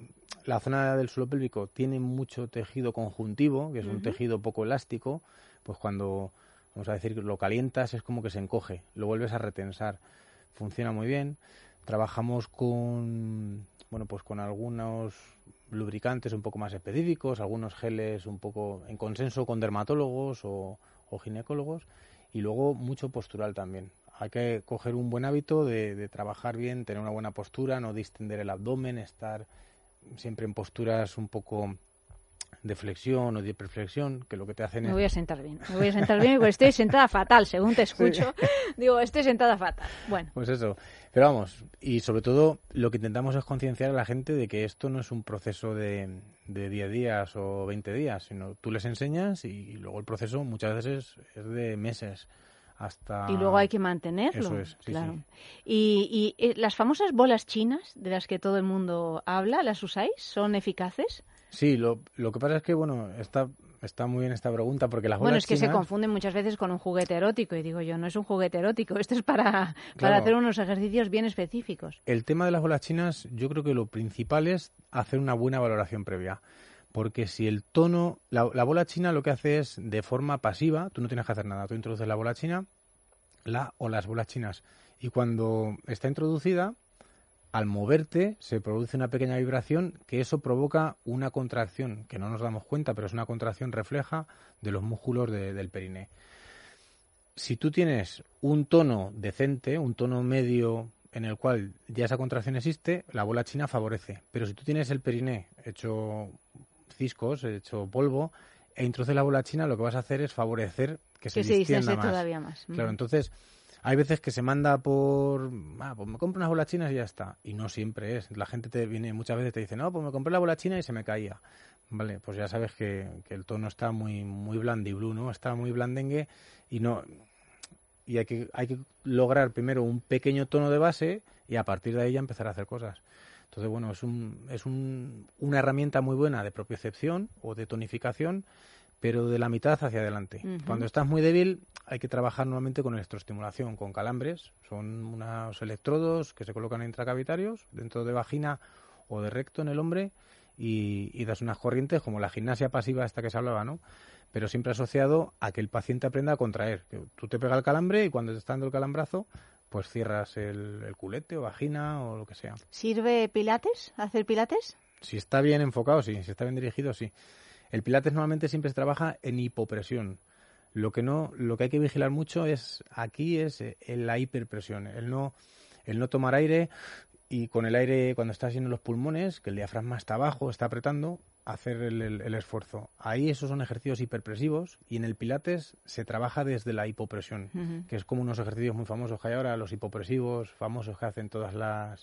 Speaker 6: del suelo pélvico tiene mucho tejido conjuntivo, que es un tejido poco elástico, pues cuando, vamos a decir, lo calientas es como que se encoge, lo vuelves a retensar. Funciona muy bien. Trabajamos con algunos lubricantes un poco más específicos, algunos geles un poco en consenso con dermatólogos o ginecólogos, y luego mucho postural también. Hay que coger un buen hábito de trabajar bien, tener una buena postura, no distender el abdomen, estar siempre en posturas un poco de flexión o de hiperflexión, que lo que te hacen
Speaker 2: Me voy a sentar bien, porque estoy sentada fatal, según te escucho. Sí. Digo, estoy sentada fatal. Bueno.
Speaker 6: Pues eso. Pero vamos, y sobre todo lo que intentamos es concienciar a la gente de que esto no es un proceso de 10 días o 20 días, sino tú les enseñas y luego el proceso muchas veces es de meses.
Speaker 2: Y luego hay que mantenerlo.
Speaker 6: Eso es, sí,
Speaker 2: claro.
Speaker 6: Sí.
Speaker 2: ¿Y las famosas bolas chinas de las que todo el mundo habla, las usáis? ¿Son eficaces?
Speaker 6: Sí, lo que pasa es que, está muy bien esta pregunta porque las bolas
Speaker 2: es que
Speaker 6: chinas...
Speaker 2: se confunden muchas veces con un juguete erótico y digo yo, no es un juguete erótico, esto es para hacer unos ejercicios bien específicos.
Speaker 6: El tema de las bolas chinas, yo creo que lo principal es hacer una buena valoración previa. Porque si el tono, la bola china lo que hace es de forma pasiva, tú no tienes que hacer nada, tú introduces la bola china o las bolas chinas y cuando está introducida, al moverte se produce una pequeña vibración que eso provoca una contracción, que no nos damos cuenta, pero es una contracción refleja de los músculos del periné. Si tú tienes un tono decente, un tono medio en el cual ya esa contracción existe, la bola china favorece. Pero si tú tienes el periné hecho ciscos, hecho polvo, e introduces la bola china, lo que vas a hacer es favorecer que se distienda más.
Speaker 2: Todavía más.
Speaker 6: Claro, entonces hay veces que se manda pues me compro unas bolas chinas y ya está. Y no siempre es. La gente muchas veces te dice, no, pues me compré la bola china y se me caía. Vale, pues ya sabes que el tono está muy blandiblue, ¿no? Está muy blandengue y hay que lograr primero un pequeño tono de base y a partir de ahí ya empezar a hacer cosas. Entonces, es una herramienta muy buena de propiocepción o de tonificación, pero de la mitad hacia adelante. Cuando estás muy débil, hay que trabajar nuevamente con electroestimulación, con calambres. Son unos electrodos que se colocan intracavitarios, dentro de vagina o de recto en el hombre, y das unas corrientes, como la gimnasia pasiva esta que se hablaba, ¿no? Pero siempre asociado a que el paciente aprenda a contraer. Que tú te pegas el calambre y cuando te está dando el calambrazo, pues cierras el culete o vagina o lo que sea.
Speaker 2: ¿Sirve pilates? ¿Hacer pilates?
Speaker 6: Si está bien enfocado, sí. Si está bien dirigido, sí. El pilates normalmente siempre se trabaja en hipopresión. Lo que hay que vigilar mucho es la hiperpresión. El no tomar aire y con el aire cuando está haciendo los pulmones, que el diafragma está abajo, está apretando, hacer el esfuerzo. Ahí esos son ejercicios hiperpresivos y en el pilates se trabaja desde la hipopresión, que es como unos ejercicios muy famosos que hay ahora, los hipopresivos famosos que hacen todas las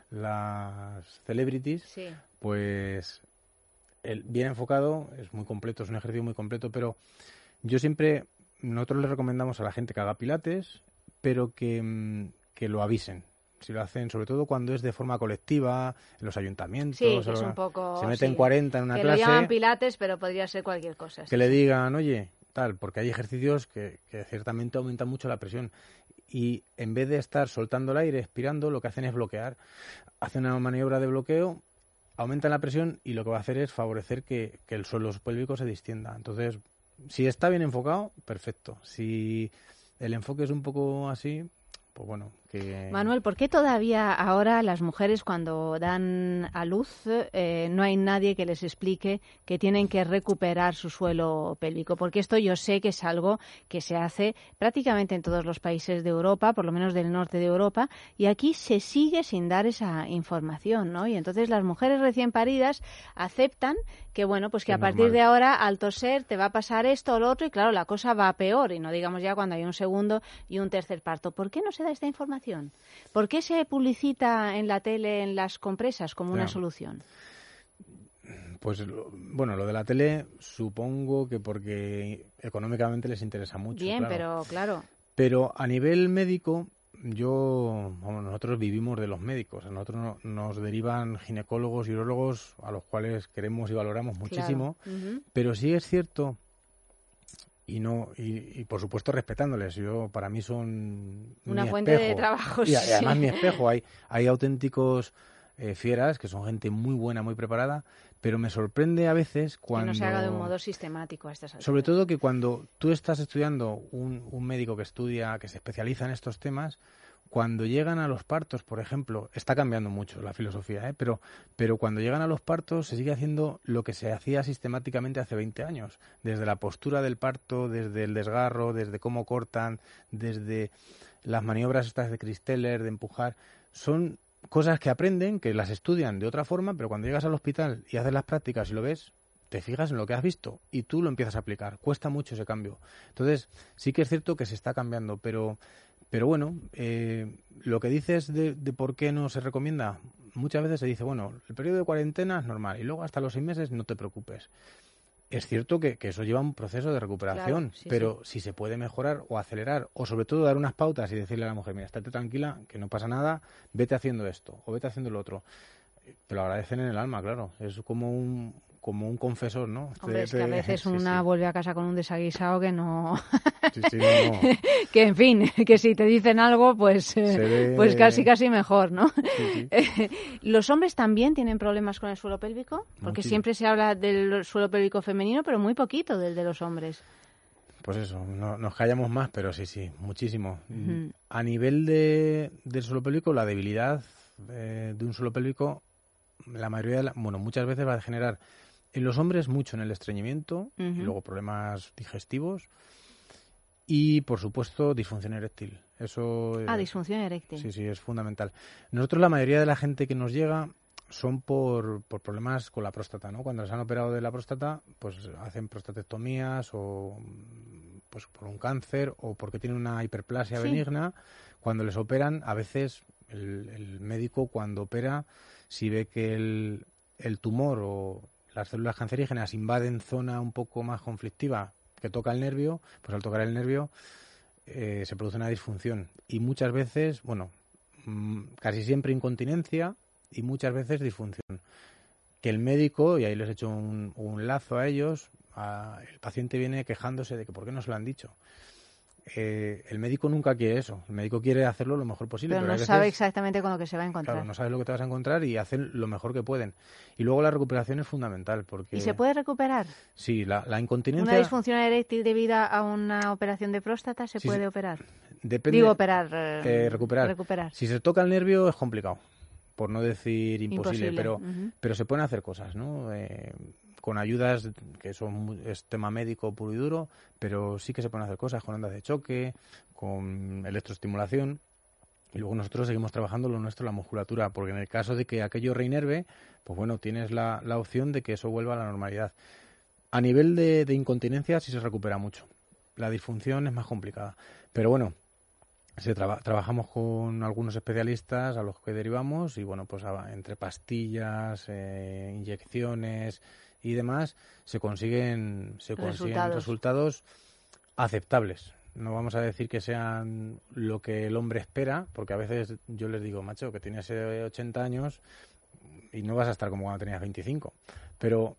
Speaker 6: celebrities. Sí. Pues bien enfocado es muy completo, es un ejercicio muy completo, pero nosotros le recomendamos a la gente que haga pilates, pero que lo avisen. Si lo hacen, sobre todo cuando es de forma colectiva, en los ayuntamientos.
Speaker 2: Sí, que es un poco...
Speaker 6: Se meten
Speaker 2: sí,
Speaker 6: 40 en una
Speaker 2: que
Speaker 6: clase.
Speaker 2: Que lo llaman pilates, pero podría ser cualquier cosa.
Speaker 6: Que le digan, oye, tal, porque hay ejercicios que ciertamente aumentan mucho la presión. Y en vez de estar soltando el aire, expirando, lo que hacen es bloquear. Hacen una maniobra de bloqueo, aumentan la presión y lo que va a hacer es favorecer que el suelo pélvico se distienda. Entonces, si está bien enfocado, perfecto. Si el enfoque es un poco así, pues bueno, que...
Speaker 2: Manuel, ¿por qué todavía ahora las mujeres cuando dan a luz no hay nadie que les explique que tienen que recuperar su suelo pélvico? Porque esto yo sé que es algo que se hace prácticamente en todos los países de Europa, por lo menos del norte de Europa, y aquí se sigue sin dar esa información, ¿no? Y entonces las mujeres recién paridas aceptan que, bueno, pues que a partir de ahora, al toser, te va a pasar esto o lo otro, y claro, la cosa va a peor, y no digamos ya cuando hay un segundo y un tercer parto. ¿Por qué no se da esta información? ¿Por qué se publicita en la tele, en las compresas, como una solución?
Speaker 6: Pues, bueno, lo de la tele supongo que porque económicamente les interesa mucho.
Speaker 2: Bien,
Speaker 6: claro.
Speaker 2: pero claro.
Speaker 6: Pero a nivel médico, nosotros vivimos de los médicos. A nosotros nos derivan ginecólogos y urólogos a los cuales queremos y valoramos muchísimo.
Speaker 2: Claro.
Speaker 6: Pero sí es cierto... Y por supuesto respetándoles. Para mí son
Speaker 2: una
Speaker 6: mi
Speaker 2: fuente
Speaker 6: espejo.
Speaker 2: de trabajo.
Speaker 6: Y además mi espejo. Hay auténticos fieras que son gente muy buena, muy preparada, pero me sorprende a veces cuando...
Speaker 2: Que no se haga de un modo sistemático a estas alturas.
Speaker 6: Sobre todo que cuando tú estás estudiando un médico que se especializa en estos temas, cuando llegan a los partos, por ejemplo, está cambiando mucho la filosofía, pero cuando llegan a los partos se sigue haciendo lo que se hacía sistemáticamente hace 20 años, desde la postura del parto, desde el desgarro, desde cómo cortan, desde las maniobras estas de Christeller, de empujar. Son cosas que aprenden, que las estudian de otra forma, pero cuando llegas al hospital y haces las prácticas y lo ves, te fijas en lo que has visto y tú lo empiezas a aplicar. Cuesta mucho ese cambio. Entonces, sí que es cierto que se está cambiando, pero bueno, lo que dices de por qué no se recomienda, muchas veces se dice, bueno, el periodo de cuarentena es normal y luego hasta los 6 meses no te preocupes. Es cierto que eso lleva un proceso de recuperación,
Speaker 2: claro, sí,
Speaker 6: pero si se puede mejorar o acelerar, o sobre todo dar unas pautas y decirle a la mujer, mira, estate tranquila, que no pasa nada, vete haciendo esto o vete haciendo lo otro. Te lo agradecen en el alma, claro. Es como un confesor, ¿no?
Speaker 2: Hombre, es que a veces una vuelve a casa con un desaguisado que no...
Speaker 6: no.
Speaker 2: Que, en fin, que si te dicen algo, pues casi mejor, ¿no?
Speaker 6: Sí.
Speaker 2: ¿Los hombres también tienen problemas con el suelo pélvico? Porque siempre se habla del suelo pélvico femenino, pero muy poquito del de los hombres.
Speaker 6: Pues eso, nos callamos más, pero sí, muchísimo.
Speaker 2: Uh-huh.
Speaker 6: A nivel del suelo pélvico, la debilidad de un suelo pélvico, la mayoría muchas veces va a generar en los hombres mucho en el estreñimiento,
Speaker 2: uh-huh.
Speaker 6: y luego problemas digestivos y, por supuesto, disfunción eréctil. Eso
Speaker 2: disfunción eréctil.
Speaker 6: Sí, es fundamental. Nosotros, la mayoría de la gente que nos llega son por problemas con la próstata, ¿no? Cuando les han operado de la próstata, pues hacen prostatectomías o pues por un cáncer o porque tienen una hiperplasia benigna. Cuando les operan, a veces el médico, cuando opera, si ve que el tumor o las células cancerígenas invaden zona un poco más conflictiva que toca el nervio, pues al tocar el nervio se produce una disfunción. Y muchas veces, casi siempre incontinencia y muchas veces disfunción. Que el médico, y ahí les he hecho un lazo a ellos, el paciente viene quejándose de que ¿por qué no se lo han dicho? El médico nunca quiere eso. El médico quiere hacerlo lo mejor posible.
Speaker 2: Pero no sabe exactamente con lo que se va a encontrar.
Speaker 6: Claro, no sabes lo que te vas a encontrar y hacen lo mejor que pueden. Y luego la recuperación es fundamental. Porque
Speaker 2: ¿Y se puede recuperar?
Speaker 6: Sí, la incontinencia...
Speaker 2: ¿Una disfunción eréctil debida a una operación de próstata se puede operar?
Speaker 6: Depende.
Speaker 2: Digo, operar.
Speaker 6: Recuperar. Si se toca el nervio es complicado, por no decir imposible. Pero se pueden hacer cosas, ¿no? Con ayudas que es tema médico puro y duro, pero sí que se pueden hacer cosas con ondas de choque, con electroestimulación, y luego nosotros seguimos trabajando lo nuestro, la musculatura, porque en el caso de que aquello reinerve, pues bueno, tienes la opción de que eso vuelva a la normalidad. A nivel de incontinencia sí se recupera mucho. La disfunción es más complicada, pero bueno, trabajamos con algunos especialistas a los que derivamos y bueno, pues entre pastillas, inyecciones y demás se consiguen resultados aceptables. no vamos a decir que sean lo que el hombre espera, porque a veces yo les digo, macho, que tienes 80 años y no vas a estar como cuando tenías 25, pero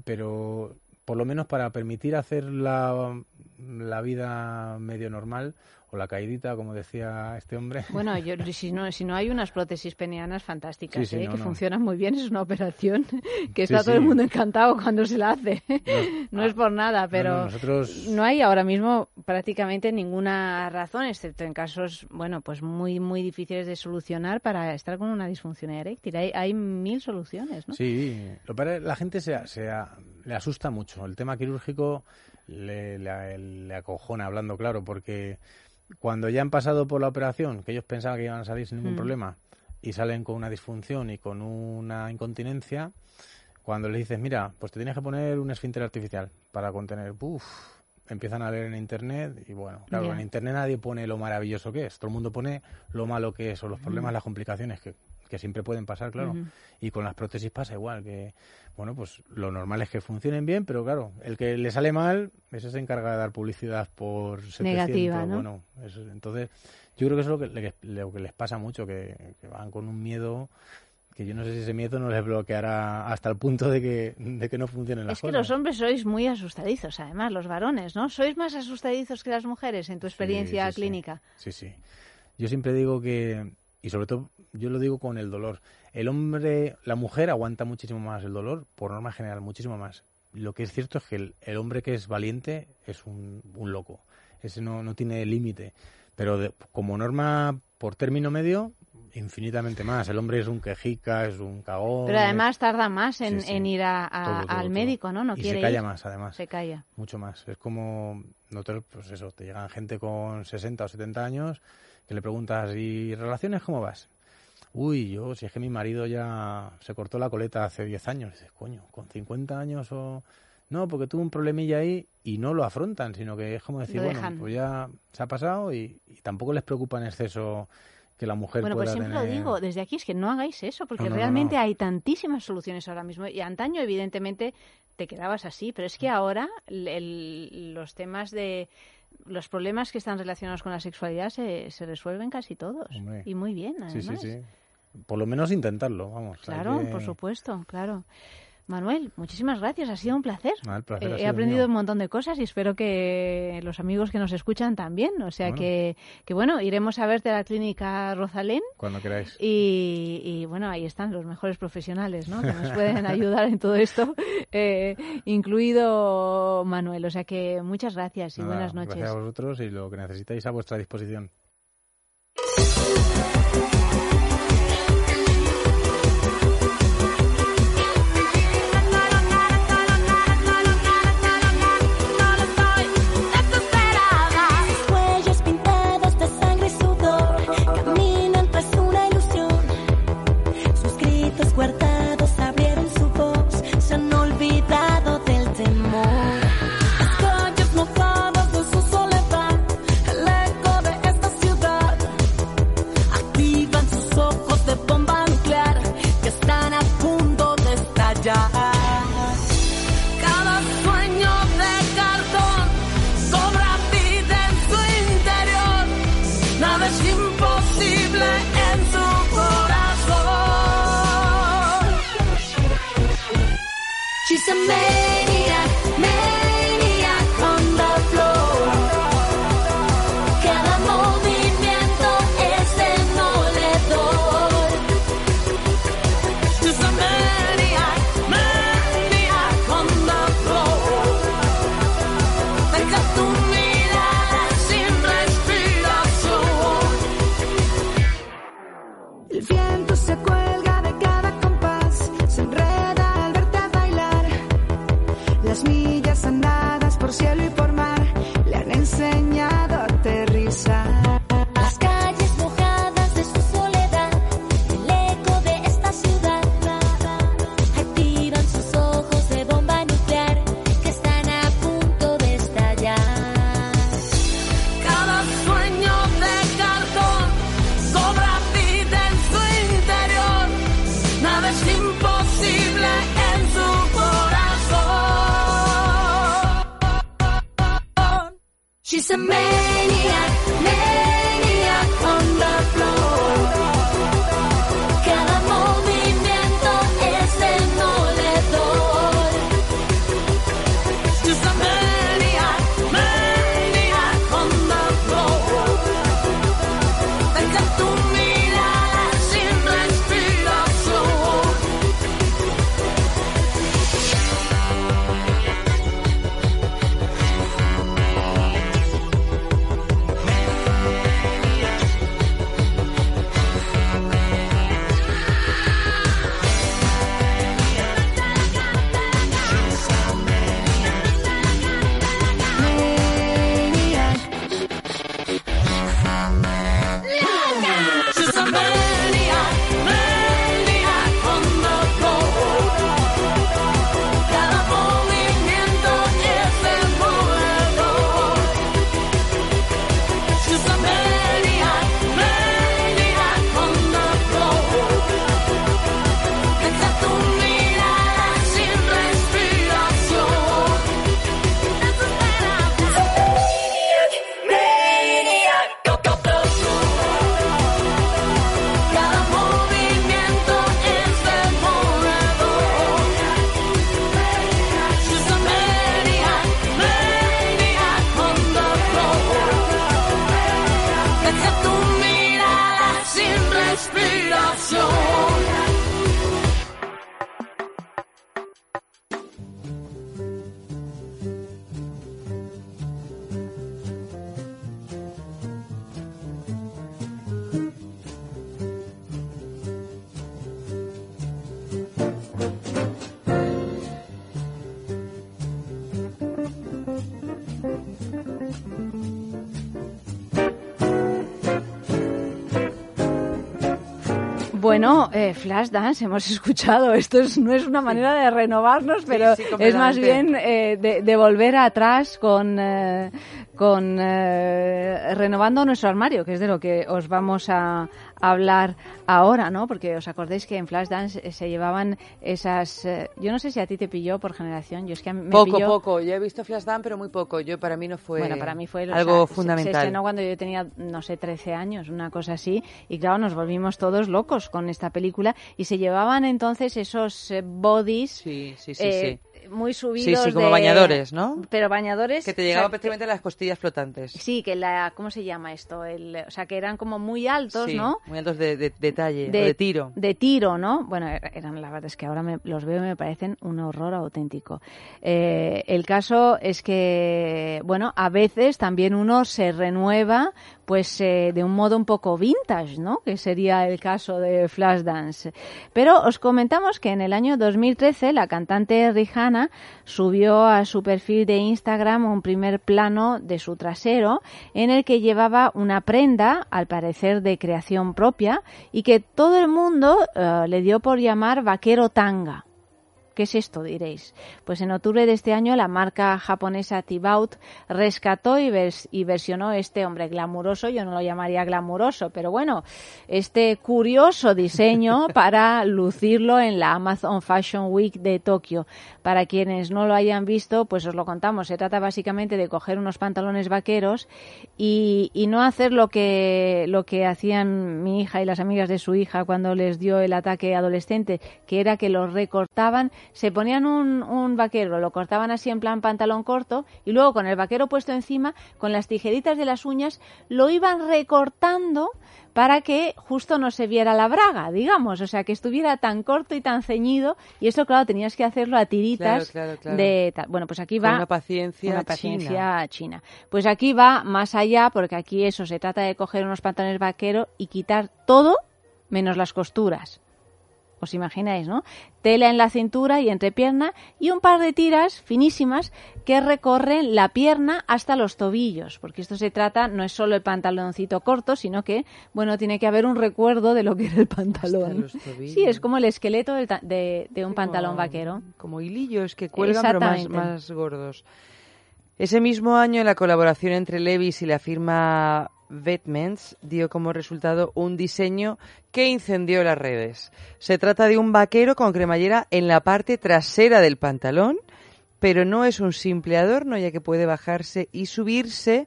Speaker 6: por lo menos para permitir hacer la vida medio normal, o la caidita, como decía este hombre.
Speaker 2: Bueno, si no hay unas prótesis penianas fantásticas,
Speaker 6: Sí,
Speaker 2: que funcionan muy bien, es una operación que está todo el mundo encantado cuando se la hace. No es por nada, pero
Speaker 6: nosotros...
Speaker 2: no hay ahora mismo prácticamente ninguna razón, excepto en casos, bueno, pues muy muy difíciles de solucionar para estar con una disfunción eréctil. Hay 1000 soluciones, ¿no?
Speaker 6: Sí, la gente le asusta mucho. El tema quirúrgico le acojona, hablando claro, porque cuando ya han pasado por la operación, que ellos pensaban que iban a salir sin ningún problema, y salen con una disfunción y con una incontinencia, cuando les dices, mira, pues te tienes que poner un esfínter artificial para contener, empiezan a leer en Internet, y bueno, claro, en Internet nadie pone lo maravilloso que es, todo el mundo pone lo malo que es, o los problemas, las complicaciones que siempre pueden pasar, claro. Y con las prótesis pasa igual, que bueno, pues lo normal es que funcionen bien, pero claro, el que le sale mal, ese se encarga de dar publicidad por 700.
Speaker 2: Negativa, ¿no?
Speaker 6: Bueno, entonces yo creo que eso es lo que les pasa mucho, que van con un miedo que yo no sé si ese miedo no les bloqueará hasta el punto de que no funcionen las cosas.
Speaker 2: Es que los hombres sois muy asustadizos, además, los varones, ¿no? ¿Sois más asustadizos que las mujeres en tu experiencia clínica?
Speaker 6: Sí. Yo siempre digo que, y sobre todo yo lo digo con el dolor, la mujer aguanta muchísimo más el dolor, por norma general, muchísimo más. Lo que es cierto es que el hombre que es valiente es un loco, ese no tiene límite, pero como norma, por término medio, infinitamente más. El hombre es un quejica, es un cagón.
Speaker 2: Pero además tarda más en ir al médico, ¿no? No
Speaker 6: y
Speaker 2: quiere
Speaker 6: se calla
Speaker 2: ir.
Speaker 6: más, además.
Speaker 2: Se calla.
Speaker 6: Mucho más. Es como, pues eso, te llegan gente con 60 o 70 años que le preguntas, ¿y relaciones cómo vas? Uy, si es que mi marido ya se cortó la coleta hace 10 años. Y dices, coño, con 50 años o... No, porque tuvo un problemilla ahí y no lo afrontan, sino que es como decir, bueno, pues ya se ha pasado y tampoco les preocupa en exceso que la mujer pueda
Speaker 2: pues siempre
Speaker 6: tener...
Speaker 2: lo digo, desde aquí es que no hagáis eso, porque realmente hay tantísimas soluciones ahora mismo. Y antaño, evidentemente, te quedabas así, pero es que ahora los temas los problemas que están relacionados con la sexualidad se resuelven casi todos. Hombre. Y muy bien, además.
Speaker 6: Sí. Por lo menos intentarlo, vamos.
Speaker 2: Claro, por supuesto, claro. Manuel, muchísimas gracias, ha sido un placer.
Speaker 6: El placer
Speaker 2: he aprendido un montón de cosas y espero que los amigos que nos escuchan también. O sea que bueno, iremos a verte a la clínica Rosalén.
Speaker 6: Cuando queráis.
Speaker 2: Y bueno, ahí están los mejores profesionales, ¿no? Que nos pueden ayudar en todo esto, incluido Manuel. O sea que muchas gracias y buenas noches.
Speaker 6: Gracias a vosotros y lo que necesitáis a vuestra disposición.
Speaker 12: Guardados abrieron su voz, se han olvidado del temor. Las calles mojadas de su soledad, el eco de esta ciudad. Activan sus ojos de bomba nuclear que están a punto de estallar. Cada sueño de cartón cobra vida en su interior. Nada es imposible en su corazón. She's a maniac, maniac on the floor. Cada movimiento es demoledor. She's a maniac, maniac on the floor. Deja tu mirada sin respiración. El viento se cuelga de cada compás, se enreda al verte bailar. Las millas andadas por cielo y por mar le han enseñado a aterrizar. Las calles mojadas de su soledad, el eco de esta ciudad. Activan sus ojos de bomba nuclear que están a punto de estallar. Cada sueño de cartón cobra vida en su interior. Nada es imposible en su corazón. She's a maniac, maniac on the floor. Cada movimiento es demoledor. She's a maniac, maniac on the floor. Deja tu mirada sin respiración. She's a maniac, maniac on the floor. Cada movimiento es demoledor. She's a maniac, maniac on the floor. Deja tu mirada sin respiración. Maniac, go, go, go. Cada movimiento es demoledor. She's a maniac, maniac on the floor. Deja tu mirada sin respiración.
Speaker 2: Bueno, Flashdance, hemos escuchado. Esto no es una manera de renovarnos, pero
Speaker 3: sí,
Speaker 2: es más bien
Speaker 3: completamente.
Speaker 2: de volver atrás con renovando nuestro armario, que es de lo que os vamos a hablar ahora, ¿no? Porque os acordáis que en Flashdance se llevaban esas... yo no sé si a ti te pilló por generación. Yo es que me pilló...
Speaker 3: Poco. Yo he visto Flashdance, pero muy poco. Para mí no fue
Speaker 2: Bueno, para mí fue
Speaker 3: algo
Speaker 2: se
Speaker 3: fundamental.
Speaker 2: estrenó cuando yo tenía, no sé, 13 años, una cosa así, y claro, nos volvimos todos locos con esta película y se llevaban entonces esos bodies
Speaker 3: sí.
Speaker 2: muy subidos.
Speaker 3: Sí, como bañadores, ¿no?
Speaker 2: Pero bañadores...
Speaker 3: Que te llegaban prácticamente a las costillas flotantes.
Speaker 2: Sí, que ¿cómo se llama esto? O sea, que eran como muy altos,
Speaker 3: Sí,
Speaker 2: ¿no?
Speaker 3: muy altos de talle, o de tiro.
Speaker 2: De tiro, ¿no? Bueno, eran, la verdad es que ahora los veo y me parecen un horror auténtico. El caso es que, bueno, a veces también uno se renueva pues de un modo un poco vintage, ¿no? Que sería el caso de Flashdance. Pero os comentamos que en el año 2013 la cantante Rihanna subió a su perfil de Instagram un primer plano de su trasero en el que llevaba una prenda, al parecer de creación propia, y que todo el mundo le dio por llamar vaquero tanga. ¿Qué es esto?, diréis. Pues en octubre de este año la marca japonesa Thibaut rescató y versionó este hombre glamuroso, yo no lo llamaría glamuroso, pero bueno, este curioso diseño para lucirlo en la Amazon Fashion Week de Tokio. Para quienes no lo hayan visto, pues os lo contamos. Se trata básicamente de coger unos pantalones vaqueros y no hacer lo que hacían mi hija y las amigas de su hija cuando les dio el ataque adolescente, que era que los recortaban. Se ponían un vaquero, lo cortaban así en plan pantalón corto y luego con el vaquero puesto encima, con las tijeritas de las uñas, lo iban recortando para que justo no se viera la braga, digamos, o sea, que estuviera tan corto y tan ceñido, y eso, claro, tenías que hacerlo a tiritas. Claro. Bueno, pues aquí va...
Speaker 3: Una paciencia
Speaker 2: china. Pues aquí va más allá, porque aquí eso, se trata de coger unos pantalones vaqueros y quitar todo menos las costuras. ¿Os imagináis, no? Tela en la cintura y entrepierna y un par de tiras finísimas que recorren la pierna hasta los tobillos, porque esto se trata, no es solo el pantaloncito corto, sino que, bueno, tiene que haber un recuerdo de lo que era el pantalón. Sí, es como el esqueleto de un pantalón vaquero.
Speaker 3: Como hilillos que cuelgan, pero más gordos. Ese mismo año, la colaboración entre Levi's y la firma Vetments dio como resultado un diseño que incendió las redes. Se trata de un vaquero con cremallera en la parte trasera del pantalón, pero no es un simple adorno, ya que puede bajarse y subirse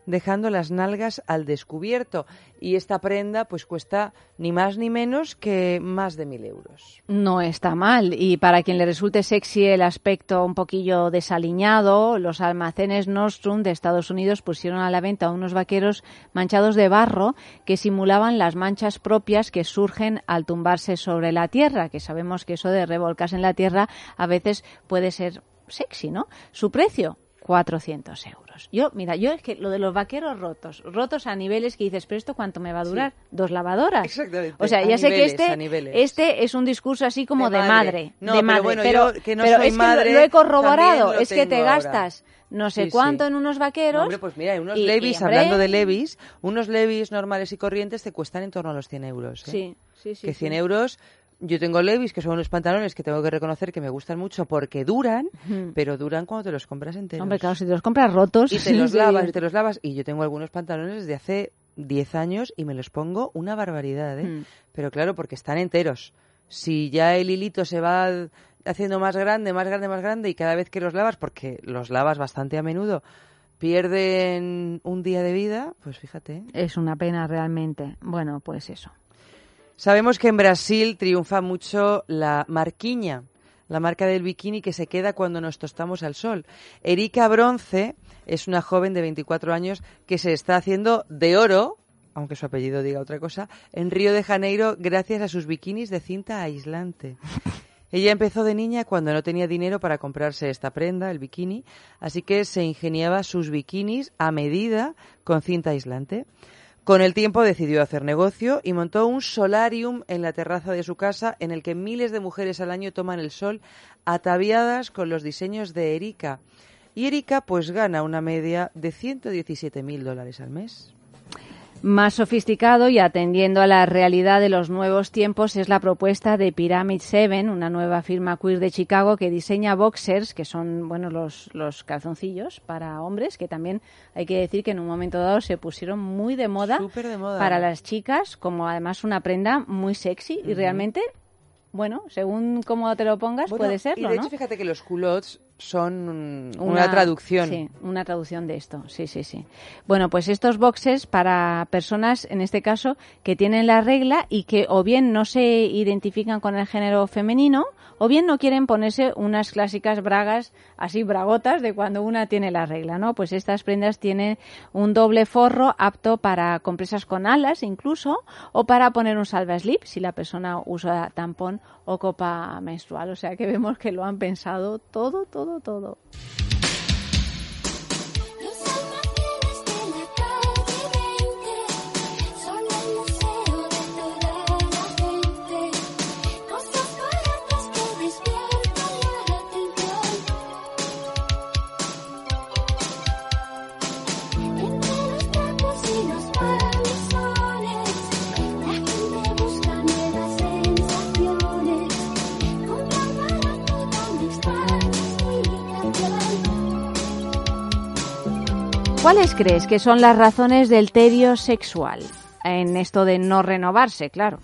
Speaker 3: dejando las nalgas al descubierto. Y esta prenda pues cuesta ni más ni menos que más de 1.000 euros.
Speaker 2: No está mal. Y para quien le resulte sexy el aspecto un poquillo desaliñado, los almacenes Nordstrom de Estados Unidos pusieron a la venta unos vaqueros manchados de barro que simulaban las manchas propias que surgen al tumbarse sobre la tierra, que sabemos que eso de revolcarse en la tierra a veces puede ser sexy, ¿no? Su precio, 400 euros. Yo es que lo de los vaqueros rotos a niveles que dices, pero ¿esto cuánto me va a durar? Sí. 2 lavadoras.
Speaker 3: Exactamente.
Speaker 2: O sea, ya sé que este es un discurso así como de madre.
Speaker 3: No,
Speaker 2: de madre.
Speaker 3: Pero bueno,
Speaker 2: pero,
Speaker 3: yo que no
Speaker 2: pero
Speaker 3: soy
Speaker 2: es
Speaker 3: madre,
Speaker 2: que lo he corroborado.
Speaker 3: lo
Speaker 2: es que te
Speaker 3: ahora.
Speaker 2: gastas no sé cuánto en unos vaqueros.
Speaker 3: No, hombre, pues mira, unos Levi's, hablando de Levi's, unos Levi's normales y corrientes te cuestan en torno a los 100 euros. ¿eh?
Speaker 2: Sí.
Speaker 3: Que 100 euros... Yo tengo Levi's, que son unos pantalones que tengo que reconocer que me gustan mucho porque duran, pero duran cuando te los compras enteros.
Speaker 2: Hombre, claro, si te los compras rotos...
Speaker 3: Y te los lavas. Y yo tengo algunos pantalones desde hace 10 años y me los pongo una barbaridad, ¿eh? Pero claro, porque están enteros. Si ya el hilito se va haciendo más grande y cada vez que los lavas, porque los lavas bastante a menudo, pierden un día de vida, pues fíjate.
Speaker 2: Es una pena realmente. Bueno, pues eso.
Speaker 3: Sabemos que en Brasil triunfa mucho la marquinha, la marca del bikini que se queda cuando nos tostamos al sol. Erika Bronce es una joven de 24 años que se está haciendo de oro, aunque su apellido diga otra cosa, en Río de Janeiro gracias a sus bikinis de cinta aislante. Ella empezó de niña cuando no tenía dinero para comprarse esta prenda, el bikini, así que se ingeniaba sus bikinis a medida con cinta aislante. Con el tiempo decidió hacer negocio y montó un solarium en la terraza de su casa en el que miles de mujeres al año toman el sol ataviadas con los diseños de Erika. Y Erika pues gana una media de $117.000 al mes.
Speaker 2: Más sofisticado y atendiendo a la realidad de los nuevos tiempos es la propuesta de Pyramid 7, una nueva firma queer de Chicago que diseña boxers, que son los calzoncillos para hombres, que también hay que decir que en un momento dado se pusieron muy de moda, para las chicas, como además una prenda muy sexy y realmente, bueno, según cómo te lo pongas, puede serlo,
Speaker 3: ¿no? Y de hecho, fíjate que los culottes son una traducción.
Speaker 2: Sí, una traducción de esto, sí. Bueno, pues estos boxes para personas, en este caso, que tienen la regla y que o bien no se identifican con el género femenino o bien no quieren ponerse unas clásicas bragas, así bragotas, de cuando una tiene la regla, ¿no? Pues estas prendas tienen un doble forro apto para compresas con alas incluso, o para poner un salvaslip si la persona usa tampón o copa menstrual. O sea que vemos que lo han pensado todo. ¿Cuáles crees que son las razones del tedio sexual? En esto de no renovarse, claro.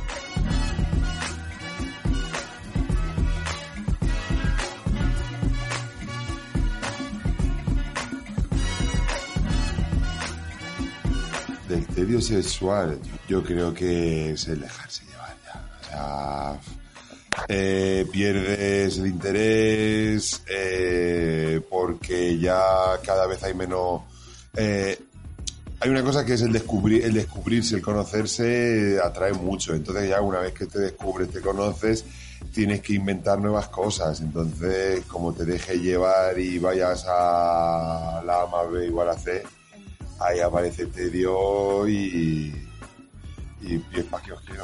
Speaker 19: Del tedio sexual, yo creo que es el dejarse llevar ya. O sea, pierdes el interés porque ya cada vez hay menos... hay una cosa que es el descubrirse, el conocerse, atrae mucho. Entonces ya una vez que te descubres, te conoces, tienes que inventar nuevas cosas. Entonces, como te dejes llevar y vayas a la A más B igual a C, ahí aparece el tedio y es para que os quiero.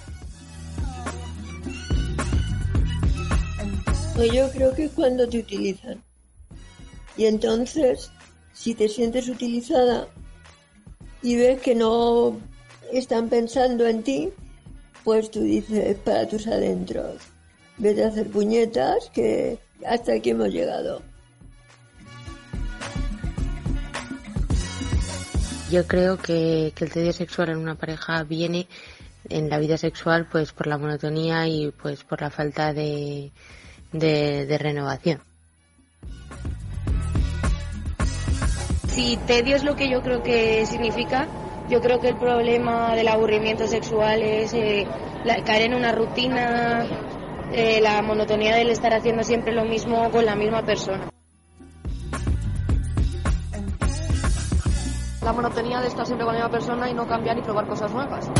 Speaker 20: Pues yo creo que es cuando te utilizan. Y entonces, si te sientes utilizada y ves que no están pensando en ti, pues tú dices para tus adentros, vete a hacer puñetas, que hasta aquí hemos llegado.
Speaker 21: Yo creo que el tedio sexual en una pareja viene en la vida sexual pues por la monotonía y pues por la falta de renovación.
Speaker 22: si tedio es lo que yo creo que significa, yo creo que el problema del aburrimiento sexual es caer en una rutina, la monotonía del estar haciendo siempre lo mismo con la misma persona.
Speaker 7: La monotonía de estar siempre con la misma persona y no cambiar y probar cosas nuevas.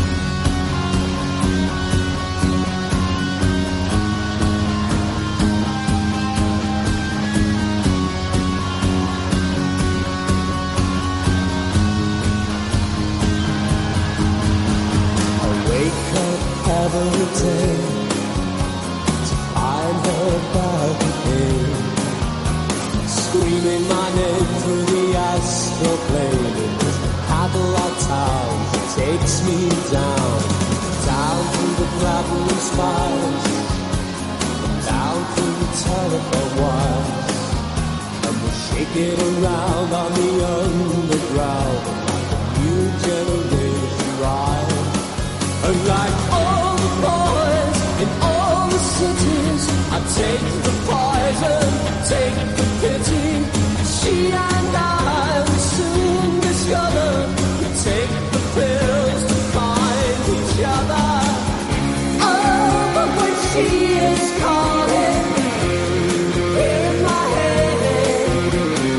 Speaker 5: Every day to find her back again, screaming my name through the astral plane. Cadillac town takes me down, down through the gravelly spires, down through the telephone wires, and we'll shake it around on the underground like a new generation ride. And like all the boys in all the cities, I take the poison, take the pity. She and I will soon discover we take the pills to find each other. Oh, but when she is calling, in my head,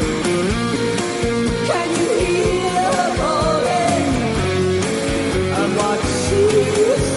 Speaker 5: can you hear her calling? And what she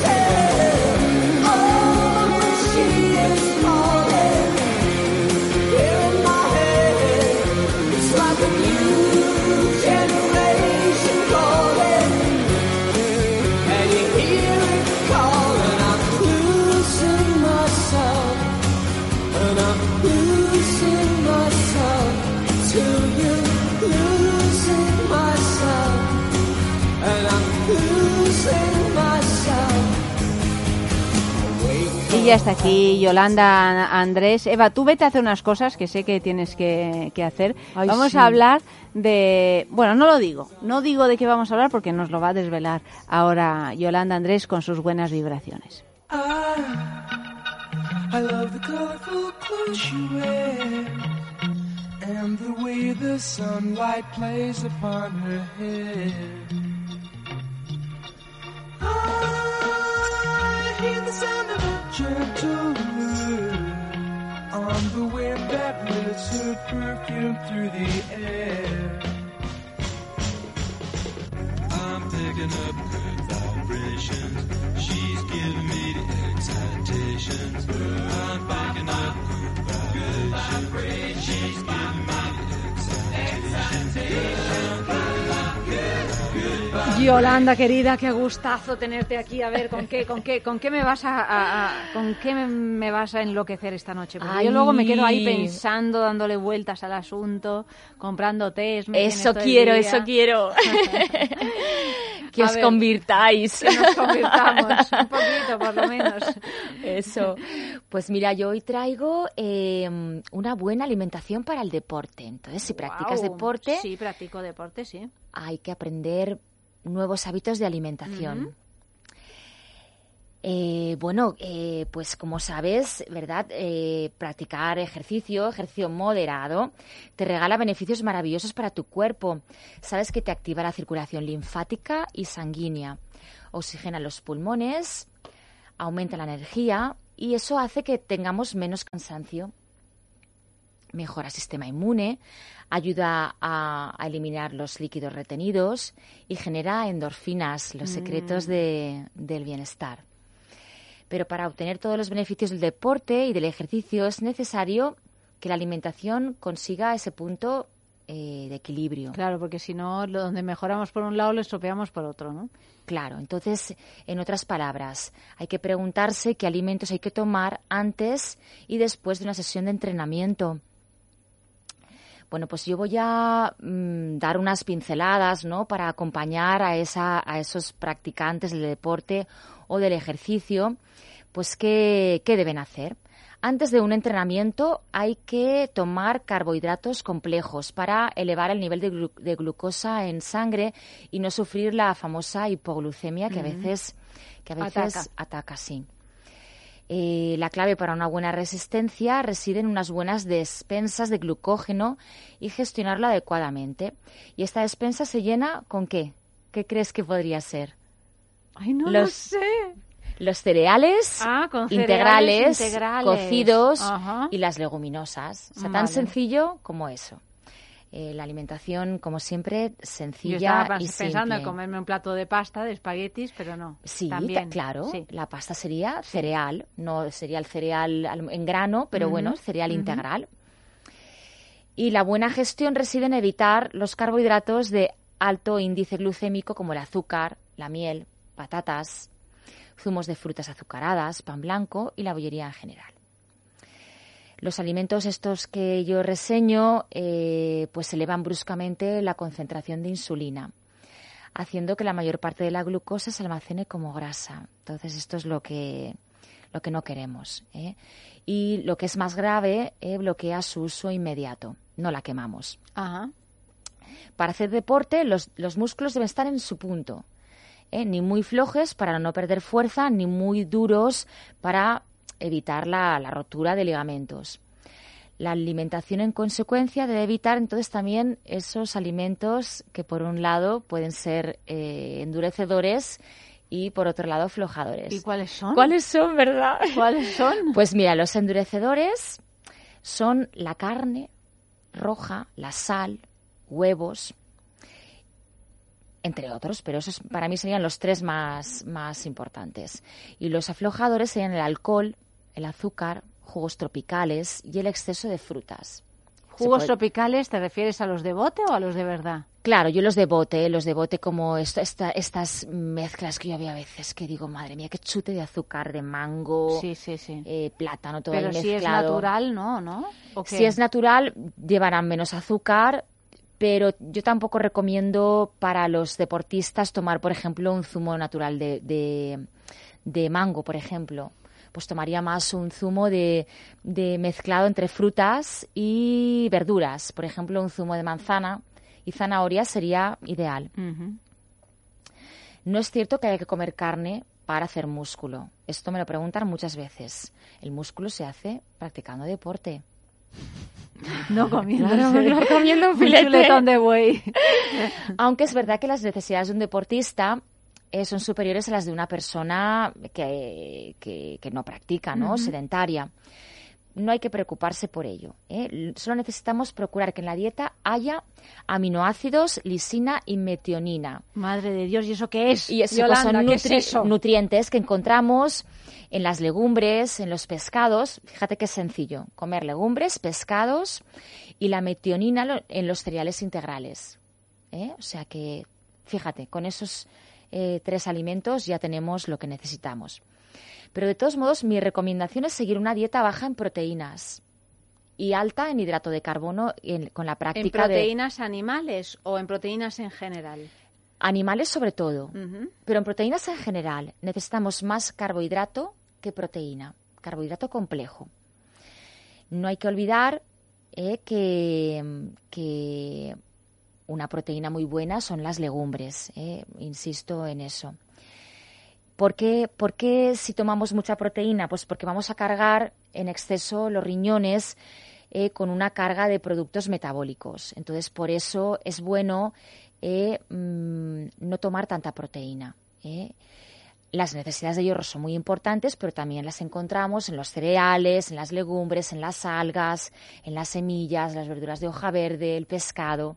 Speaker 2: Y ya está aquí Yolanda, Andrés. Eva, tú vete a hacer unas cosas que sé que tienes que hacer.
Speaker 3: Ay,
Speaker 2: vamos
Speaker 3: sí.
Speaker 2: a hablar de... Bueno, no digo de qué vamos a hablar porque nos lo va a desvelar ahora Yolanda, Andrés, con sus buenas vibraciones.
Speaker 5: I love the colorful clothes you wear and the way the sunlight plays upon her hair. I hear the sound of a gentle word on the wind that lifts her perfume through the air. I'm picking up good vibrations. She's giving me the excitations. I'm picking up good vibrations. She's giving me the excitations.
Speaker 2: Yolanda, querida, qué gustazo tenerte aquí. A ver, ¿con qué me vas con qué me vas a enloquecer esta noche? Porque
Speaker 9: Ay,
Speaker 2: yo luego me quedo ahí pensando, dándole vueltas al asunto, comprando tés.
Speaker 9: Eso quiero. Que os convirtáis.
Speaker 2: Que nos convirtamos, un poquito por lo menos.
Speaker 9: Eso. Pues mira, yo hoy traigo una buena alimentación para el deporte. Entonces, si practicas deporte...
Speaker 2: Sí, practico deporte, sí.
Speaker 9: Hay que aprender nuevos hábitos de alimentación. Pues como sabes, ¿verdad? Practicar ejercicio moderado, te regala beneficios maravillosos para tu cuerpo. Sabes que te activa la circulación linfática y sanguínea, oxigena los pulmones, aumenta la energía y eso hace que tengamos menos cansancio. Mejora el sistema inmune, ayuda a eliminar los líquidos retenidos y genera endorfinas, los secretos del bienestar. Pero para obtener todos los beneficios del deporte y del ejercicio es necesario que la alimentación consiga ese punto de equilibrio.
Speaker 2: Claro, porque si no, donde mejoramos por un lado, lo estropeamos por otro, ¿no?
Speaker 9: Claro, entonces, en otras palabras, hay que preguntarse qué alimentos hay que tomar antes y después de una sesión de entrenamiento. Bueno, pues yo voy a dar unas pinceladas, ¿no?, para acompañar a esos practicantes del deporte o del ejercicio, pues qué deben hacer. Antes de un entrenamiento hay que tomar carbohidratos complejos para elevar el nivel de glucosa en sangre y no sufrir la famosa hipoglucemia que a veces ataca, sí. La clave para una buena resistencia reside en unas buenas despensas de glucógeno y gestionarlo adecuadamente. ¿Y esta despensa se llena con qué? ¿Qué crees que podría ser?
Speaker 2: Ay, no lo sé.
Speaker 9: Los cereales,
Speaker 2: con
Speaker 9: integrales,
Speaker 2: integrales,
Speaker 9: cocidos
Speaker 2: ajá,
Speaker 9: y las leguminosas. O sea, tan
Speaker 2: vale,
Speaker 9: sencillo como eso. La alimentación, como siempre,
Speaker 2: Yo
Speaker 9: sencilla
Speaker 2: estaba
Speaker 9: y
Speaker 2: pensando en
Speaker 9: simple.
Speaker 2: comerme un plato de pasta, de espaguetis, pero no.
Speaker 9: Sí,
Speaker 2: también,
Speaker 9: claro.
Speaker 2: sí.
Speaker 9: La pasta sería cereal, no sería el cereal en grano, pero bueno, cereal integral. Y la buena gestión reside en evitar los carbohidratos de alto índice glucémico como el azúcar, la miel, patatas, zumos de frutas azucaradas, pan blanco y la bollería en general. Los alimentos estos que yo reseño pues elevan bruscamente la concentración de insulina, haciendo que la mayor parte de la glucosa se almacene como grasa. Entonces esto es lo que no queremos, ¿eh? Y lo que es más grave, bloquea su uso inmediato, no la quemamos.
Speaker 2: Ajá.
Speaker 9: Para hacer deporte los músculos deben estar en su punto, ni muy flojos para no perder fuerza, ni muy duros para evitar la rotura de ligamentos. La alimentación, en consecuencia, debe evitar entonces también esos alimentos que, por un lado, pueden ser endurecedores y, por otro lado, aflojadores.
Speaker 2: ¿Y cuáles son?
Speaker 9: ¿Cuáles son, verdad?
Speaker 2: ¿Cuáles son?
Speaker 9: Pues mira, los endurecedores son la carne roja, la sal, huevos, entre otros, pero esos para mí serían los tres más importantes. Y los aflojadores serían el alcohol, el azúcar, jugos tropicales y el exceso de frutas.
Speaker 2: ¿Jugos tropicales te refieres a los de bote o a los de verdad?
Speaker 9: Claro, yo los de bote como estas mezclas que yo había a veces que digo, madre mía, qué chute de azúcar, de mango, plátano, todo ahí mezclado.
Speaker 2: Pero si es natural, ¿no? ¿O qué?
Speaker 9: Si es natural, llevarán menos azúcar, pero yo tampoco recomiendo para los deportistas tomar, por ejemplo, un zumo natural de mango, por ejemplo. Pues tomaría más un zumo de mezclado entre frutas y verduras. Por ejemplo, un zumo de manzana y zanahoria sería ideal.
Speaker 2: Uh-huh.
Speaker 9: No es cierto que haya que comer carne para hacer músculo. Esto me lo preguntan muchas veces. El músculo se hace practicando deporte.
Speaker 2: No comiendo,
Speaker 9: no comiendo un
Speaker 2: chuletón de buey.
Speaker 9: Aunque es verdad que las necesidades de un deportista son superiores a las de una persona que no practica, ¿no?
Speaker 2: Uh-huh.
Speaker 9: Sedentaria. No hay que preocuparse por ello, ¿eh? Solo necesitamos procurar que en la dieta haya aminoácidos, lisina y metionina.
Speaker 2: Madre de Dios, ¿y eso qué es?
Speaker 9: Y eso
Speaker 2: Yolanda,
Speaker 9: son
Speaker 2: ¿qué es eso?
Speaker 9: nutrientes que encontramos en las legumbres, en los pescados. Fíjate qué sencillo, comer legumbres, pescados y la metionina en los cereales integrales, ¿eh? O sea que, fíjate, con esos 3 alimentos ya tenemos lo que necesitamos. Pero de todos modos, mi recomendación es seguir una dieta baja en proteínas y alta en hidrato de carbono con la práctica de...
Speaker 2: ¿En proteínas animales o en proteínas en general?
Speaker 9: Animales sobre todo,
Speaker 2: Uh-huh.
Speaker 9: pero en proteínas en general necesitamos más carbohidrato que proteína, carbohidrato complejo. No hay que olvidar que una proteína muy buena son las legumbres, insisto en eso. ¿Por qué si tomamos mucha proteína? Pues porque vamos a cargar en exceso los riñones con una carga de productos metabólicos. Entonces, por eso es bueno no tomar tanta proteína. Las necesidades de hierro son muy importantes, pero también las encontramos en los cereales, en las legumbres, en las algas, en las semillas, las verduras de hoja verde, el pescado.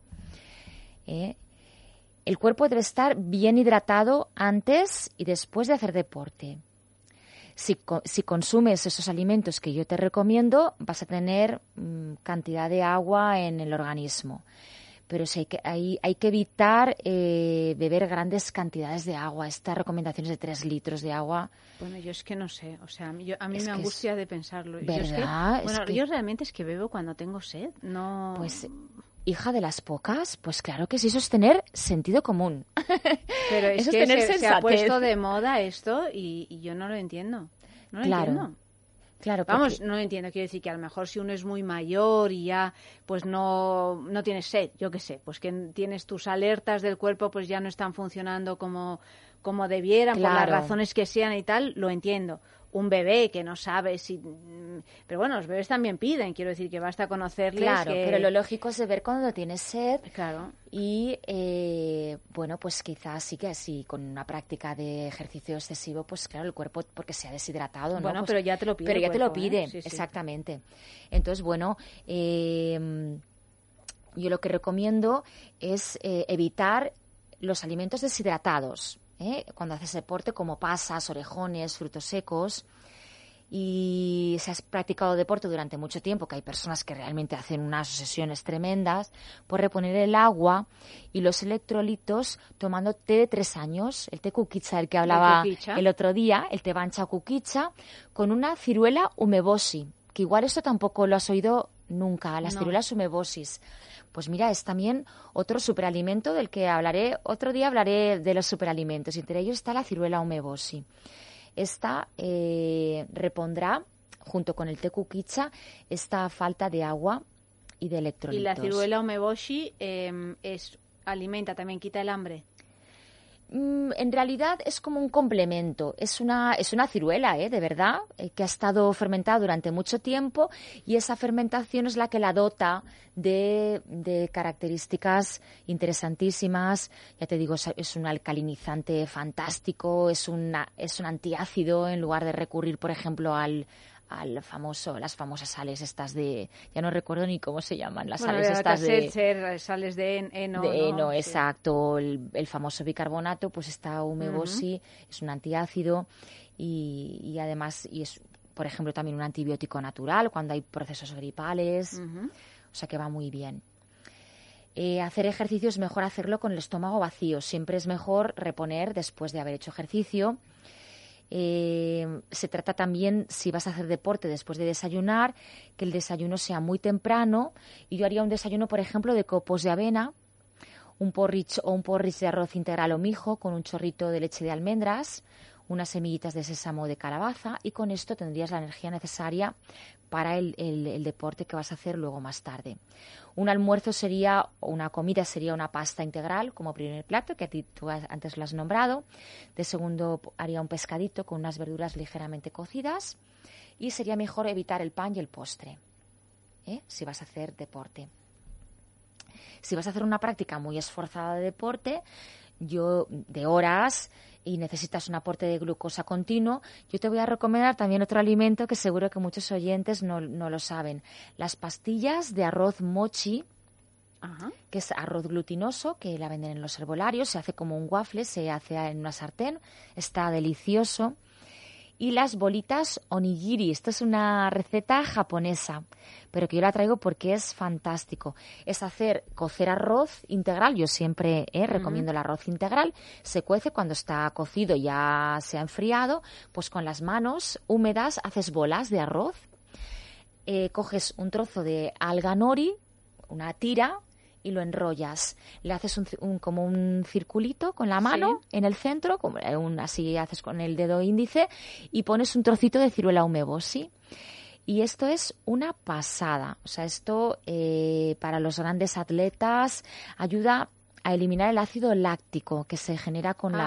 Speaker 9: El cuerpo debe estar bien hidratado antes y después de hacer deporte. Si consumes esos alimentos que yo te recomiendo, vas a tener cantidad de agua en el organismo. Pero hay que evitar beber grandes cantidades de agua. Estas recomendaciones de 3 litros de agua.
Speaker 2: Bueno, yo es que no sé. O sea, a mí me angustia de pensarlo.
Speaker 9: ¿Verdad?
Speaker 2: Yo realmente es que bebo cuando tengo sed. No.
Speaker 9: Pues, hija de las pocas, pues claro que sí, eso es tener sentido común.
Speaker 2: Pero es
Speaker 9: eso
Speaker 2: que
Speaker 9: es tener
Speaker 2: se ha puesto de moda esto y yo no lo entiendo. No lo entiendo.
Speaker 9: Claro,
Speaker 2: vamos, no lo entiendo. Quiero decir que a lo mejor si uno es muy mayor y ya pues no tienes sed, yo qué sé, pues que tienes tus alertas del cuerpo pues ya no están funcionando como debieran, por las razones que sean y tal, lo entiendo. un bebé que no sabe si... Pero bueno, los bebés también piden, quiero decir que basta conocerles.
Speaker 9: Claro, pero lo lógico es de ver cuando tienes sed.
Speaker 2: Claro.
Speaker 9: Y, bueno, pues quizás sí que así, con una práctica de ejercicio excesivo, pues claro, el cuerpo, porque se ha deshidratado, ¿no?
Speaker 2: Bueno,
Speaker 9: Pues,
Speaker 2: pero ya te lo pide.
Speaker 9: Pero ya te lo
Speaker 2: cuerpo,
Speaker 9: pide,
Speaker 2: Sí, sí.
Speaker 9: exactamente. Entonces, bueno, yo lo que recomiendo es evitar los alimentos deshidratados, cuando haces deporte, como pasas, orejones, frutos secos. Y si has practicado deporte durante mucho tiempo, que hay personas que realmente hacen unas sesiones tremendas, pues reponer el agua y los electrolitos tomando té de 3 años, el té kukicha, el que hablaba el otro día, el té bancha kukicha, con una ciruela umeboshi, que igual esto tampoco lo has oído nunca, las ciruelas umeboshis. Pues mira, es también otro superalimento del que hablaré, otro día hablaré de los superalimentos, y entre ellos está la ciruela umeboshi. Esta repondrá, junto con el té kukicha, esta falta de agua y de electrolitos.
Speaker 2: Y la ciruela umeboshi alimenta, también quita el hambre.
Speaker 9: En realidad es como un complemento, es una ciruela, de verdad, que ha estado fermentada durante mucho tiempo, y esa fermentación es la que la dota de características interesantísimas. Ya te digo, es un alcalinizante fantástico, es un antiácido, en lugar de recurrir, por ejemplo, las famosas sales estas de, ya no recuerdo ni cómo se llaman, las sales estas
Speaker 2: sales de heno.
Speaker 9: De heno,
Speaker 2: ¿no?
Speaker 9: exacto, el famoso bicarbonato, pues esta umeboshi es un antiácido y además es, por ejemplo, también un antibiótico natural cuando hay procesos gripales, o sea que va muy bien. Hacer ejercicio es mejor hacerlo con el estómago vacío, siempre es mejor reponer después de haber hecho ejercicio. Se trata también, si vas a hacer deporte después de desayunar, que el desayuno sea muy temprano, y yo haría un desayuno, por ejemplo, de copos de avena, un porridge de arroz integral o mijo con un chorrito de leche de almendras, unas semillitas de sésamo o de calabaza, y con esto tendrías la energía necesaria para el deporte que vas a hacer luego más tarde. Un almuerzo sería, o una comida sería una pasta integral como primer plato, que tú antes lo has nombrado. De segundo haría un pescadito con unas verduras ligeramente cocidas, y sería mejor evitar el pan y el postre, si vas a hacer deporte. Si vas a hacer una práctica muy esforzada de deporte, de horas, y necesitas un aporte de glucosa continuo, yo te voy a recomendar también otro alimento que seguro que muchos oyentes no lo saben. Las pastillas de arroz mochi, que es arroz glutinoso, que la venden en los herbolarios, se hace como un waffle, se hace en una sartén, está delicioso. Y las bolitas onigiri, esto es una receta japonesa, pero que yo la traigo porque es fantástico. Es cocer arroz integral, yo siempre recomiendo el arroz integral, se cuece, cuando está cocido ya se ha enfriado, pues con las manos húmedas haces bolas de arroz, coges un trozo de alga nori, una tira, y lo enrollas. Le haces como un circulito con la mano en el centro, como así haces con el dedo índice, y pones un trocito de ciruela umeboshi. Y esto es una pasada. O sea, esto para los grandes atletas ayuda a eliminar el ácido láctico que se genera con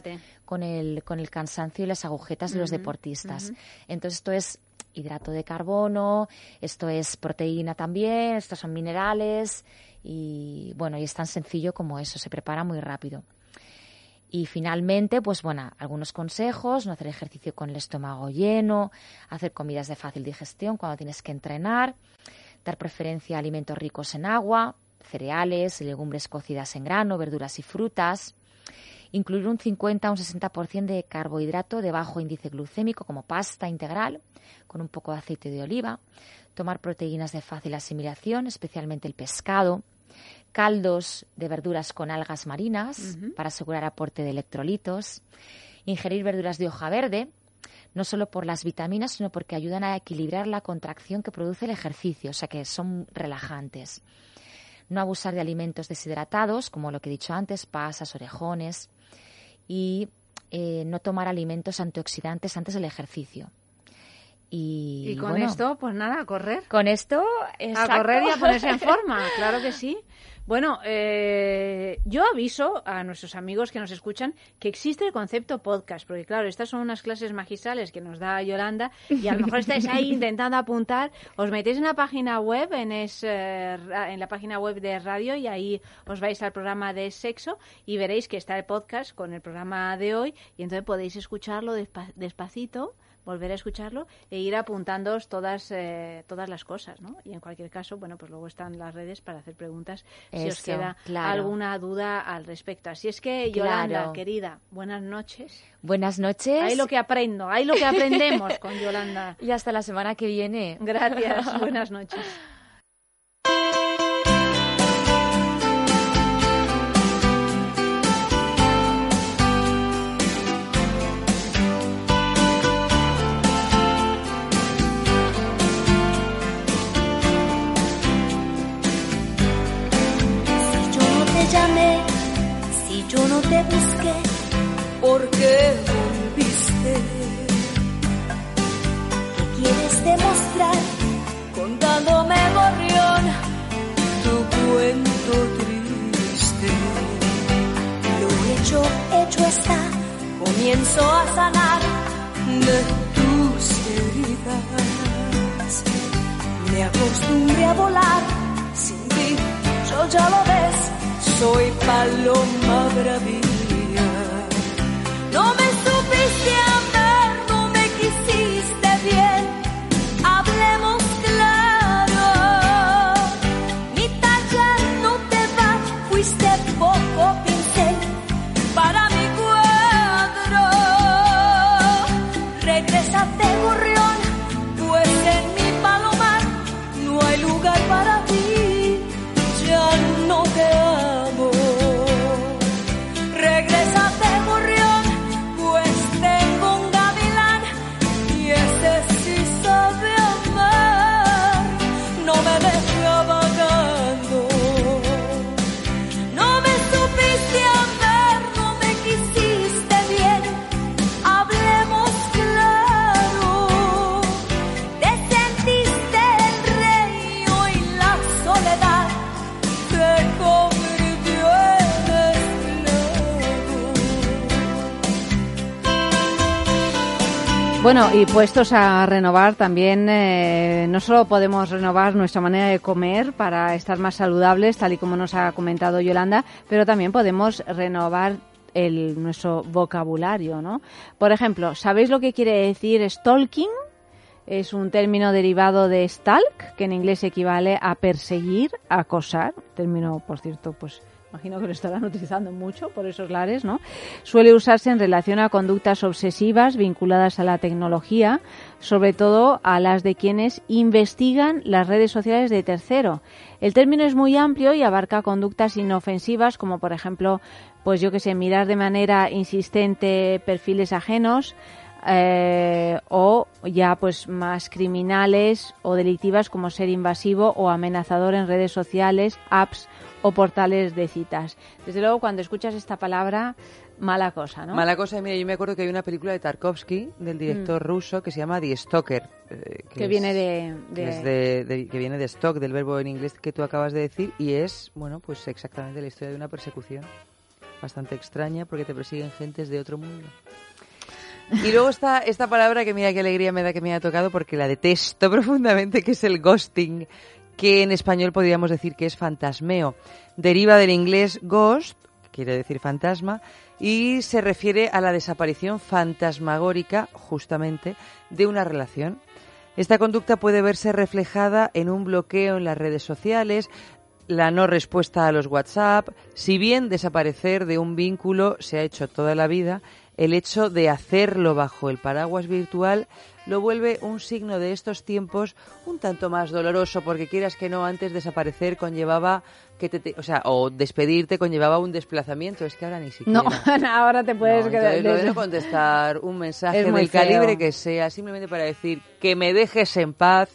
Speaker 9: el cansancio y las agujetas de los deportistas. Entonces esto es hidrato de carbono, esto es proteína también, estos son minerales. Y bueno, y es tan sencillo como eso, se prepara muy rápido. Y finalmente, pues bueno, algunos consejos: no hacer ejercicio con el estómago lleno, hacer comidas de fácil digestión cuando tienes que entrenar, dar preferencia a alimentos ricos en agua, cereales y legumbres cocidas en grano, verduras y frutas, incluir un 50 a un 60% de carbohidrato de bajo índice glucémico como pasta integral con un poco de aceite de oliva, tomar proteínas de fácil asimilación, especialmente el pescado, caldos de verduras con algas marinas para asegurar aporte de electrolitos, ingerir verduras de hoja verde, no solo por las vitaminas, sino porque ayudan a equilibrar la contracción que produce el ejercicio, o sea que son relajantes. No abusar de alimentos deshidratados, como lo que he dicho antes, pasas, orejones, y no tomar alimentos antioxidantes antes del ejercicio. Y
Speaker 2: con
Speaker 9: bueno,
Speaker 2: esto, pues nada, a correr.
Speaker 9: Con esto,
Speaker 2: a correr y a ponerse en forma, claro que sí. Bueno, yo aviso a nuestros amigos que nos escuchan que existe el concepto podcast, porque claro, estas son unas clases magistrales que nos da Yolanda y a lo mejor estáis ahí intentando apuntar, os metéis en la página web, en la página web de radio y ahí os vais al programa de sexo y veréis que está el podcast con el programa de hoy y entonces podéis escucharlo despacito, volver a escucharlo e ir apuntándoos todas las cosas, ¿no? Y en cualquier caso, bueno, pues luego están las redes para hacer preguntas si os queda alguna duda al respecto. Así es que, Yolanda, querida, buenas noches.
Speaker 9: Buenas noches.
Speaker 2: Ahí lo que aprendo, ahí lo que aprendemos con Yolanda.
Speaker 9: Y hasta la semana que viene.
Speaker 2: Gracias, buenas noches.
Speaker 12: Llamé, si yo no te busqué, ¿por qué volviste? ¿Qué quieres demostrar contándome, gorrión, tu cuento triste? Lo hecho está, comienzo a sanar de tus heridas. Me acostumbré a volar sin ti, yo ya lo ves. Soy paloma bravía. No me supiste amar, no me quisiste bien. Hablemos claro. Mi talla no te va, fuiste poco pincel para mi cuadro. Regrésate, gorrión, pues en mi palomar no hay lugar para ti. Ya no te amo. Regrésate, gorrión, pues tengo un gavilán y ese sí sabe amar. No me deja vagando. No me supiste amar, no me quisiste bien. Hablemos claro. Te sentiste el rey, hoy la soledad te convirtió en esclavo.
Speaker 2: Bueno, y puestos a renovar también, no solo podemos renovar nuestra manera de comer para estar más saludables, tal y como nos ha comentado Yolanda, pero también podemos renovar nuestro vocabulario, ¿no? Por ejemplo, ¿sabéis lo que quiere decir stalking? Es un término derivado de stalk, que en inglés equivale a perseguir, a acosar. Término, por cierto, pues imagino que lo estarán utilizando mucho por esos lares, ¿no? Suele usarse en relación a conductas obsesivas vinculadas a la tecnología, sobre todo a las de quienes investigan las redes sociales de tercero. El término es muy amplio y abarca conductas inofensivas como, por ejemplo, pues yo que sé, mirar de manera insistente perfiles ajenos, o ya pues más criminales o delictivas como ser invasivo o amenazador en redes sociales, apps o portales de citas. Desde luego, cuando escuchas esta palabra, mala cosa, ¿no?
Speaker 3: Mala cosa. Mira, yo me acuerdo que hay una película de Tarkovsky, del director ruso, que se llama The Stalker.
Speaker 2: Que viene
Speaker 3: que viene de stock, del verbo en inglés que tú acabas de decir, y es, bueno, pues exactamente la historia de una persecución bastante extraña, porque te persiguen gentes de otro mundo. Y luego está esta palabra que mira qué alegría me da que me haya tocado, porque la detesto profundamente, que es el ghosting, que en español podríamos decir que es fantasmeo. Deriva del inglés ghost, que quiere decir fantasma, y se refiere a la desaparición fantasmagórica, justamente, de una relación. Esta conducta puede verse reflejada en un bloqueo en las redes sociales, la no respuesta a los WhatsApp. Si bien desaparecer de un vínculo se ha hecho toda la vida, el hecho de hacerlo bajo el paraguas virtual lo vuelve un signo de estos tiempos un tanto más doloroso, porque quieras que no, antes desaparecer conllevaba que o despedirte conllevaba un desplazamiamiento. Es que ahora ni siquiera.
Speaker 2: No, ahora te puedes quedar.
Speaker 3: Lo de contestar un mensaje del calibre que sea, simplemente para decir que me dejes en paz,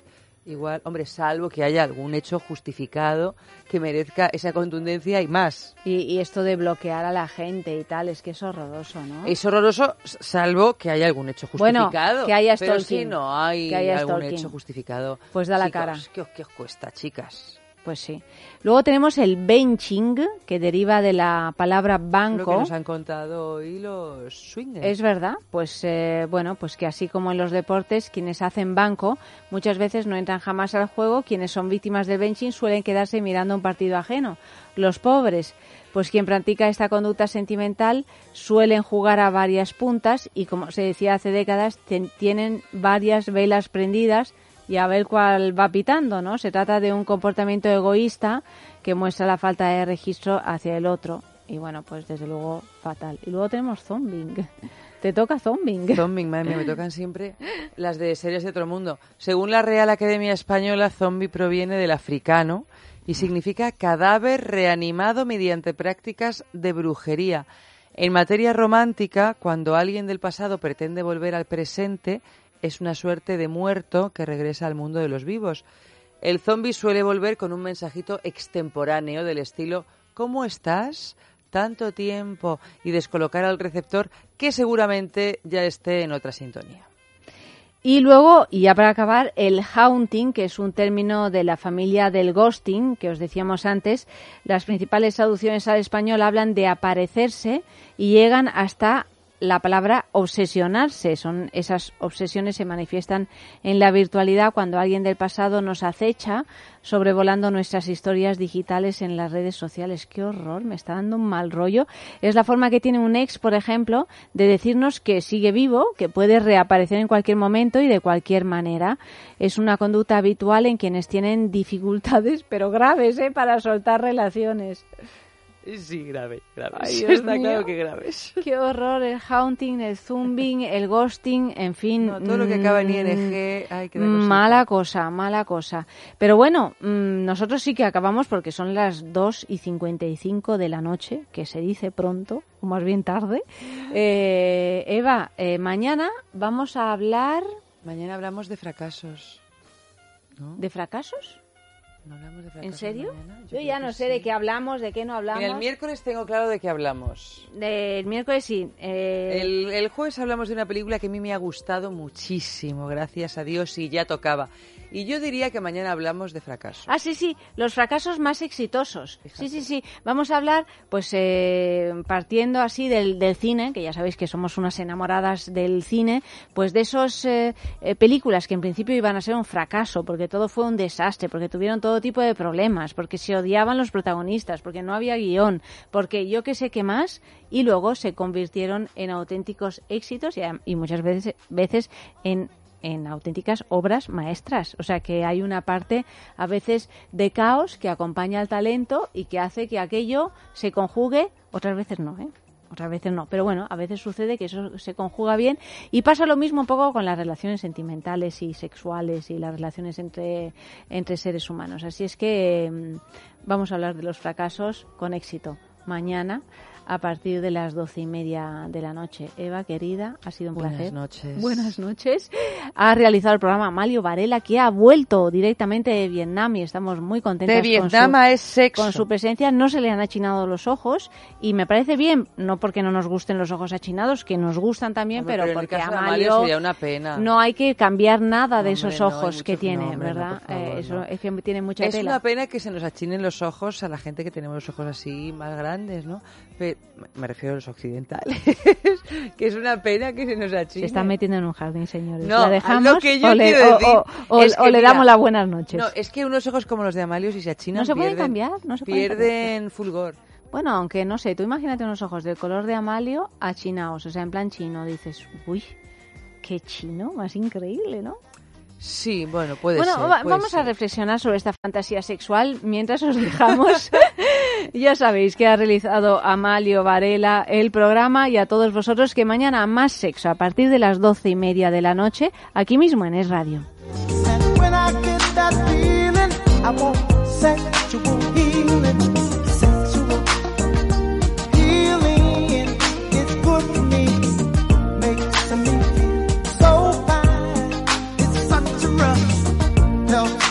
Speaker 3: Igual, hombre, salvo que haya algún hecho justificado que merezca esa contundencia y más.
Speaker 2: Y esto de bloquear a la gente y tal, es que es horroroso, ¿no?
Speaker 3: Es horroroso, salvo que haya algún hecho justificado.
Speaker 2: Bueno, que haya
Speaker 3: pero
Speaker 2: stalking.
Speaker 3: si no hay algún hecho justificado,
Speaker 2: pues da la
Speaker 3: chicos,
Speaker 2: cara.
Speaker 3: ¿Qué os cuesta, chicas?
Speaker 2: Pues sí. Luego tenemos el benching, que deriva de la palabra banco.
Speaker 3: Lo que nos han contado hoy los swingers.
Speaker 2: Es verdad, pues bueno, pues que así como en los deportes, quienes hacen banco muchas veces no entran jamás al juego, quienes son víctimas del benching suelen quedarse mirando un partido ajeno. Los pobres, pues quien practica esta conducta sentimental suelen jugar a varias puntas y, como se decía hace décadas, tienen varias velas prendidas y a ver cuál va pitando, ¿no? Se trata de un comportamiento egoísta que muestra la falta de registro hacia el otro. Y bueno, pues desde luego fatal. Y luego tenemos zombing. Te toca zombing.
Speaker 3: Zombing, madre mía, me tocan siempre las de series de otro mundo. Según la Real Academia Española, zombie proviene del africano y significa cadáver reanimado mediante prácticas de brujería. En materia romántica, cuando alguien del pasado pretende volver al presente, es una suerte de muerto que regresa al mundo de los vivos. El zombi suele volver con un mensajito extemporáneo del estilo ¿cómo estás? Tanto tiempo, y descolocar al receptor que seguramente ya esté en otra sintonía.
Speaker 2: Y luego, y ya para acabar, el haunting, que es un término de la familia del ghosting, que os decíamos antes. Las principales traducciones al español hablan de aparecerse y llegan hasta la palabra obsesionarse. Son esas obsesiones se manifiestan en la virtualidad cuando alguien del pasado nos acecha sobrevolando nuestras historias digitales en las redes sociales. ¡Qué horror! Me está dando un mal rollo. Es la forma que tiene un ex, por ejemplo, de decirnos que sigue vivo, que puede reaparecer en cualquier momento y de cualquier manera. Es una conducta habitual en quienes tienen dificultades, pero graves, para soltar relaciones.
Speaker 3: Sí, grave.
Speaker 2: Ay,
Speaker 3: Está
Speaker 2: mío.
Speaker 3: claro que graves.
Speaker 2: Qué horror, el haunting, el zooming, el ghosting, en fin.
Speaker 3: No, todo lo que acaba en ING, ay, qué
Speaker 2: mala cosa. Pero bueno, nosotros sí que acabamos porque son las 2:55 de la noche, que se dice pronto, o más bien tarde. Eva, mañana vamos a hablar...
Speaker 3: Mañana hablamos de fracasos, ¿no?
Speaker 2: ¿De fracasos?
Speaker 3: ¿No hablamos de fracasos?
Speaker 2: ¿En serio?
Speaker 3: Mañana?
Speaker 2: Yo ya no sé de qué hablamos, de qué no hablamos.
Speaker 3: Mira, el miércoles tengo claro de qué hablamos.
Speaker 2: El miércoles sí.
Speaker 3: El jueves hablamos de una película que a mí me ha gustado muchísimo, gracias a Dios, y ya tocaba. Y yo diría que mañana hablamos de fracasos.
Speaker 2: Ah, sí, los fracasos más exitosos.
Speaker 3: Fíjate.
Speaker 2: Sí. Vamos a hablar, pues, partiendo así del cine, que ya sabéis que somos unas enamoradas del cine, pues de esas películas que en principio iban a ser un fracaso, porque todo fue un desastre, porque tuvieron todo tipo de problemas, porque se odiaban los protagonistas, porque no había guión, porque yo qué sé qué más, y luego se convirtieron en auténticos éxitos y muchas veces en auténticas obras maestras. O sea que hay una parte a veces de caos que acompaña al talento y que hace que aquello se conjugue, otras veces no, otras veces no, pero bueno, a veces sucede que eso se conjuga bien y pasa lo mismo un poco con las relaciones sentimentales y sexuales y las relaciones entre seres humanos. Así es que vamos a hablar de los fracasos con éxito mañana a partir de las 12:30 de la noche. Eva, querida, ha sido un placer. Buenas noches. Ha realizado el programa Amalio Varela, que ha vuelto directamente de Vietnam y estamos muy contentas
Speaker 3: de Vietnam es sexo.
Speaker 2: Con su presencia. No se le han achinado los ojos y me parece bien, no porque no nos gusten los ojos achinados, que nos gustan también,
Speaker 3: Hombre,
Speaker 2: pero
Speaker 3: en el
Speaker 2: porque
Speaker 3: caso de
Speaker 2: Amalio
Speaker 3: sería una pena.
Speaker 2: No hay que cambiar nada de esos
Speaker 3: no,
Speaker 2: ojos que tiene,
Speaker 3: hombre,
Speaker 2: ¿verdad?
Speaker 3: por favor,
Speaker 2: Eso
Speaker 3: no.
Speaker 2: es que tiene mucha
Speaker 3: Es
Speaker 2: tela.
Speaker 3: una pena que se nos achinen los ojos a la gente que tenemos los ojos así más grandes, ¿no? Pero, me refiero a los occidentales, que es una pena que se nos achinen.
Speaker 2: Se están metiendo en un jardín, señores.
Speaker 3: No,
Speaker 2: ¿La dejamos
Speaker 3: lo que yo
Speaker 2: o le,
Speaker 3: quiero decir es que,
Speaker 2: o le
Speaker 3: mira,
Speaker 2: damos las buenas noches?
Speaker 3: No, es que unos ojos como los de Amalio, si se achinan,
Speaker 2: No se pueden
Speaker 3: pierden,
Speaker 2: cambiar, no se pueden
Speaker 3: pierden fulgor.
Speaker 2: Bueno, aunque no sé, tú imagínate unos ojos del color de Amalio achinados, o sea, en plan chino, dices, uy, qué chino, más increíble, ¿no?
Speaker 3: Sí, bueno, puede
Speaker 2: ser. Bueno, vamos a reflexionar sobre esta fantasía sexual mientras os dejamos. Ya sabéis que ha realizado Amalio Varela el programa y a todos vosotros que mañana más sexo a partir de las 12:30 de la noche, aquí mismo en Es Radio.
Speaker 5: No.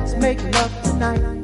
Speaker 5: Let's make love tonight.